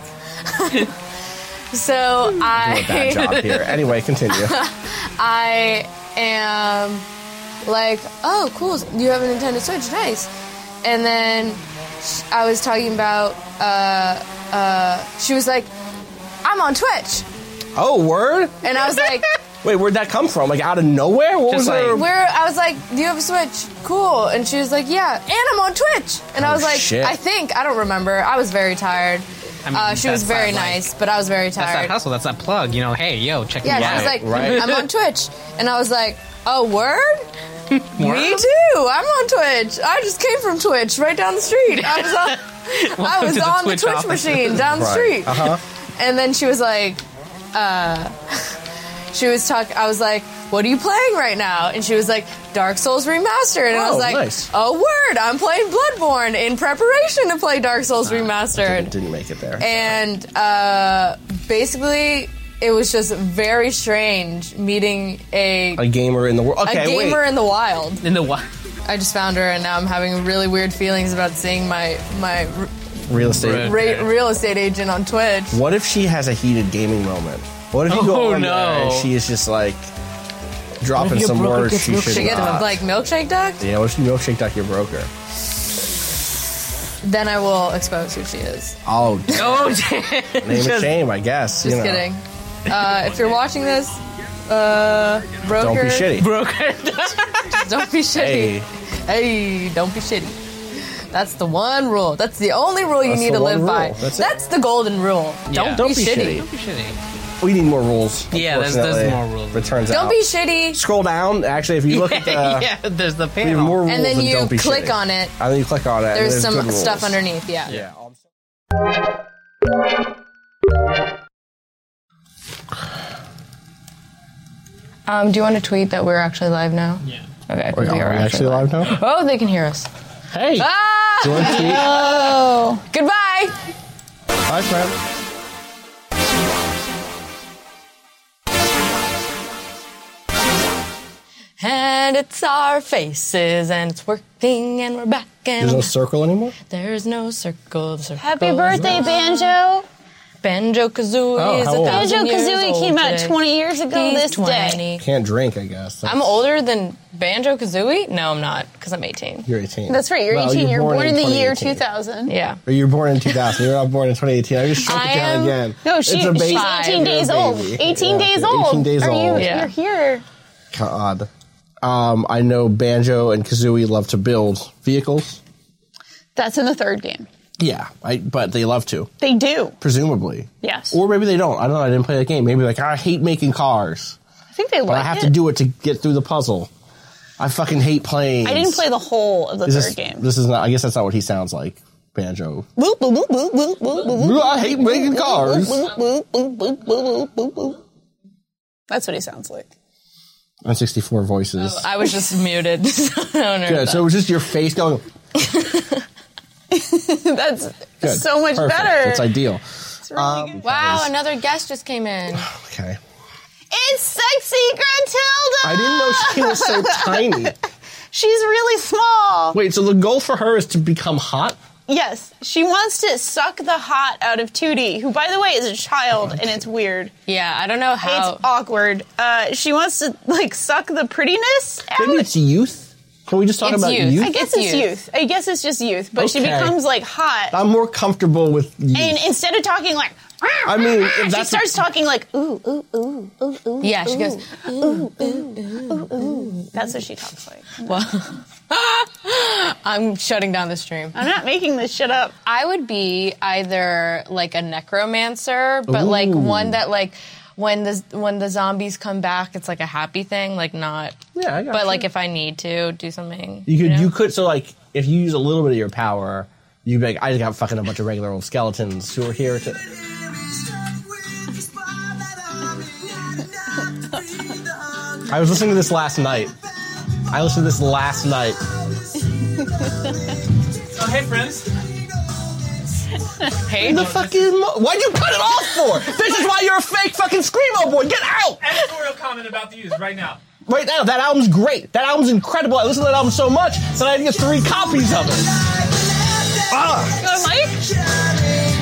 so Doing a bad job I, here. Anyway, continue. I am like, oh, cool, you have a Nintendo Switch, nice. And then sh- I was talking about, uh, uh, she was like, I'm on Twitch. Oh, word? And I was like, Wait, where'd that come from? Like out of nowhere? What Just was her? like- where? I was like, do you have a Switch? Cool. And she was like, yeah, and I'm on Twitch. And I Oh, was like, shit. I think, I don't remember. I was very tired. I mean, uh, she was that's very not, like- nice, but I was very That's that tired. hustle. That's that plug. You know, hey, yo, check Yeah, me she out. was like, right. I'm on Twitch. And I was like, oh, word? Me Word? too. I'm on Twitch. I just came from Twitch right down the street. I was on, I Welcome was to the on the Twitch Twitch office. machine down the Right. street. Uh-huh. And then she was like, uh, she was talking, I was like, what are you playing right now? And she was like, Dark Souls Remastered. And I Oh, was like, nice. oh, word, I'm playing Bloodborne in preparation to play Dark Souls Remastered. Didn't, didn't make it there. And uh, basically, it was just very strange meeting a, A gamer in the world. Okay, a gamer wait. in the wild. In the what? I just found her, and now I'm having really weird feelings about seeing my my r- Real estate. Right. ra- real estate agent on Twitch. What if she has a heated gaming moment? What if you Oh, go on no. there and she is just like dropping your some broker words gets she should She get not? like milkshake ducked. Yeah, what if you milkshake duck your broker? Then I will expose who she is. Oh, Oh, name and shame, I guess. Just you know. kidding. Uh, if you're watching this, uh, broker, Don't be shitty. broker. Don't be shitty. Hey, Hey, don't be shitty. That's the one rule. That's the only rule you That's need the to live one by. rule. That's it. the golden rule. Don't, Don't be, be shitty. shitty. Be shitty. we need more rules. Yeah, there's- there's unfortunately. more rules. It turns Don't out. be shitty. Scroll down. Actually, if you look at the yeah, there's the we have panel. more rules, And then than you don't be click shitty. on it. And then you click on it. and There's good some rules. stuff underneath. Yeah. Yeah. Um, do you want to tweet that we're actually live now? Yeah. Okay. Are we actually live now? Oh, they can hear us. Hey! Ah! Do you want to tweet? Oh! Goodbye! Bye, friend. And it's our faces, and it's working, and we're back, and There's no circle anymore? there's no circle. circle Happy birthday, Banjo. Banjo Kazooie Oh, is how a old? thousand Banjo years Kazooie old came out today. twenty years ago He's this day. twenty. Can't drink, I guess. That's, I'm older than Banjo Kazooie? No, I'm not, because I'm eighteen. You're eighteen. That's right, you're Well, eighteen. You're born, in the year twenty eighteen. two thousand. Yeah. Or you were born in two thousand. You're not born in twenty eighteen. I just shrunk I it down am- again. No, she, It's a baby. she's eighteen You're a days old. baby. eighteen Yeah, days you're old. eighteen days Are you, old. Yeah. You're here. God. Um, I know Banjo and Kazooie love to build vehicles. That's in the third game. Yeah, I, but they love to, They do. presumably. Yes. Or maybe they don't. I don't know. I didn't play that game. Maybe like, I hate making cars, I think they but like I have it. to do it to get through the puzzle. I fucking hate planes. I didn't play the whole of the Is third this, game. This is not. I guess that's not what he sounds like, Banjo. Boop, boop, boop, boop, boop, boop, boop, boop. I hate making cars. Boop, boop, boop, boop, boop, boop, boop. That's what he sounds like. N sixty-four voices. I was just muted. So I don't know. Good. So it was just your face going. That's Good. so much Perfect. better. That's ideal. It's really good. Wow, another guest just came in. Okay. It's sexy Gruntilda! I didn't know she was so tiny. She's really small. Wait, so the goal for her is to become hot? Yes, she wants to suck the hot out of Tootie, who, by the way, is a child, and it's weird. Yeah, I don't know how. It's awkward. Uh, she wants to, like, suck the prettiness out. Maybe it's youth? Can we just talk It's about youth. youth? I guess It's it's youth. youth. I guess it's just youth, but she Okay. becomes, like, hot. I'm more comfortable with youth. And instead of talking like, I mean, if she that's starts talking like, ooh, ooh, ooh, ooh, ooh. Yeah, she ooh, goes, ooh, ooh, ooh, ooh. That's what she talks like. Well, I'm shutting down the stream. I'm not making this shit up. I would be either like a necromancer, but like Ooh. one that like when the when the zombies come back, it's like a happy thing, like not. Yeah, I got But you. like if I need to do something, You could, know? you could, so like, if you use a little bit of your power, you'd be like, I just got fucking a bunch of regular old skeletons who are here to. I was listening to this last night. I listened to this last night. Oh, hey, friends. Hey, The fucking. Mo- Why'd you cut it off for? This is why you're a fake fucking Screamo boy. Get out! Editorial comment about the use right now. Right now, that album's great. That album's incredible. I listened to that album so much that I had to get three copies of it. Ah! Go, Mike.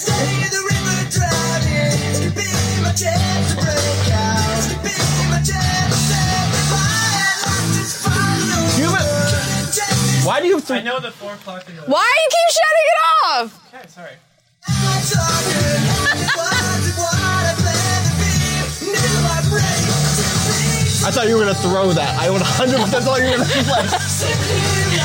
You have a- Why do you have I three? know the four o'clock in the. why do you keep shutting it off? Okay, sorry. I thought you were gonna throw that. I would one hundred percent thought you were gonna play.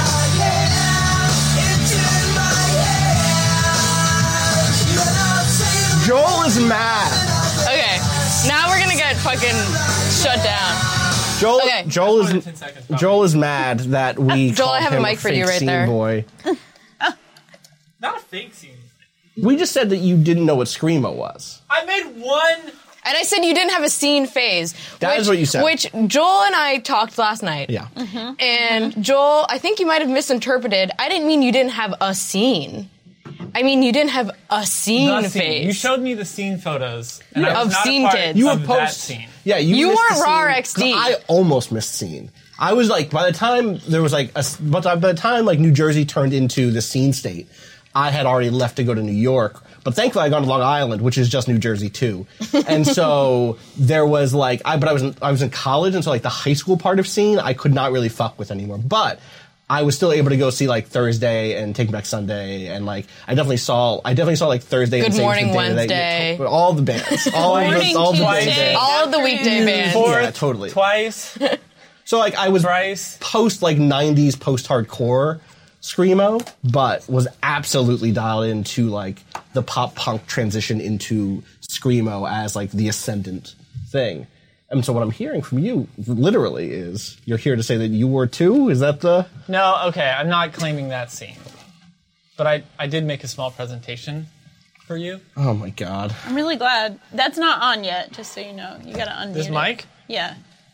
Joel is mad. Okay, now we're gonna get fucking shut down. Joel, Okay. Joel More than is ten seconds, probably. Joel is mad that we. Joel, call I have a him mic for you fake right scene there. Boy. Not a fake scene. We just said that you didn't know what Screamo was. I made one. And I said you didn't have a scene phase. That which, is what you said. Which Joel and I talked last night. Yeah. And Joel, I think you might have misinterpreted. I didn't mean you didn't have a scene. I mean you didn't have a scene The scene. phase. You showed me the scene photos. And I was Of not scene a part kids. You were of that post. scene. Yeah, you. You missed weren't the raw scene. X D. I almost missed scene. I was like, by the time there was like, a, but by the time like New Jersey turned into the scene state, I had already left to go to New York. But thankfully, I got to Long Island, which is just New Jersey too. And so there was like, I but I was in, I was in college, and so like the high school part of scene, I could not really fuck with anymore. But I was still able to go see like Thursday and Take Me Back Sunday, and like I definitely saw, I definitely saw like Thursday. Good and Saves Morning the Day that- Wednesday. yeah, all the bands, all the Morning all the Tuesday. bands. All of the weekday bands. Fourth, Yeah, totally. Twice. So like I was Thrice. post like nineties post hardcore Screamo, but was absolutely dialed into like the pop punk transition into Screamo as like the ascendant thing. And so what I'm hearing from you literally is you're here to say that you were too? Is that the No, okay, I'm not claiming that scene. But I, I did make a small presentation for you. Oh my god. I'm really glad. That's not on yet, just so you know. You gotta unmute This it. mic? Yeah.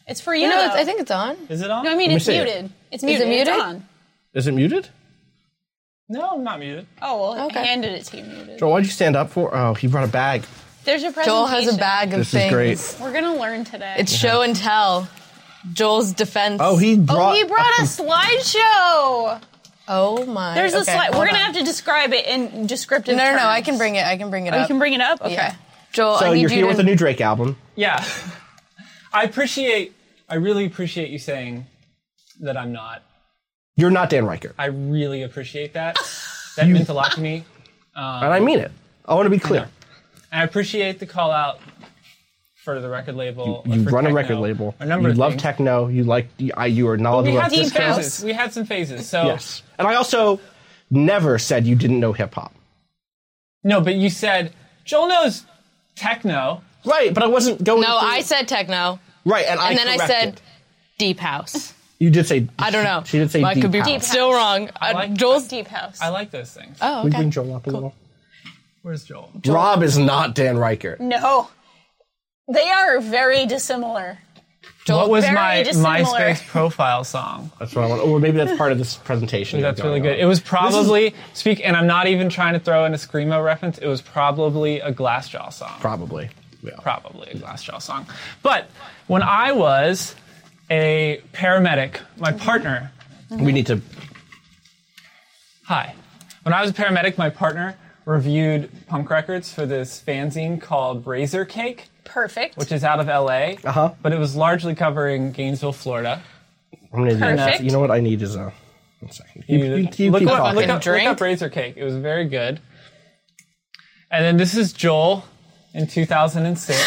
It's for you, You know, though. it's, I think it's on. Is it on? No, I mean, Let me it's see it. muted. It's Is muted. it muted? It's on. Is it muted? No, I'm not muted. Oh, well, Okay. I handed it to you muted. Joel, why'd you stand up for? Oh, he brought a bag. There's your presentation. Joel has a bag of This things. is great. We're going to learn today. It's show and tell. Joel's defense. Oh, he brought. oh, he brought a slideshow. Oh my. There's a okay, slide. hold We're going to on. have to describe it in descriptive No, no, no. terms. I can bring it. I can bring it Oh, up. you can bring it up? Okay. Yeah. Joel, So I need you're you here to. with a new Drake album. Yeah. I appreciate, I really appreciate you saying that I'm not. You're not Dan Reichert, I really appreciate that. That meant a lot to me. Um, and I mean it. I want to be clear. And I appreciate the call out for the record label. You for run a techno, record label. A number you of love things. techno. You like. You, I- you are We knowledgeable had about some disco. phases. We had some phases. So Yes, and I also never said you didn't know hip hop. no, but you said Joel knows techno. Right, but I wasn't going. No, through- I said techno. right, and, I And then I corrected. said deep house. You did say. I don't know. She did say I deep could be house. still wrong. I Uh, like- Joel's. Deep House. I like those things. Oh, Can we okay. bring Joel up a little? Where's Joel? Rob is not Dan Reichert. No. They are very dissimilar. What was very my dissimilar. MySpace profile song? That's what I want. Or maybe that's part of this presentation. That's going really good. on. It was probably speak, and I'm not even trying to throw in a screamo reference. It was probably a Glassjaw song. Probably. Yeah. Probably a Glassjaw song. But when I was a paramedic, my partner. We need to. Hi. When I was a paramedic, my partner reviewed punk records for this fanzine called Razor Cake, Perfect. which is out of L A. Uh huh. But it was largely covering Gainesville, Florida. I'm gonna do that. Perfect. You know what I need is a. One second. You, you, you look, keep up, talking. look, up, Drink? look up Razor Cake. It was very good. And then this is Joel in two thousand six.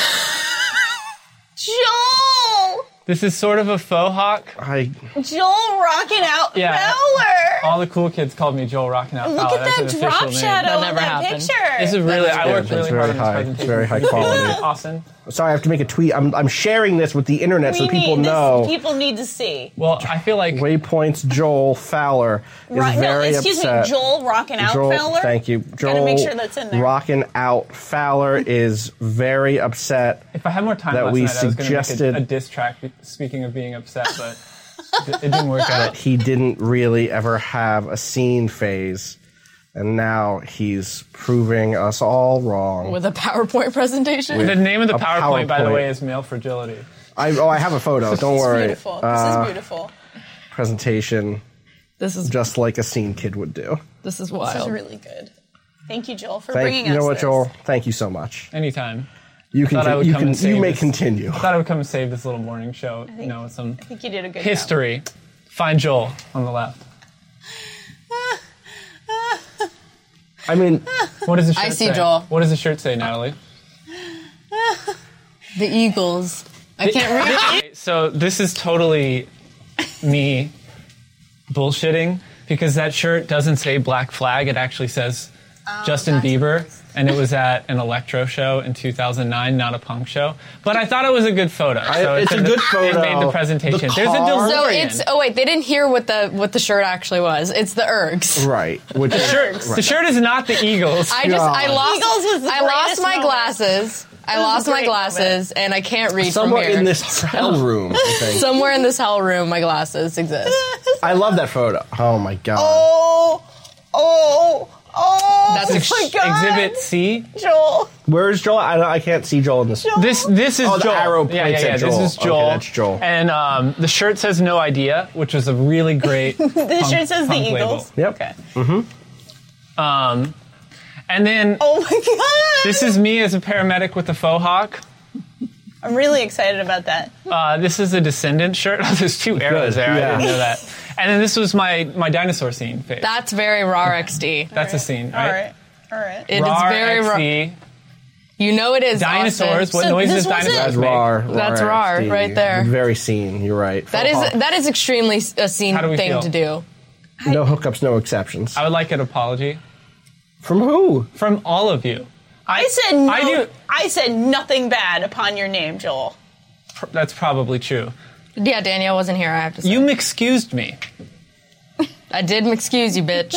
Joel! This is sort of a faux hawk. I. Joel rocking out Yeah. Fowler! All the cool kids called me Joel Rockin' Out Look Fowler. at That's that an official drop name. shadow That on never that happened. picture. This is really, I good. worked really That's hard very on this high. presentation. It's very high quality. Austin. Sorry, I have to make a tweet. I'm, I'm sharing this with the internet so We people need know. This, people need to see. Well, I feel like Waypoint's Joel Fowler is Right, no, very excuse upset. me, Joel rocking out Joel, Fowler? thank you. Joel Gotta make sure that's in there. Rocking out Fowler is very upset. if I had more time that last we night, I was going to make suggested- a, a diss track. Speaking of being upset, but it, it didn't work out. He didn't really ever have a scene phase, and now he's proving us all wrong. With a PowerPoint presentation. The name of the A PowerPoint, by the PowerPoint. way, is Male Fragility. I, oh, I have a photo. Don't This is worry. beautiful. Uh, this is beautiful. Presentation, This is just like a scene kid would do. this is This wild. is really good. Thank you, Joel, for Thank bringing you. us know what, this. Joel? Thank you so much. Anytime. You can. Thought I would You come can. and save You may this. continue. I thought I would come and save this little morning show, you know, with some I think you did a good history. Find Joel on the left. I mean, What does the shirt I see say? Joel. What does the shirt say, Natalie? The Eagles. I can't read. Okay, so this is totally me bullshitting because that shirt doesn't say Black Flag. It actually says Justin Bieber, and it was at an electro show in two thousand nine, not a punk show. But I thought it was a good photo. So it's in a the- good photo. It made the presentation. The There's a car- DeLorean. So it's oh wait, they didn't hear what the what the shirt actually was. It's the Ergs. right. Which the shirt. The shirt is not the Eagles. I just I God. lost Eagles was the I lost greatest my moment. glasses. I was a lost my great glasses and I can't read somewhere from here. in this hell room, I think. Somewhere in this hell room, my glasses exist. I love that photo. Oh my god. Oh, oh, oh! That's oh Ex- my God. Exhibit C. Joel. Where's Joel? I, I can't see Joel in this. This this is Oh, the Joel. arrow yeah, points yeah, yeah. at This Joel. is Okay, Joel. that's Joel. And um, the shirt says No Idea, which is a really great. This punk- shirt says the punk label. Eagles. Yep. Okay. Um, and then Oh my God! this is me as a paramedic with a faux hawk. I'm really excited about that. Uh, this is a Descendant shirt. Oh, there's two arrows there. yeah. I didn't know that. And then this was my my dinosaur scene phase. That's very raw X D. That's a scene, All right? right. All right. It is Rar very raw. X D. You know it is. Dinosaurs. Austin. What So noises this wasn't- dinosaurs That's make? rar. That's rar, X D. right there. Very seen. You're right. That is that is extremely a scene How do we thing feel? to do. no hookups, no exceptions. I would like an apology From who? from all of you. I said no. I do. I said nothing bad upon your name, Joel. Pr- That's probably true. Yeah, Danielle wasn't here. I have to say. You excused me. I did excuse you, bitch.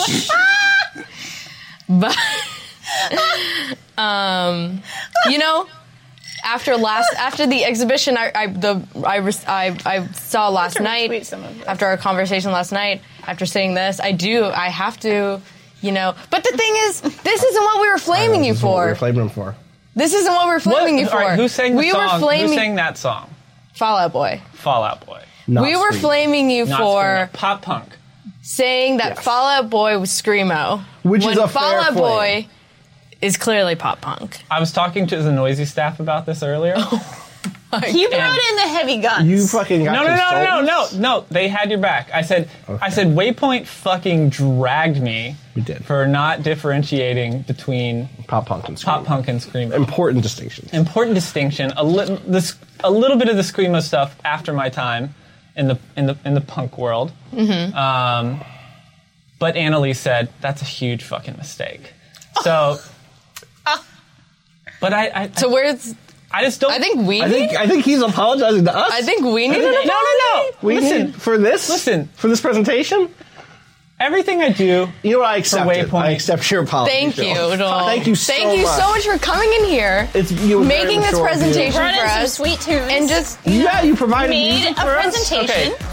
But um, you know, after last after the exhibition I I the I I, I saw last night after our conversation last night after seeing this I do I have to you know but the thing is this isn't what we were flaming you This is what we for. were flaming him for. This isn't what we were flaming What- you for. all right, who sang the we song? were flaming Who sang that song? Fall Out Boy. Fall Out Boy. Not we were Screamo. flaming you Not for Screamo. Pop punk. saying that Yes. Fall Out Boy was screamo, Which when is a Fall fair Out flame. Boy is clearly pop punk. I was talking to the Noisy staff about this earlier. He brought in the heavy guns. You fucking got No, no, no, no, consultants? no, no. They had your back. I said, I said, Waypoint fucking dragged me. We did. For not differentiating between Pop punk and screamo. pop punk and screamo. Important distinctions. Important distinction. A little, this, a little bit of the screamo stuff after my time in the in the in the punk world. Mm-hmm. Um, but Annalise said that's a huge fucking mistake. So, but I, I, So where's I just don't. I think we I need think I think he's apologizing to us. I think we need no, an no, no, no. we Listen, need for this. listen. for this presentation. everything I do. You know what? I accept it. Waypoint. I accept your apology. Thank Phil. you, Joel. Thank you so Thank you much. so much for coming in here, It's you were very making this mature of you. presentation Brought in for some us, sweet tunes. and just Yeah, you provided made music a for us. presentation. Okay.